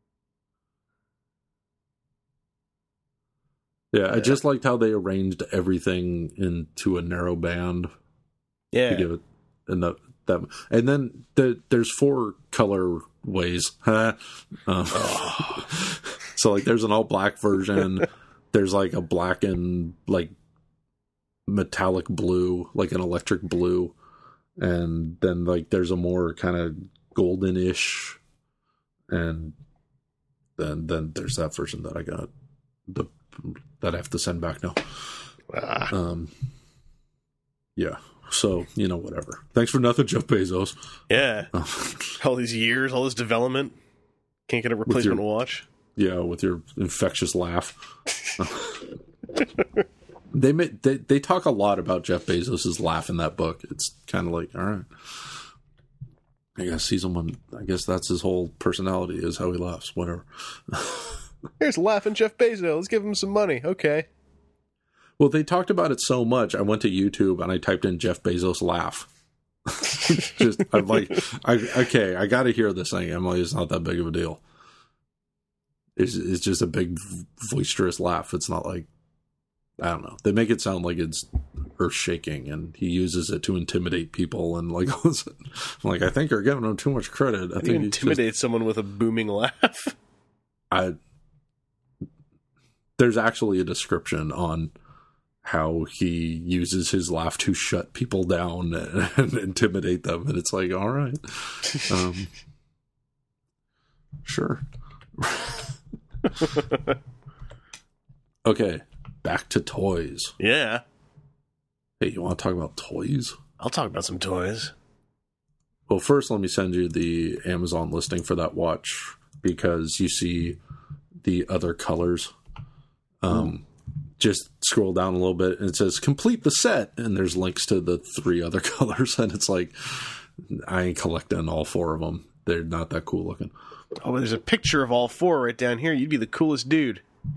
Yeah, yeah. I just liked how they arranged everything into a narrow band. Yeah. To give it enough that, and then the, there's four color ways. um, oh. So like, there's an all black version. there's like a black and like metallic blue, like an electric blue, and then like there's a more kind of golden-ish, and then then there's that version that I got, the that I have to send back now. Ah. Um, yeah. So, you know, whatever. Thanks for nothing, Jeff Bezos. Yeah. Uh, all these years, all this development. Can't get a replacement your, watch. Yeah, with your infectious laugh. they, may, they they talk a lot about Jeff Bezos' laugh in that book. It's kind of like, all right. I guess he's someone. I guess that's his whole personality, is how he laughs. Whatever. Here's laughing Jeff Bezos. Let's give him some money. Okay. Well, they talked about it so much. I went to YouTube and I typed in Jeff Bezos laugh. Just, I'm like, I, okay, I got to hear this thing. I'm like, it's not that big of a deal. It's, it's just a big, boisterous laugh. It's not like, I don't know. They make it sound like it's earth shaking, and he uses it to intimidate people. And like, I'm like, I think you're giving him too much credit. I How do think you intimidate just, someone with a booming laugh? I there's actually a description on how he uses his laugh to shut people down and, and intimidate them, and it's like, all right, um, sure. Okay, back to toys. Yeah. Hey, you want to talk about toys? I'll talk about some toys. Well, first, let me send you the Amazon listing for that watch, because you see the other colors. Um, just scroll down a little bit and it says complete the set, and there's links to the three other colors, and it's like, I ain't collecting all four of them. They're not that cool looking. Oh, there's a picture of all four right down here. You'd be the coolest dude.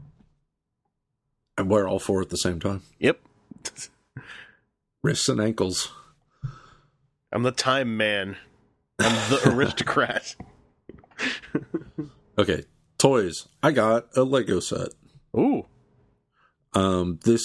I wear all four at the same time. Yep. Wrists and ankles. I'm the time man. I'm the aristocrat. Okay, toys. I got a Lego set. Ooh. Um, this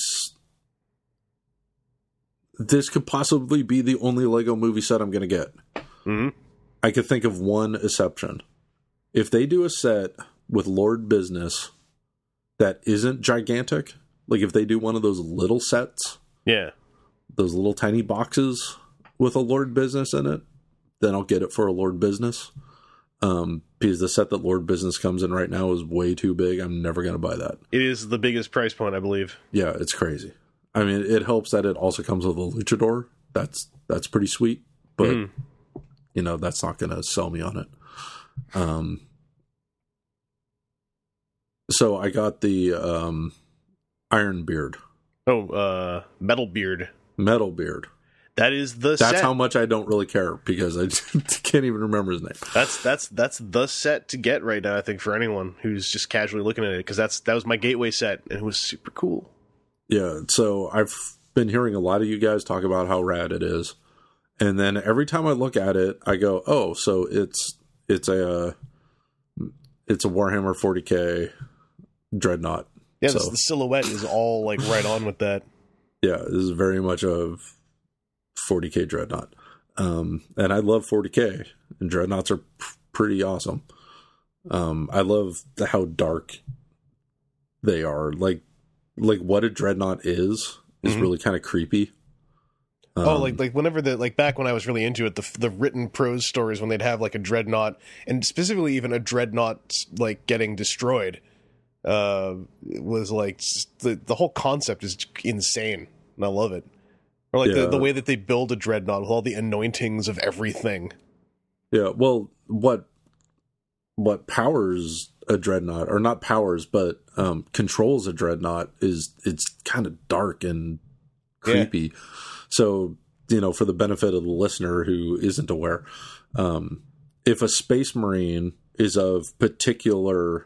this could possibly be the only Lego movie set I'm going to get. Mm-hmm. I could think of one exception. If they do a set with Lord Business that isn't gigantic, like if they do one of those little sets, Yeah. those little tiny boxes with a Lord Business in it, then I'll get it for a Lord Business. Um, because the set that Lord Business comes in right now is way too big. I'm never going to buy that. It is the biggest price point, I believe. Yeah, it's crazy. I mean, it helps that it also comes with a luchador. That's that's pretty sweet, but Mm. you know, that's not going to sell me on it. Um, so I got the um, Iron Beard, Oh, uh, Metal Beard. Metal Beard. That is the That's set. how much I don't really care, because I can't even remember his name. That's that's that's the set to get right now, I think, for anyone who's just casually looking at it, because that's that was my gateway set, and it was super cool. Yeah, so I've been hearing a lot of you guys talk about how rad it is, and then every time I look at it, I go, "Oh, so it's it's a it's a Warhammer forty K Dreadnought." Yeah, so, this, the silhouette is all like right on with that. Yeah, this is very much a forty K Dreadnought, um, and I love forty K, and Dreadnoughts are p- pretty awesome. Um, I love the, how dark they are. Like, like what a Dreadnought is is Mm-hmm. really kind of creepy. Um, Oh, like like whenever the like back when I was really into it, the the written prose stories when they'd have like a dreadnought, and specifically even a dreadnought like getting destroyed, uh, was like the the whole concept is insane, and I love it. Or like Yeah. the, the way that they build a dreadnought with all the anointings of everything. yeah. Well, what what powers a Dreadnought, or not powers, but um, controls a Dreadnought, is it's kind of dark and creepy. Yeah. So, you know, for the benefit of the listener who isn't aware, um, if a Space Marine is of particular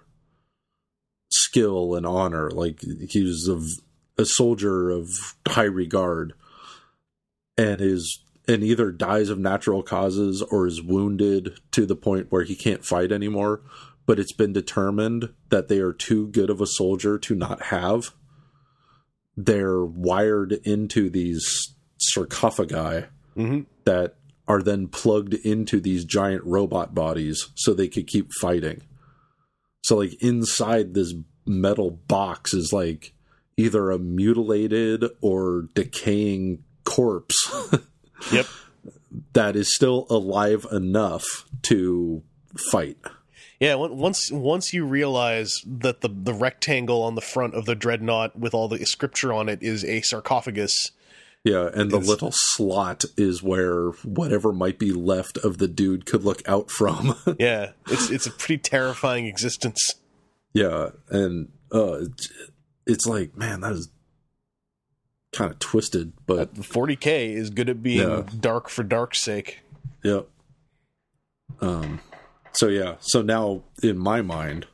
skill and honor, like he's a, a soldier of high regard, and is and either dies of natural causes or is wounded to the point where he can't fight anymore, but it's been determined that they are too good of a soldier to not have, they're wired into these sarcophagi Mm-hmm. that are then plugged into these giant robot bodies so they could keep fighting. So like inside this metal box is like either a mutilated or decaying corpse Yep. that is still alive enough to fight. Yeah, on- once once you realize that the the rectangle on the front of the dreadnought with all the scripture on it is a sarcophagus. Yeah, and the It's- little slot is where whatever might be left of the dude could look out from. Yeah, it's it's a pretty terrifying existence. Yeah, and uh, it's, it's like, man, that is kind of twisted, but forty K is good at being Yeah. dark for dark's sake. yeah. Um. So yeah, so now in my mind,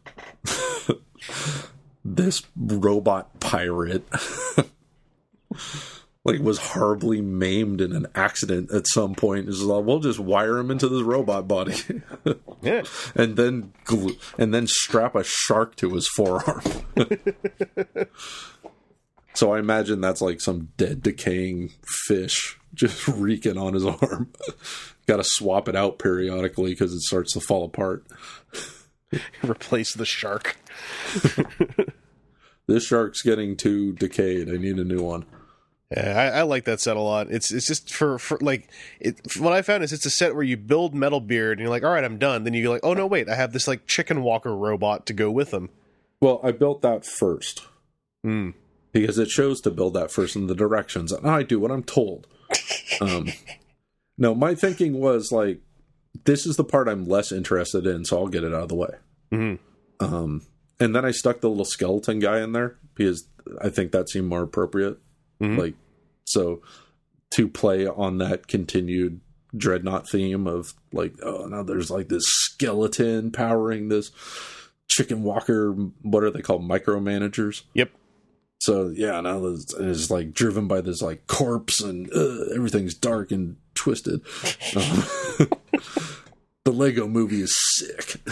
this robot pirate like was horribly maimed in an accident at some point. It's like, we'll just wire him into this robot body, Yeah. and then glue, and then strap a shark to his forearm. So I imagine that's like some dead, decaying fish just reeking on his arm. Got to swap it out periodically because it starts to fall apart. Replace the shark. This shark's getting too decayed. I need a new one. Yeah, I, I like that set a lot. It's it's just for, for like it, what I found is it's a set where you build Metalbeard and you're like, all right, I'm done. Then you're like, oh no, wait, I have this like chicken walker robot to go with him. Well, I built that first Hmm. because it shows to build that first in the directions, and I do what I'm told. Um, no, my thinking was like, this is the part I'm less interested in, so I'll get it out of the way. Mm-hmm. Um, and then I stuck the little skeleton guy in there because I think that seemed more appropriate. Mhm. Like, so to play on that continued Dreadnought theme of like, oh, now there's like this skeleton powering this chicken walker. What are they called? Micromanagers. Yep. So yeah, now it's, it's like driven by this like corpse and uh, everything's dark and twisted. Um, the Lego movie is sick.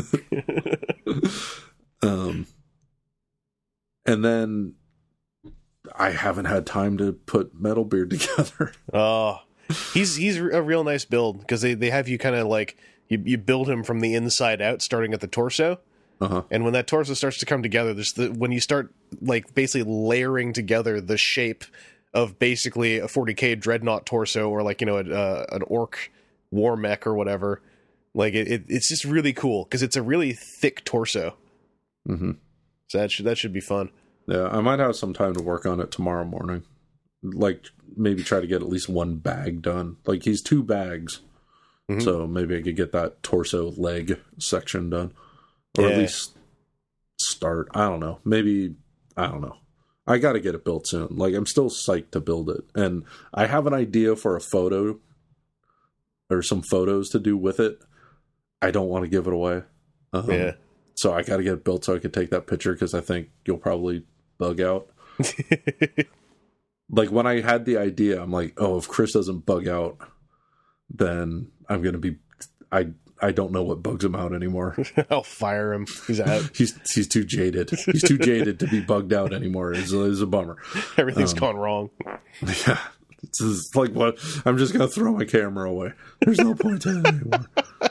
um, and then I haven't had time to put Metalbeard together. Oh, he's he's a real nice build because they, they have you kind of like you you build him from the inside out, starting at the torso. Uh-huh. And when that torso starts to come together, there's the when you start like basically layering together the shape of basically a forty K dreadnought torso or like you know a, uh, an orc war mech or whatever. Like it, it it's just really cool because it's a really thick torso. Mm-hmm. So that should that should be fun. Yeah, I might have some time to work on it tomorrow morning. Like maybe try to get at least one bag done. Like he's two bags, Mhm. so maybe I could get that torso leg section done. Or Yeah. at least start. I don't know. Maybe, I don't know. I got to get it built soon. Like, I'm still psyched to build it. And I have an idea for a photo or some photos to do with it. I don't want to give it away. Um, Yeah. So I got to get it built so I can take that picture because I think you'll probably bug out. Like, when I had the idea, I'm like, oh, if Chris doesn't bug out, then I'm going to be... I I don't know what bugs him out anymore. I'll fire him. He's out. He's he's too jaded. He's too jaded to be bugged out anymore. It's, it's a bummer. Everything's Um, gone wrong. Yeah, it's just like what I'm just gonna throw my camera away. There's no point in it anymore.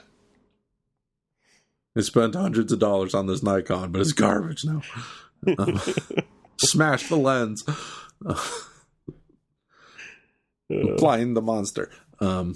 I spent hundreds of dollars on this Nikon, but it's garbage now. Um, smash the lens. Blind the monster. Um,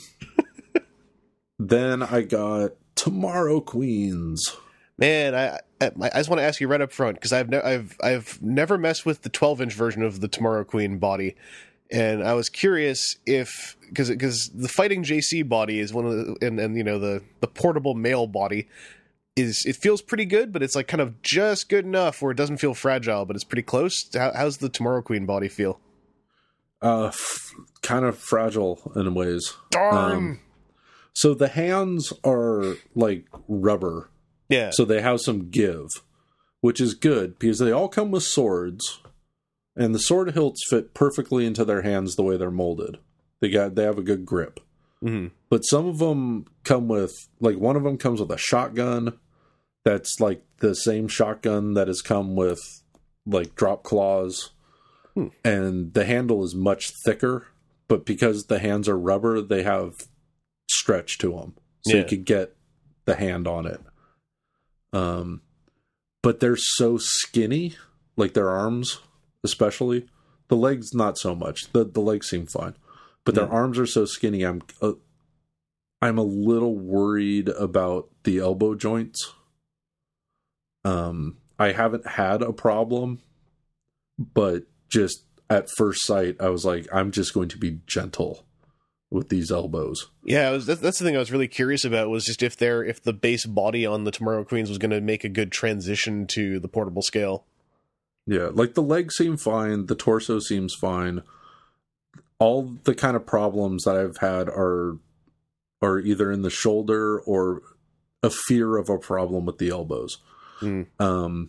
then I got Tomorrow Queens. Man, I I, I just want to ask you right up front because I've ne- I've I've never messed with the twelve inch version of the Tomorrow Queen body, and I was curious if because because the Fighting J C body is one of the and, and you know the the portable male body is it feels pretty good, but it's like kind of just good enough where it doesn't feel fragile, but it's pretty close. How, how's the Tomorrow Queen body feel? Uh, f- kind of fragile in ways. Darn. Um, so the hands are like rubber. Yeah. So they have some give, which is good because they all come with swords, and the sword hilts fit perfectly into their hands the way they're molded. They got they have a good grip. Mm-hmm. But some of them come with, like one of them comes with a shotgun that's like the same shotgun that has come with like drop claws. Hmm. And the handle is much thicker, but because the hands are rubber, they have stretch to them. So Yeah. you could get the hand on it. Um, but they're so skinny, like their arms especially. The legs, not so much. The the legs seem fine, but their Mm. arms are so skinny. I'm uh, I'm a little worried about the elbow joints. Um, I haven't had a problem, but just at first sight, I was like, I'm just going to be gentle with these elbows. Yeah, it was, that's, that's the thing I was really curious about, was just if they're if the base body on the Tomorrow Queens was going to make a good transition to the portable scale. Yeah, like the legs seem fine, the torso seems fine. All the kind of problems that I've had are are either in the shoulder or a fear of a problem with the elbows. Mm. Um,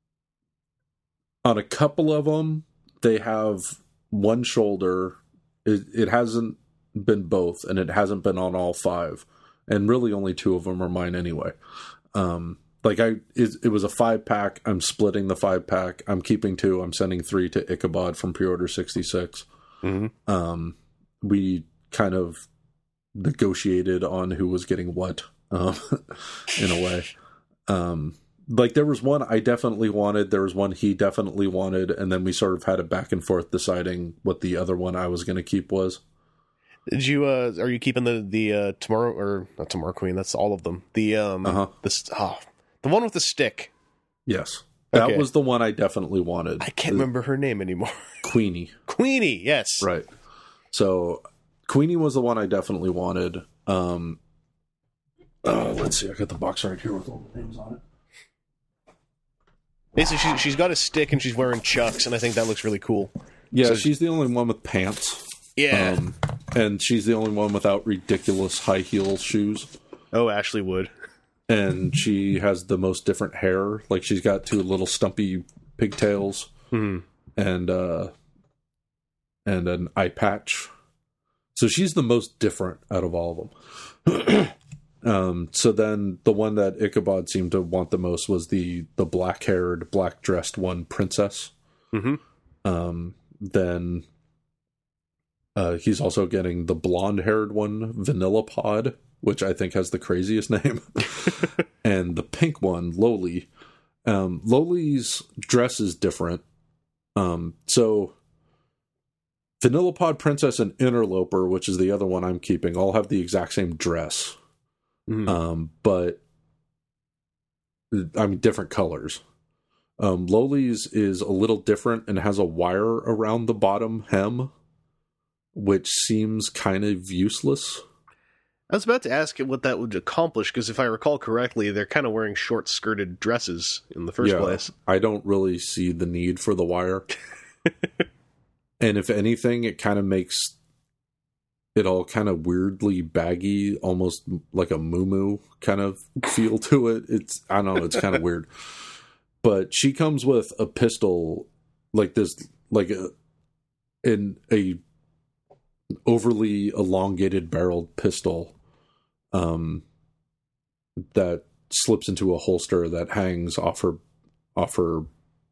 on a couple of them, they have one shoulder. It, it hasn't been both, and it hasn't been on all five. And really only two of them are mine anyway. Um, like I, it, it was a five pack. I'm splitting the five pack. I'm keeping two. I'm sending three to Ichabod from Pre-Order sixty-six. Mm-hmm. Um, we kind of negotiated on who was getting what, um, in a way. Um, like there was one I definitely wanted, there was one he definitely wanted, and then we sort of had a back and forth deciding what the other one I was going to keep was. Did you? Uh, are you keeping the the uh, Tomorrow or not Tomorrow Queen? That's all of them. The um, Uh-huh. the oh, the one with the stick. Yes. That Okay. was the one I definitely wanted. I can't The remember her name anymore. Queenie. Queenie, yes. Right. So Queenie was the one I definitely wanted. Um, uh, let's see, I got the box right here with all the names on it. Basically, she, she's got a stick and she's wearing chucks, and I think that looks really cool. Yeah, So- she's the only one with pants. Yeah. Um, and she's the only one without ridiculous high heel shoes. oh, Ashley Wood. And she has the most different hair. Like she's got two little stumpy pigtails Hmm. and uh, and an eye patch. So she's the most different out of all of them. um, so then the one that Ichabod seemed to want the most was the the black haired, black dressed one, Princess. Mm-hmm. Um, then uh, he's also getting the blonde haired one, Vanilla Pod, which I think has the craziest name, and the pink one, Loli. Um, Loli's dress is different. Um, so Vanilla Pod, Princess, and Interloper, which is the other one I'm keeping, all have the exact same dress, Mm. um, but I mean different colors. Um, Loli's is a little different and has a wire around the bottom hem, which seems kind of useless. I was about to ask what that would accomplish, because if I recall correctly, they're kind of wearing short-skirted dresses in the first Yeah, place. I don't really see the need for the wire. And if anything, it kind of makes it all kind of weirdly baggy, almost like a muumuu kind of feel to it. It's, I don't know, it's kind of weird. But she comes with a pistol like this, like a, in a overly elongated barreled pistol um, that slips into a holster that hangs off her, off her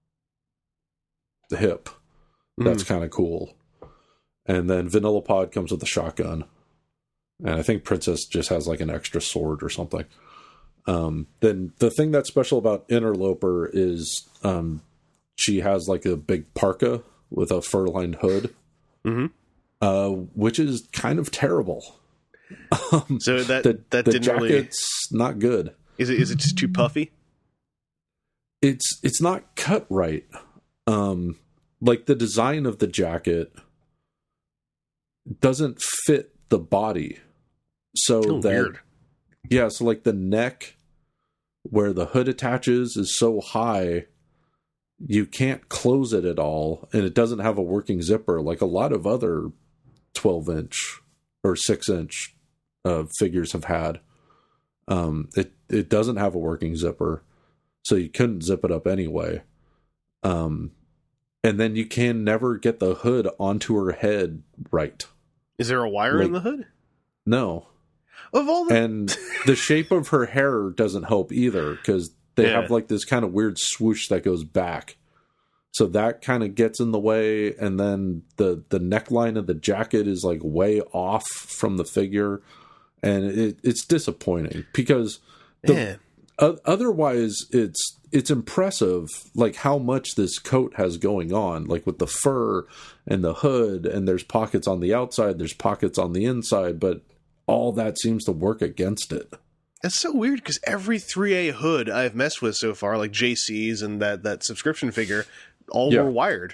the hip. That's kind of cool. And then Vanilla Pod comes with a shotgun. And I think Princess just has like an extra sword or something. Um, then the thing that's special about Interloper is um, she has like a big parka with a fur-lined hood, Mm-hmm. uh, which is kind of terrible. Um, So that the, that the didn't really. jacket's not good. Is it is it just too puffy? It's it's not cut right. Um, like the design of the jacket doesn't fit the body, so Oh, that weird. yeah, so like the neck where the hood attaches is so high, you can't close it at all, and it doesn't have a working zipper like a lot of other twelve inch or six inch uh, figures have had. Um, it it doesn't have a working zipper, so you couldn't zip it up anyway. Um, and then you can never get the hood onto her head right. Is there a wire in Like- the hood? No. Of all the And the shape of her hair doesn't help either, because they Yeah. have like this kind of weird swoosh that goes back. So that kind of gets in the way, and then the the neckline of the jacket is like way off from the figure, and it, it's disappointing because the, Man. o- otherwise it's it's impressive, like how much this coat has going on, like with the fur and the hood, and there's pockets on the outside, there's pockets on the inside, but all that seems to work against it. It's so weird because every three A hood I've messed with so far, like J C's and that, that subscription figure, all Yeah. were wired.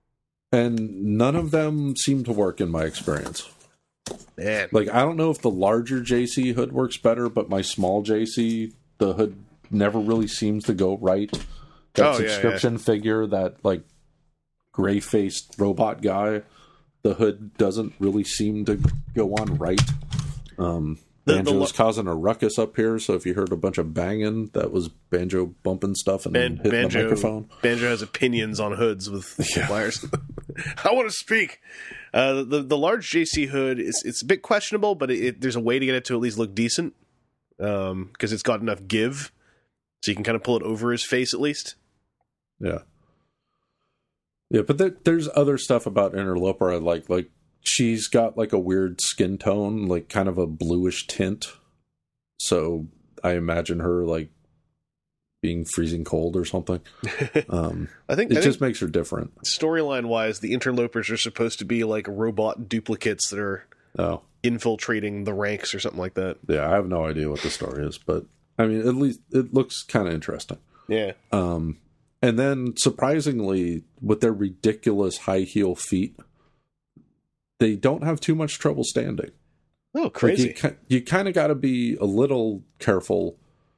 And none of them seem to work in my experience. Man. Like, I don't know if the larger J C hood works better, but my small J C, the hood never really seems to go right. That Oh, yeah, subscription figure, that, like, gray-faced robot guy, the hood doesn't really seem to go on right. Um, The- the Banjo's lo- causing a ruckus up here, so if you heard a bunch of banging, that was Banjo bumping stuff and Ban- hitting Banjo, the microphone. Banjo has opinions on hoods with Yeah. wires. I want to speak. Uh, the the large J C hood is it's a bit questionable, but it, it, there's a way to get it to at least look decent because um, it's got enough give, so you can kind of pull it over his face at least. Yeah. Yeah, but there, there's other stuff about Interloper I like. Like, she's got, like, a weird skin tone, like, kind of a bluish tint. So I imagine her, like, being freezing cold or something. Um, I think it I just think makes her different. storyline wise, the interlopers are supposed to be like robot duplicates that are Oh, infiltrating the ranks or something like that. yeah, I have no idea what the story is, but, I mean, at least it looks kind of interesting. Yeah. Um, and then, surprisingly, with their ridiculous high heel feet, they don't have too much trouble standing. Oh, crazy. Like you, ki- you kind of got to be a little careful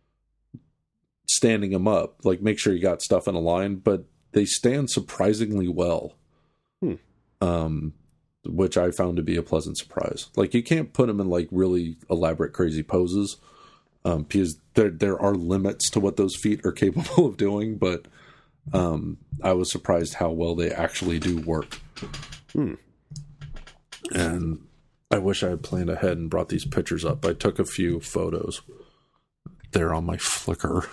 standing them up. Like, make sure you got stuff in a line, but they stand surprisingly well. Hmm. Um, which I found to be a pleasant surprise. Like, you can't put them in, like, really elaborate, crazy poses, um, because there there are limits to what those feet are capable of doing, but um, I was surprised how well they actually do work. Hmm. And I wish I had planned ahead and brought these pictures up. I took a few photos. They're on my Flickr.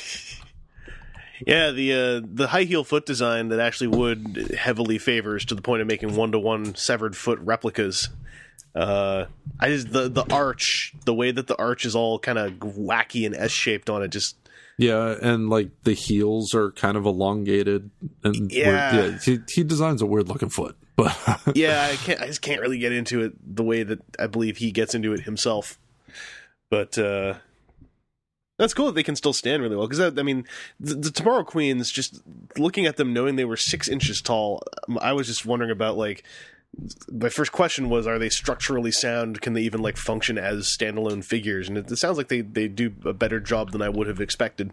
Yeah, the uh, the high heel foot design that Ashley Wood heavily favors to the point of making one to one severed foot replicas. Uh, I just the the arch, the way that the arch is all kind of wacky and S shaped on it, just Yeah, and like the heels are kind of elongated. And Yeah. weird. yeah he, he designs a weird looking foot, but yeah, I can't I just can't really get into it the way that I believe he gets into it himself. But uh, that's cool that they can still stand really well because I mean the, the Tomorrow Queens, just looking at them, knowing they were six inches tall, I was just wondering about like. My first question was, are they structurally sound? Can they even like function as standalone figures? And it, it sounds like they, they do a better job than I would have expected.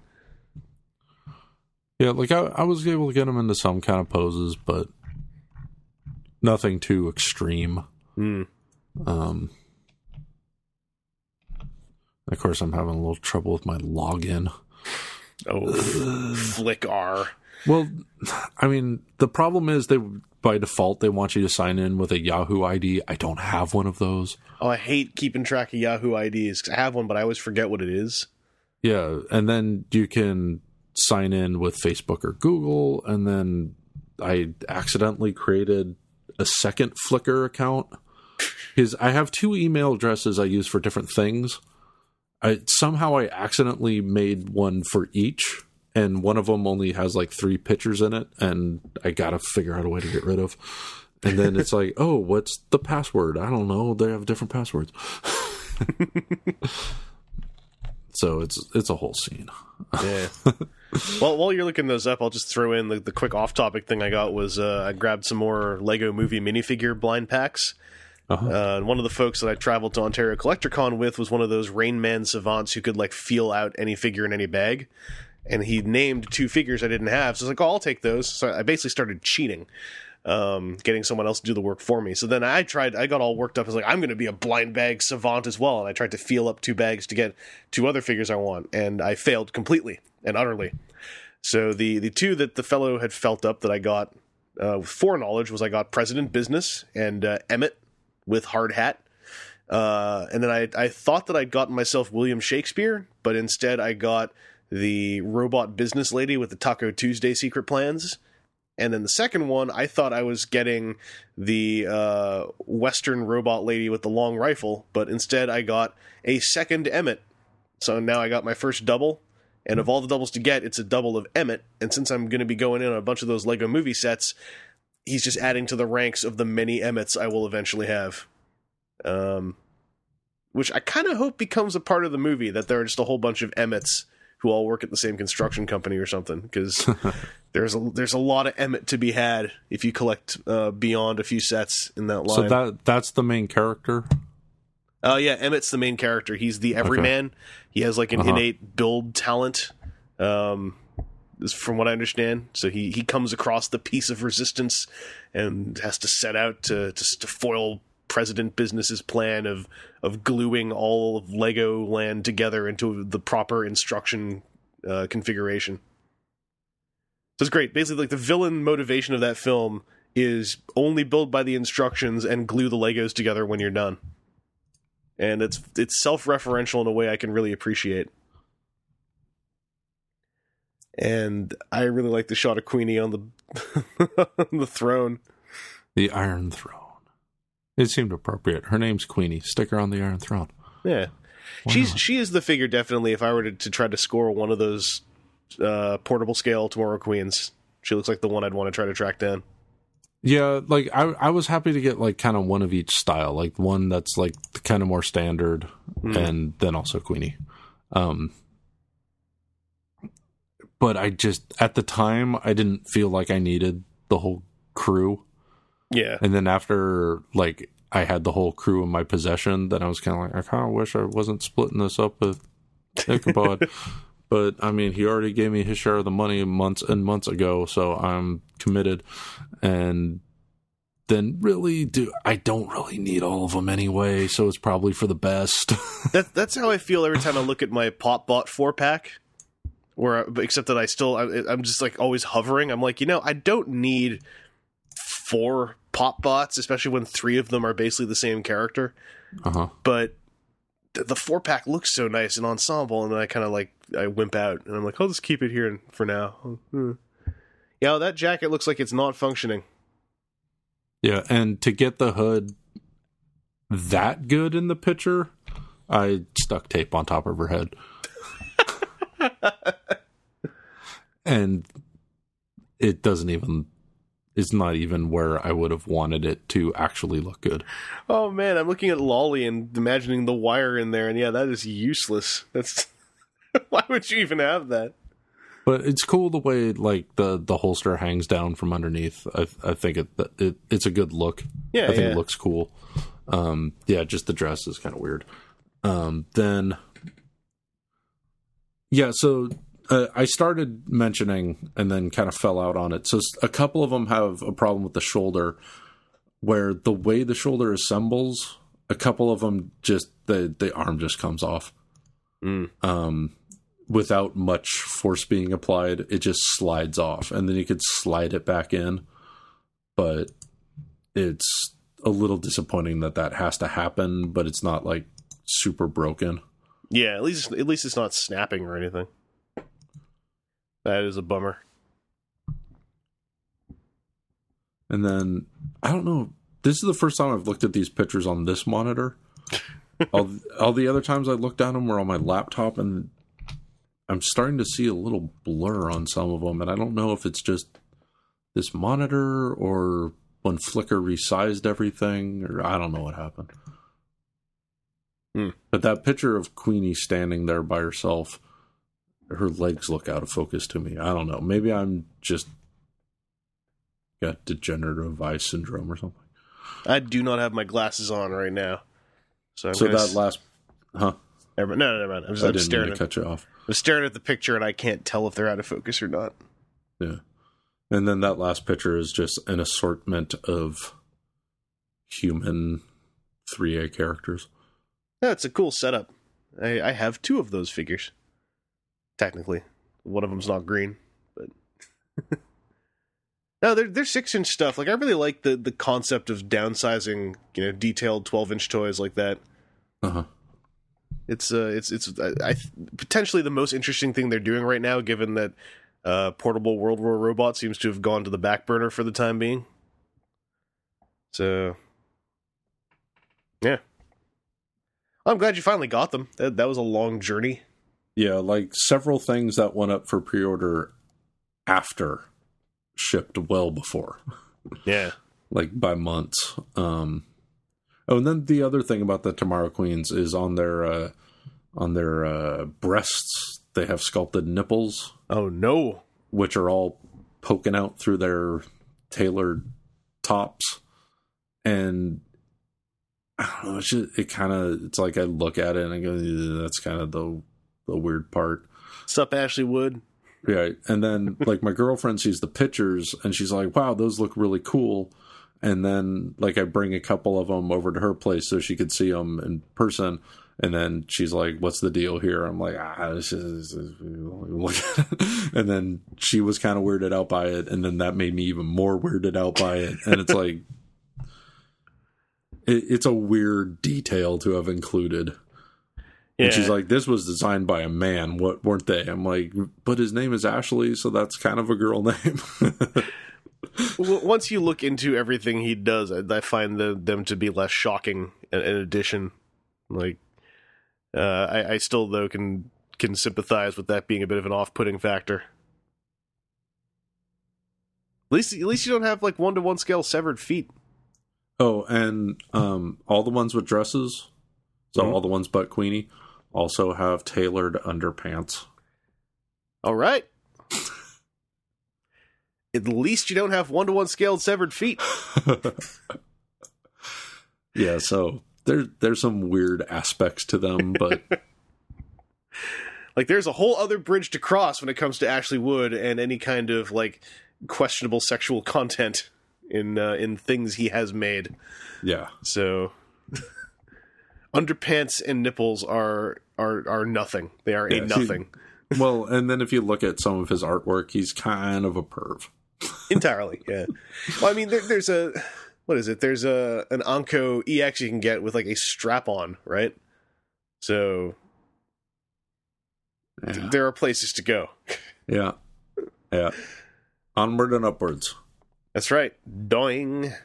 yeah, like I, I was able to get him into some kind of poses, but nothing too extreme. Mm. Um, of course, I'm having a little trouble with my login. Oh, flick R. Well, I mean, the problem is they by default they want you to sign in with a Yahoo I D. I don't have one of those. Oh, I hate keeping track of Yahoo I Ds because I have one, but I always forget what it is. Yeah, and then you can sign in with Facebook or Google, and then I accidentally created a second Flickr account because I have two email addresses I use for different things. I somehow I accidentally made one for each. And one of them only has like three pictures in it, and I gotta figure out a way to get rid of. And then it's like, oh, what's the password? I don't know. They have different passwords. So it's it's a whole scene. Yeah. Well, while you're looking those up, I'll just throw in the, the quick off-topic thing I got was uh, I grabbed some more Lego Movie minifigure blind packs. Uh-huh. Uh, and one of the folks that I traveled to Ontario CollectorCon with was one of those Rain Man savants who could like feel out any figure in any bag. And he named two figures I didn't have. So I was like, oh, I'll take those. So I basically started cheating, um, getting someone else to do the work for me. So then I tried, I got all worked up. I was like, I'm going to be a blind bag savant as well. And I tried to feel up two bags to get two other figures I want. And I failed completely and utterly. So the, the two that the fellow had felt up that I got uh, with foreknowledge was I got President Business and uh, Emmett with hard hat. Uh, and then I, I thought that I'd gotten myself William Shakespeare, but instead I got the robot business lady with the Taco Tuesday secret plans. And then the second one, I thought I was getting the uh, Western robot lady with the long rifle, but instead I got a second Emmett. So now I got my first double, And of all the doubles to get, it's a double of Emmett. And since I'm going to be going in on a bunch of those Lego movie sets, he's just adding to the ranks of the many Emmets I will eventually have. Um, which I kind of hope becomes a part of the movie, that there are just a whole bunch of Emmets who all work at the same construction company or something. Because there's a, there's a lot of Emmett to be had if you collect uh, beyond a few sets in that line. So that that's the main character? Oh, uh, yeah, Emmett's the main character. He's the everyman. Okay. He has like an uh-huh. innate build talent, um, from what I understand. So he, he comes across the piece of resistance and has to set out to to, to foil President Business's plan of of gluing all of Lego Land together into the proper instruction uh, configuration. So it's great. Basically, like the villain motivation of that film is only build by the instructions and glue the Legos together when you're done. And it's it's self-referential in a way I can really appreciate. And I really like the shot of Queenie on the on the throne. The Iron Throne. It seemed appropriate. Her name's Queenie. Stick her on the Iron Throne. Yeah. Why She's not? She is the figure, definitely, if I were to, to try to score one of those uh, portable scale Tomorrow Queens. She looks like the one I'd want to try to track down. Yeah, like I I was happy to get like kind of one of each style, like one that's like kind of more standard, mm. and then also Queenie. Um, but I just at the time I didn't feel like I needed the whole crew. Yeah, and then after like I had the whole crew in my possession, then I was kind of like I kind of wish I wasn't splitting this up with Ichabod. But, I mean, he already gave me his share of the money months and months ago, so I'm committed. And then really, do I don't really need all of them anyway, so it's probably for the best. that, that's how I feel every time I look at my PopBot four-pack, where I, except that I still, I, I'm just like always hovering. I'm like, you know, I don't need four PopBots, especially when three of them are basically the same character. Uh-huh. But the four pack looks so nice in ensemble, and then I kind of like I wimp out, and I'm like, I'll just keep it here for now. Hmm. Yeah, that jacket looks like it's not functioning. Yeah, and to get the hood that good in the picture, I stuck tape on top of her head, and it doesn't even. It's not even where I would have wanted it to actually look good. Oh man, I'm looking at Lolly and imagining the wire in there, and yeah, that is useless. That's why would you even have that? But it's cool the way like the, the holster hangs down from underneath. I I think it, it it's a good look. Yeah, I think yeah. it looks cool. Um, yeah, just the dress is kind of weird. Um, then yeah, so. Uh, I started mentioning and then kind of fell out on it. So a couple of them have a problem with the shoulder, where the way the shoulder assembles, a couple of them just the the arm just comes off, mm. um, without much force being applied. It just slides off, and then you could slide it back in. But it's a little disappointing that that has to happen. But it's not like super broken. Yeah, at least at least it's not snapping or anything. That is a bummer. And then, I don't know, this is the first time I've looked at these pictures on this monitor. all, all the other times I looked at them were on my laptop, and I'm starting to see a little blur on some of them, and I don't know if it's just this monitor or when Flickr resized everything, or I don't know what happened. Hmm. But that picture of Queenie standing there by herself, her legs look out of focus to me. I don't know. Maybe I'm just got degenerative eye syndrome or something. I do not have my glasses on right now. So, I'm so that s- last... Huh? Never, no, no, never mind. I'm just I I'm didn't staring mean to at, cut you off. I'm staring at the picture, and I can't tell if they're out of focus or not. Yeah. And then that last picture is just an assortment of human three A characters. Yeah, it's a cool setup. I, I have two of those figures. Technically, one of them's not green, but no, they're they're six inch stuff. Like I really like the the concept of downsizing, you know, detailed twelve inch toys like that. Uh huh. It's uh, it's it's I, I potentially the most interesting thing they're doing right now, given that uh, portable World War Robot seems to have gone to the back burner for the time being. So, yeah, I'm glad you finally got them. That that was a long journey. Yeah, like several things that went up for pre-order after shipped well before. Yeah. Like by months. Um, oh, and then the other thing about the Tomorrow Queens is on their uh, on their uh, breasts, they have sculpted nipples. Oh, no. Which are all poking out through their tailored tops. And I don't know, it's just, it kind of, it's like I look at it and I go, yeah, that's kind of the the weird part. Sup, Ashley Wood? Yeah, and then like my girlfriend sees the pictures and she's like, wow, those look really cool. And then like I bring a couple of them over to her place so she could see them in person. And then she's like, what's the deal here? I'm like, ah, this is, this is look at it. And then she was kind of weirded out by it. And then that made me even more weirded out by it. And it's like, it, it's a weird detail to have included. Yeah. And she's like, this was designed by a man, what weren't they? I'm like, but his name is Ashley, so that's kind of a girl name. Well, once you look into everything he does, I, I find the, them to be less shocking in, in addition. Like, uh, I, I still, though, can can sympathize with that being a bit of an off-putting factor. At least, at least you don't have, like, one-to-one scale severed feet. Oh, and um, all the ones with dresses, so mm-hmm. all the ones but Queenie, also have tailored underpants. All right. At least you don't have one-to-one scaled severed feet. Yeah, so there, there's some weird aspects to them, but... like, there's a whole other bridge to cross when it comes to Ashley Wood and any kind of, like, questionable sexual content in uh, in things he has made. Yeah. So... underpants and nipples are are are nothing. They are yeah, a nothing. He, well, and then if you look at some of his artwork, he's kind of a perv. Entirely, yeah. Well, I mean, there, there's a what is it? There's a an Anko E X you can get with like a strap on, right? So yeah. th- there are places to go. Yeah, yeah. Onward and upwards. That's right. Doing.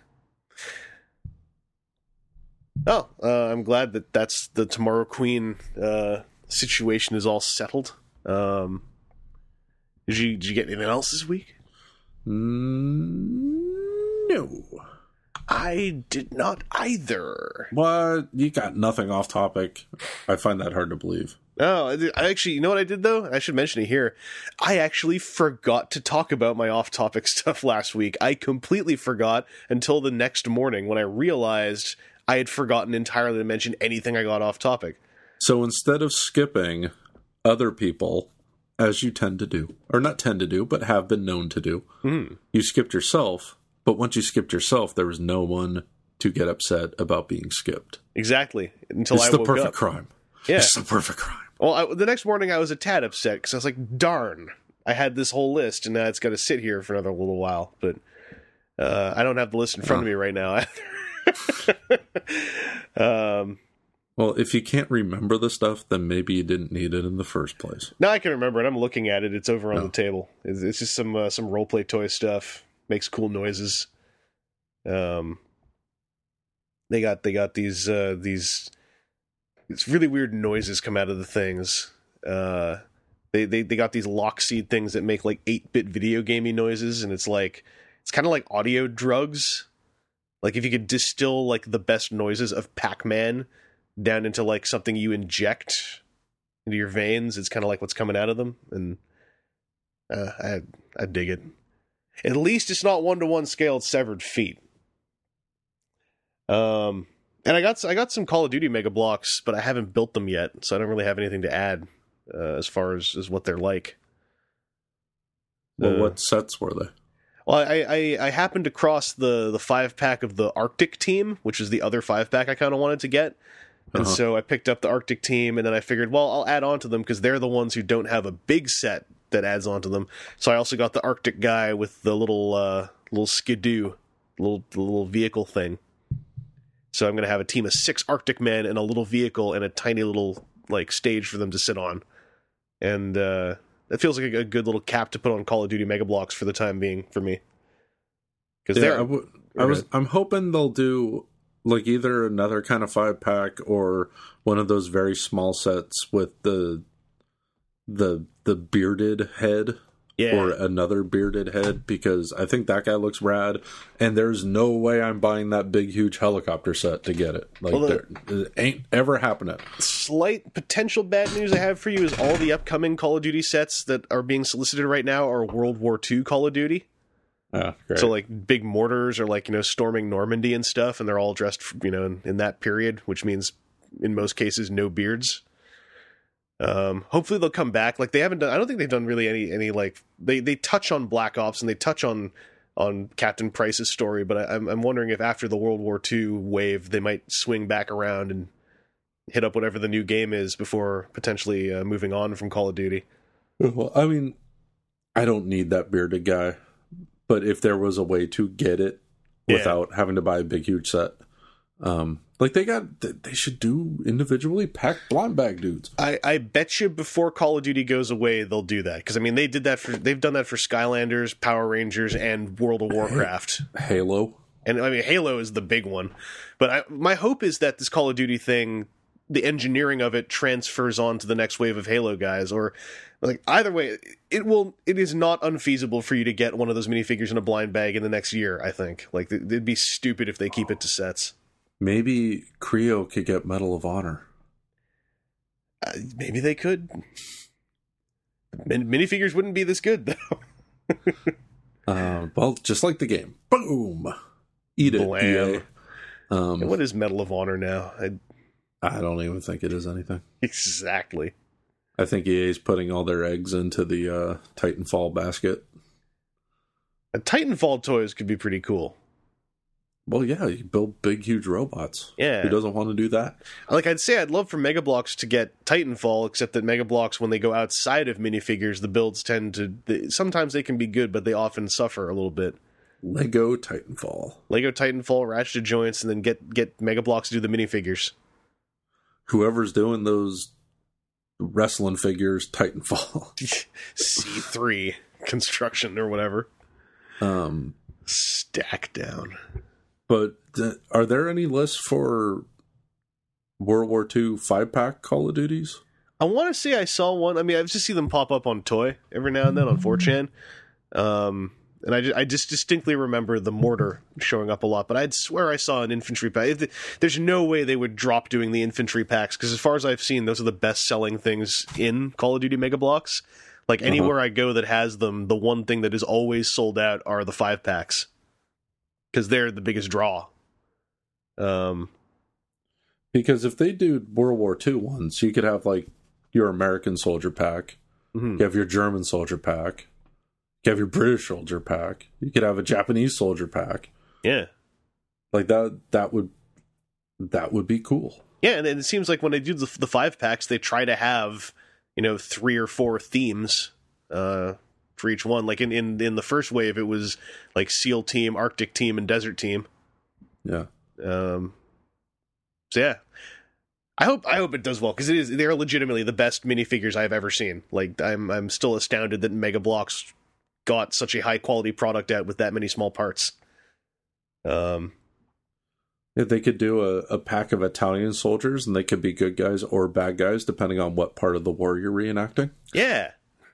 Oh, uh, I'm glad that that's the Tomorrow Queen uh, situation is all settled. Um, did you did you get anything else this week? Mm, no, I did not either. What? You got nothing off topic? I find that hard to believe. Oh, I actually, you know what I did though? I should mention it here. I actually forgot to talk about my off-topic stuff last week. I completely forgot until the next morning when I realized I had forgotten entirely to mention anything I got off topic. So instead of skipping other people, as you tend to do, or not tend to do, but have been known to do, mm. you skipped yourself, but once you skipped yourself, there was no one to get upset about being skipped. Exactly. Until it's I the woke perfect up. crime. Yeah. It's the perfect crime. Well, I, the next morning I was a tad upset because I was like, darn, I had this whole list and now it's got to sit here for another little while. But uh, I don't have the list in front oh. of me right now either. um, well, if you can't remember the stuff, then maybe you didn't need it in the first place. Now I can remember it. I'm looking at it. It's over on no. the table. It's, it's just some uh, some roleplay toy stuff. Makes cool noises. Um, they got they got these uh, these these really weird noises come out of the things. Uh, they they they got these Lockseed things that make like eight bit video gamey noises, and it's like it's kind of like audio drugs. Like, if you could distill, like, the best noises of Pac-Man down into, like, something you inject into your veins, it's kind of like what's coming out of them. And uh, I I dig it. At least it's not one-to-one scaled severed feet. Um, and I got I got some Call of Duty Mega Blocks, but I haven't built them yet, so I don't really have anything to add uh, as far as, as what they're like. Well, uh, what sets were they? Well, I, I, I happened to cross the, the five-pack of the Arctic team, which is the other five-pack I kind of wanted to get. And uh-huh. so I picked up the Arctic team, and then I figured, well, I'll add on to them because they're the ones who don't have a big set that adds on to them. So I also got the Arctic guy with the little uh, little skidoo, little the little vehicle thing. So I'm going to have a team of six Arctic men in a little vehicle and a tiny little like stage for them to sit on. And... uh That feels like a good little cap to put on Call of Duty Mega Blocks for the time being for me. Because yeah, they're, I, w- I was, I'm hoping they'll do like either another kind of five pack or one of those very small sets with the the the bearded head Yeah. or another bearded head, because I think that guy looks rad, and there's no way I'm buying that big huge helicopter set to get it. Like, Well, the- there, it ain't ever happening. Slight potential bad news I have for you is all the upcoming Call of Duty sets that are being solicited right now are World War Two Call of Duty. Ah, great. So, like, big mortars or, like, you know, storming Normandy and stuff, and they're all dressed, you know, in, in that period, which means, in most cases, no beards. Um, hopefully they'll come back. Like, they haven't done, I don't think they've done really any, any like, they, they touch on Black Ops and they touch on, on Captain Price's story, but I, I'm, I'm wondering if after the World War Two wave, they might swing back around and hit up whatever the new game is before potentially uh, moving on from Call of Duty. Well, I mean, I don't need that bearded guy, but if there was a way to get it Yeah. without having to buy a big huge set, um, like they got, they should do individually packed blind bag dudes. I, I bet you before Call of Duty goes away, they'll do that. Because, I mean, they did that for, they've done that for Skylanders, Power Rangers, and World of Warcraft. Halo. And, I mean, Halo is the big one. But I, my hope is that this Call of Duty thing, the engineering of it transfers on to the next wave of Halo guys. Or, like, either way, it will, it is not unfeasible for you to get one of those minifigures in a blind bag in the next year, I think. Like, it'd be stupid if they keep it to sets. Maybe Creo could get Medal of Honor. Uh, maybe they could. Min- minifigures wouldn't be this good, though. Uh, well, just like the game. Boom! Eat it, Blam. E A. Um, What is Medal of Honor now? I, I don't even think it is anything. exactly. I think E A's putting all their eggs into the uh, Titanfall basket. And Titanfall toys could be pretty cool. Well, yeah, you build big, huge robots. Yeah. Who doesn't want to do that? Like, I'd say I'd love for Mega Bloks to get Titanfall, except that Mega Bloks, when they go outside of minifigures, the builds tend to... They, sometimes they can be good, but they often suffer a little bit. Lego Titanfall. Lego Titanfall, ratcheted joints, and then get, get Mega Bloks to do the minifigures. Whoever's doing those wrestling figures, Titanfall. C three construction or whatever. um, Stack down. but th- are there any lists for World War Two five-pack Call of Duties? I want to say I saw one. I mean, I just see them pop up on Toy every now and then on four chan. Um, and I just, I just distinctly remember the mortar showing up a lot, but I'd swear I saw an infantry pack. If- There's no way they would drop doing the infantry packs, because as far as I've seen, those are the best-selling things in Call of Duty Mega Bloks. Like, anywhere I go that has them, the one thing that is always sold out are the five packs, because they're the biggest draw. Um, Because if they do World War Two ones, you could have like your American soldier pack, mhm. you have your German soldier pack, you have your British soldier pack, you could have a Japanese soldier pack. Yeah. Like that, that would that would be cool. Yeah, and it seems like when they do the, the five packs, they try to have, you know, three or four themes uh, for each one. Like in, in, in the first wave, it was like SEAL team, Arctic team, and Desert team. Yeah. Um, so yeah, I hope I hope it does well, because it is they're legitimately the best minifigures I've ever seen. Like I'm I'm still astounded that Mega Bloks got such a high quality product out with that many small parts. Um. If they could do a, a pack of Italian soldiers, and they could be good guys or bad guys, depending on what part of the war you're reenacting. Yeah.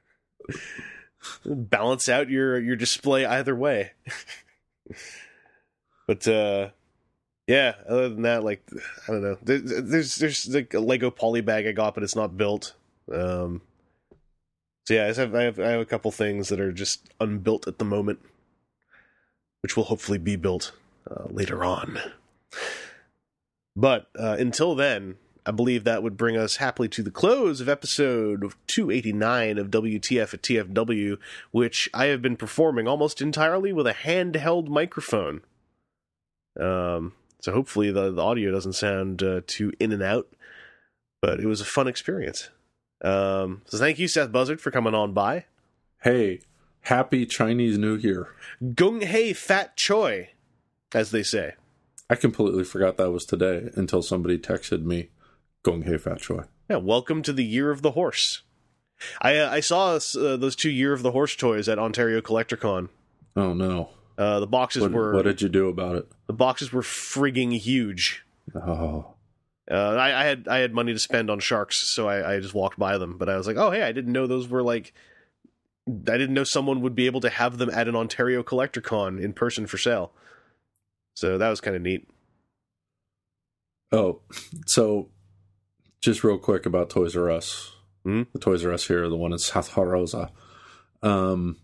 Balance out your your display either way. But uh yeah, other than that, like I don't know. There, there's there's like a Lego poly bag I got, but it's not built. Um So yeah, I have I have I have a couple things that are just unbuilt at the moment, which will hopefully be built uh, later on. But uh, until then, I believe that would bring us happily to the close of episode two eighty-nine of W T F at T F W, which I have been performing almost entirely with a handheld microphone. Um, so hopefully the, the audio doesn't sound uh, too in and out, but it was a fun experience. Um, so thank you, Seth Buzzard, for coming on by. Hey, happy Chinese New Year. Gung hei fat choi, as they say. I completely forgot that was today until somebody texted me, Gong Hei Fat Choi. Yeah, welcome to the Year of the Horse. I uh, I saw uh, those two Year of the Horse toys at Ontario CollectorCon. Oh no. Uh, the boxes What, were what did you do about it? the boxes were frigging huge. Oh. Uh, I, I had I had money to spend on sharks, so I, I just walked by them. But I was like, oh hey, I didn't know those were like. I didn't know someone would be able to have them at an Ontario Collector Con in person for sale. So that was kind of neat. Oh, so just real quick about Toys R Us. Mm-hmm. The Toys R Us here, the one in South Rosa. Um,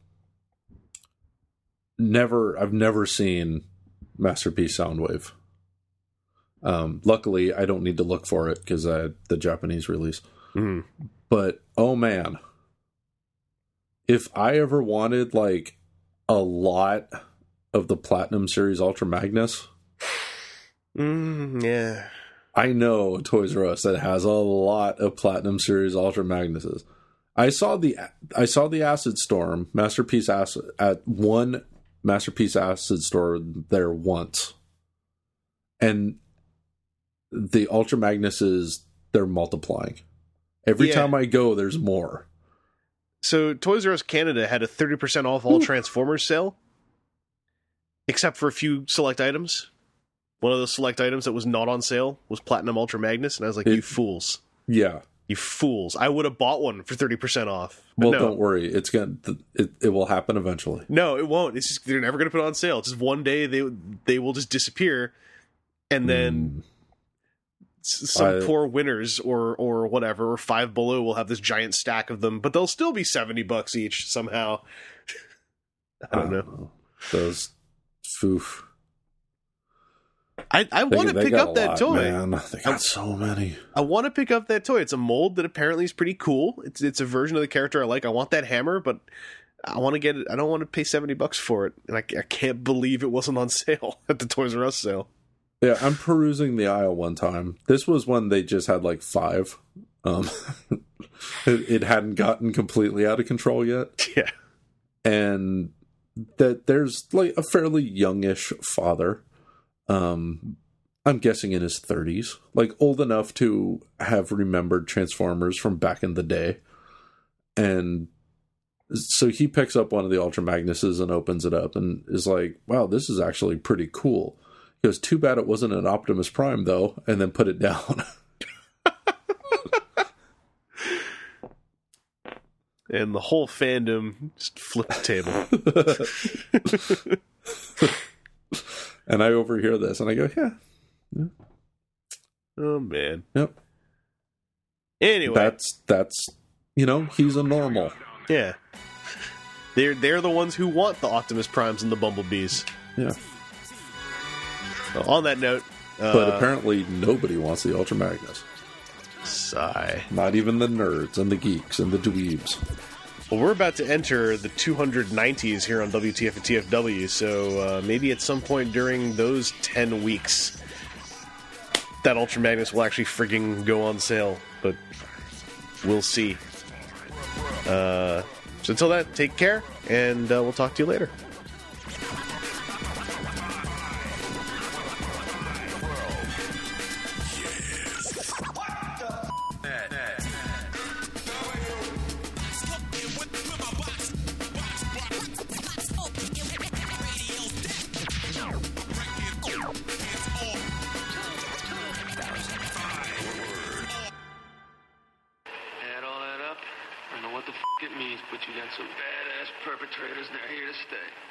never, I've never seen Masterpiece Soundwave. Um, luckily, I don't need to look for it because I had the Japanese release. Mm-hmm. But oh man, if I ever wanted like a lot of the Platinum Series Ultra Magnus, mm, yeah, I know Toys R Us that has a lot of Platinum Series Ultra Magnuses. I saw the I saw the Acid Storm Masterpiece Acid at one Masterpiece Acid store there once, and the Ultra Magnuses, they're multiplying. Every Yeah. time I go, there's more. So Toys R Us Canada had a thirty percent off all Transformers sale, except for a few select items. One of those select items that was not on sale was Platinum Ultra Magnus, and I was like, It- you fools. Yeah. You fools. I would have bought one for thirty percent off. But Well, no. don't worry. It's gonna it, it will happen eventually. No, it won't. It's just they're never going to put it on sale. It's just one day they they will just disappear, and then s some I- poor winners or or whatever or Five Below will have this giant stack of them, but they'll still be seventy bucks each somehow. I don't know. Those oof. I I They- want to they pick got up a that lot, toy. Man. They got so many. I want to pick up that toy. It's a mold that apparently is pretty cool. It's it's a version of the character I like. I want that hammer, but I want to get it. I don't want to pay seventy bucks for it, and I, I can't believe it wasn't on sale at the Toys R Us sale. Yeah, I'm perusing the aisle one time. This was when they just had like five. Um, it, it hadn't gotten completely out of control yet, Yeah. and that there's like a fairly youngish father. Um, I'm guessing in his thirties, like old enough to have remembered Transformers from back in the day. And so he picks up one of the Ultra Magnuses and opens it up and is like, wow, this is actually pretty cool. He goes, too bad it wasn't an Optimus Prime, though, and then put it down. And the whole fandom just flipped the table. And I overhear this, and I go, yeah. yeah. Oh, man. Yep. Anyway. That's, that's, you know, he's a normal. Yeah. They're, they're the ones who want the Optimus Primes and the Bumblebees. Yeah. So on that note... Uh, But apparently nobody wants the Ultra Magnus. Sigh. Not even the nerds and the geeks and the dweebs. Well, we're about to enter the two hundred nineties here on W T F and T F W, so uh, maybe at some point during those ten weeks, that Ultra Magnus will actually frigging go on sale, but we'll see. Uh, so until then, take care, and uh, we'll talk to you later. Add all that up, I know what the f it means, but you got some badass perpetrators and they're here to stay.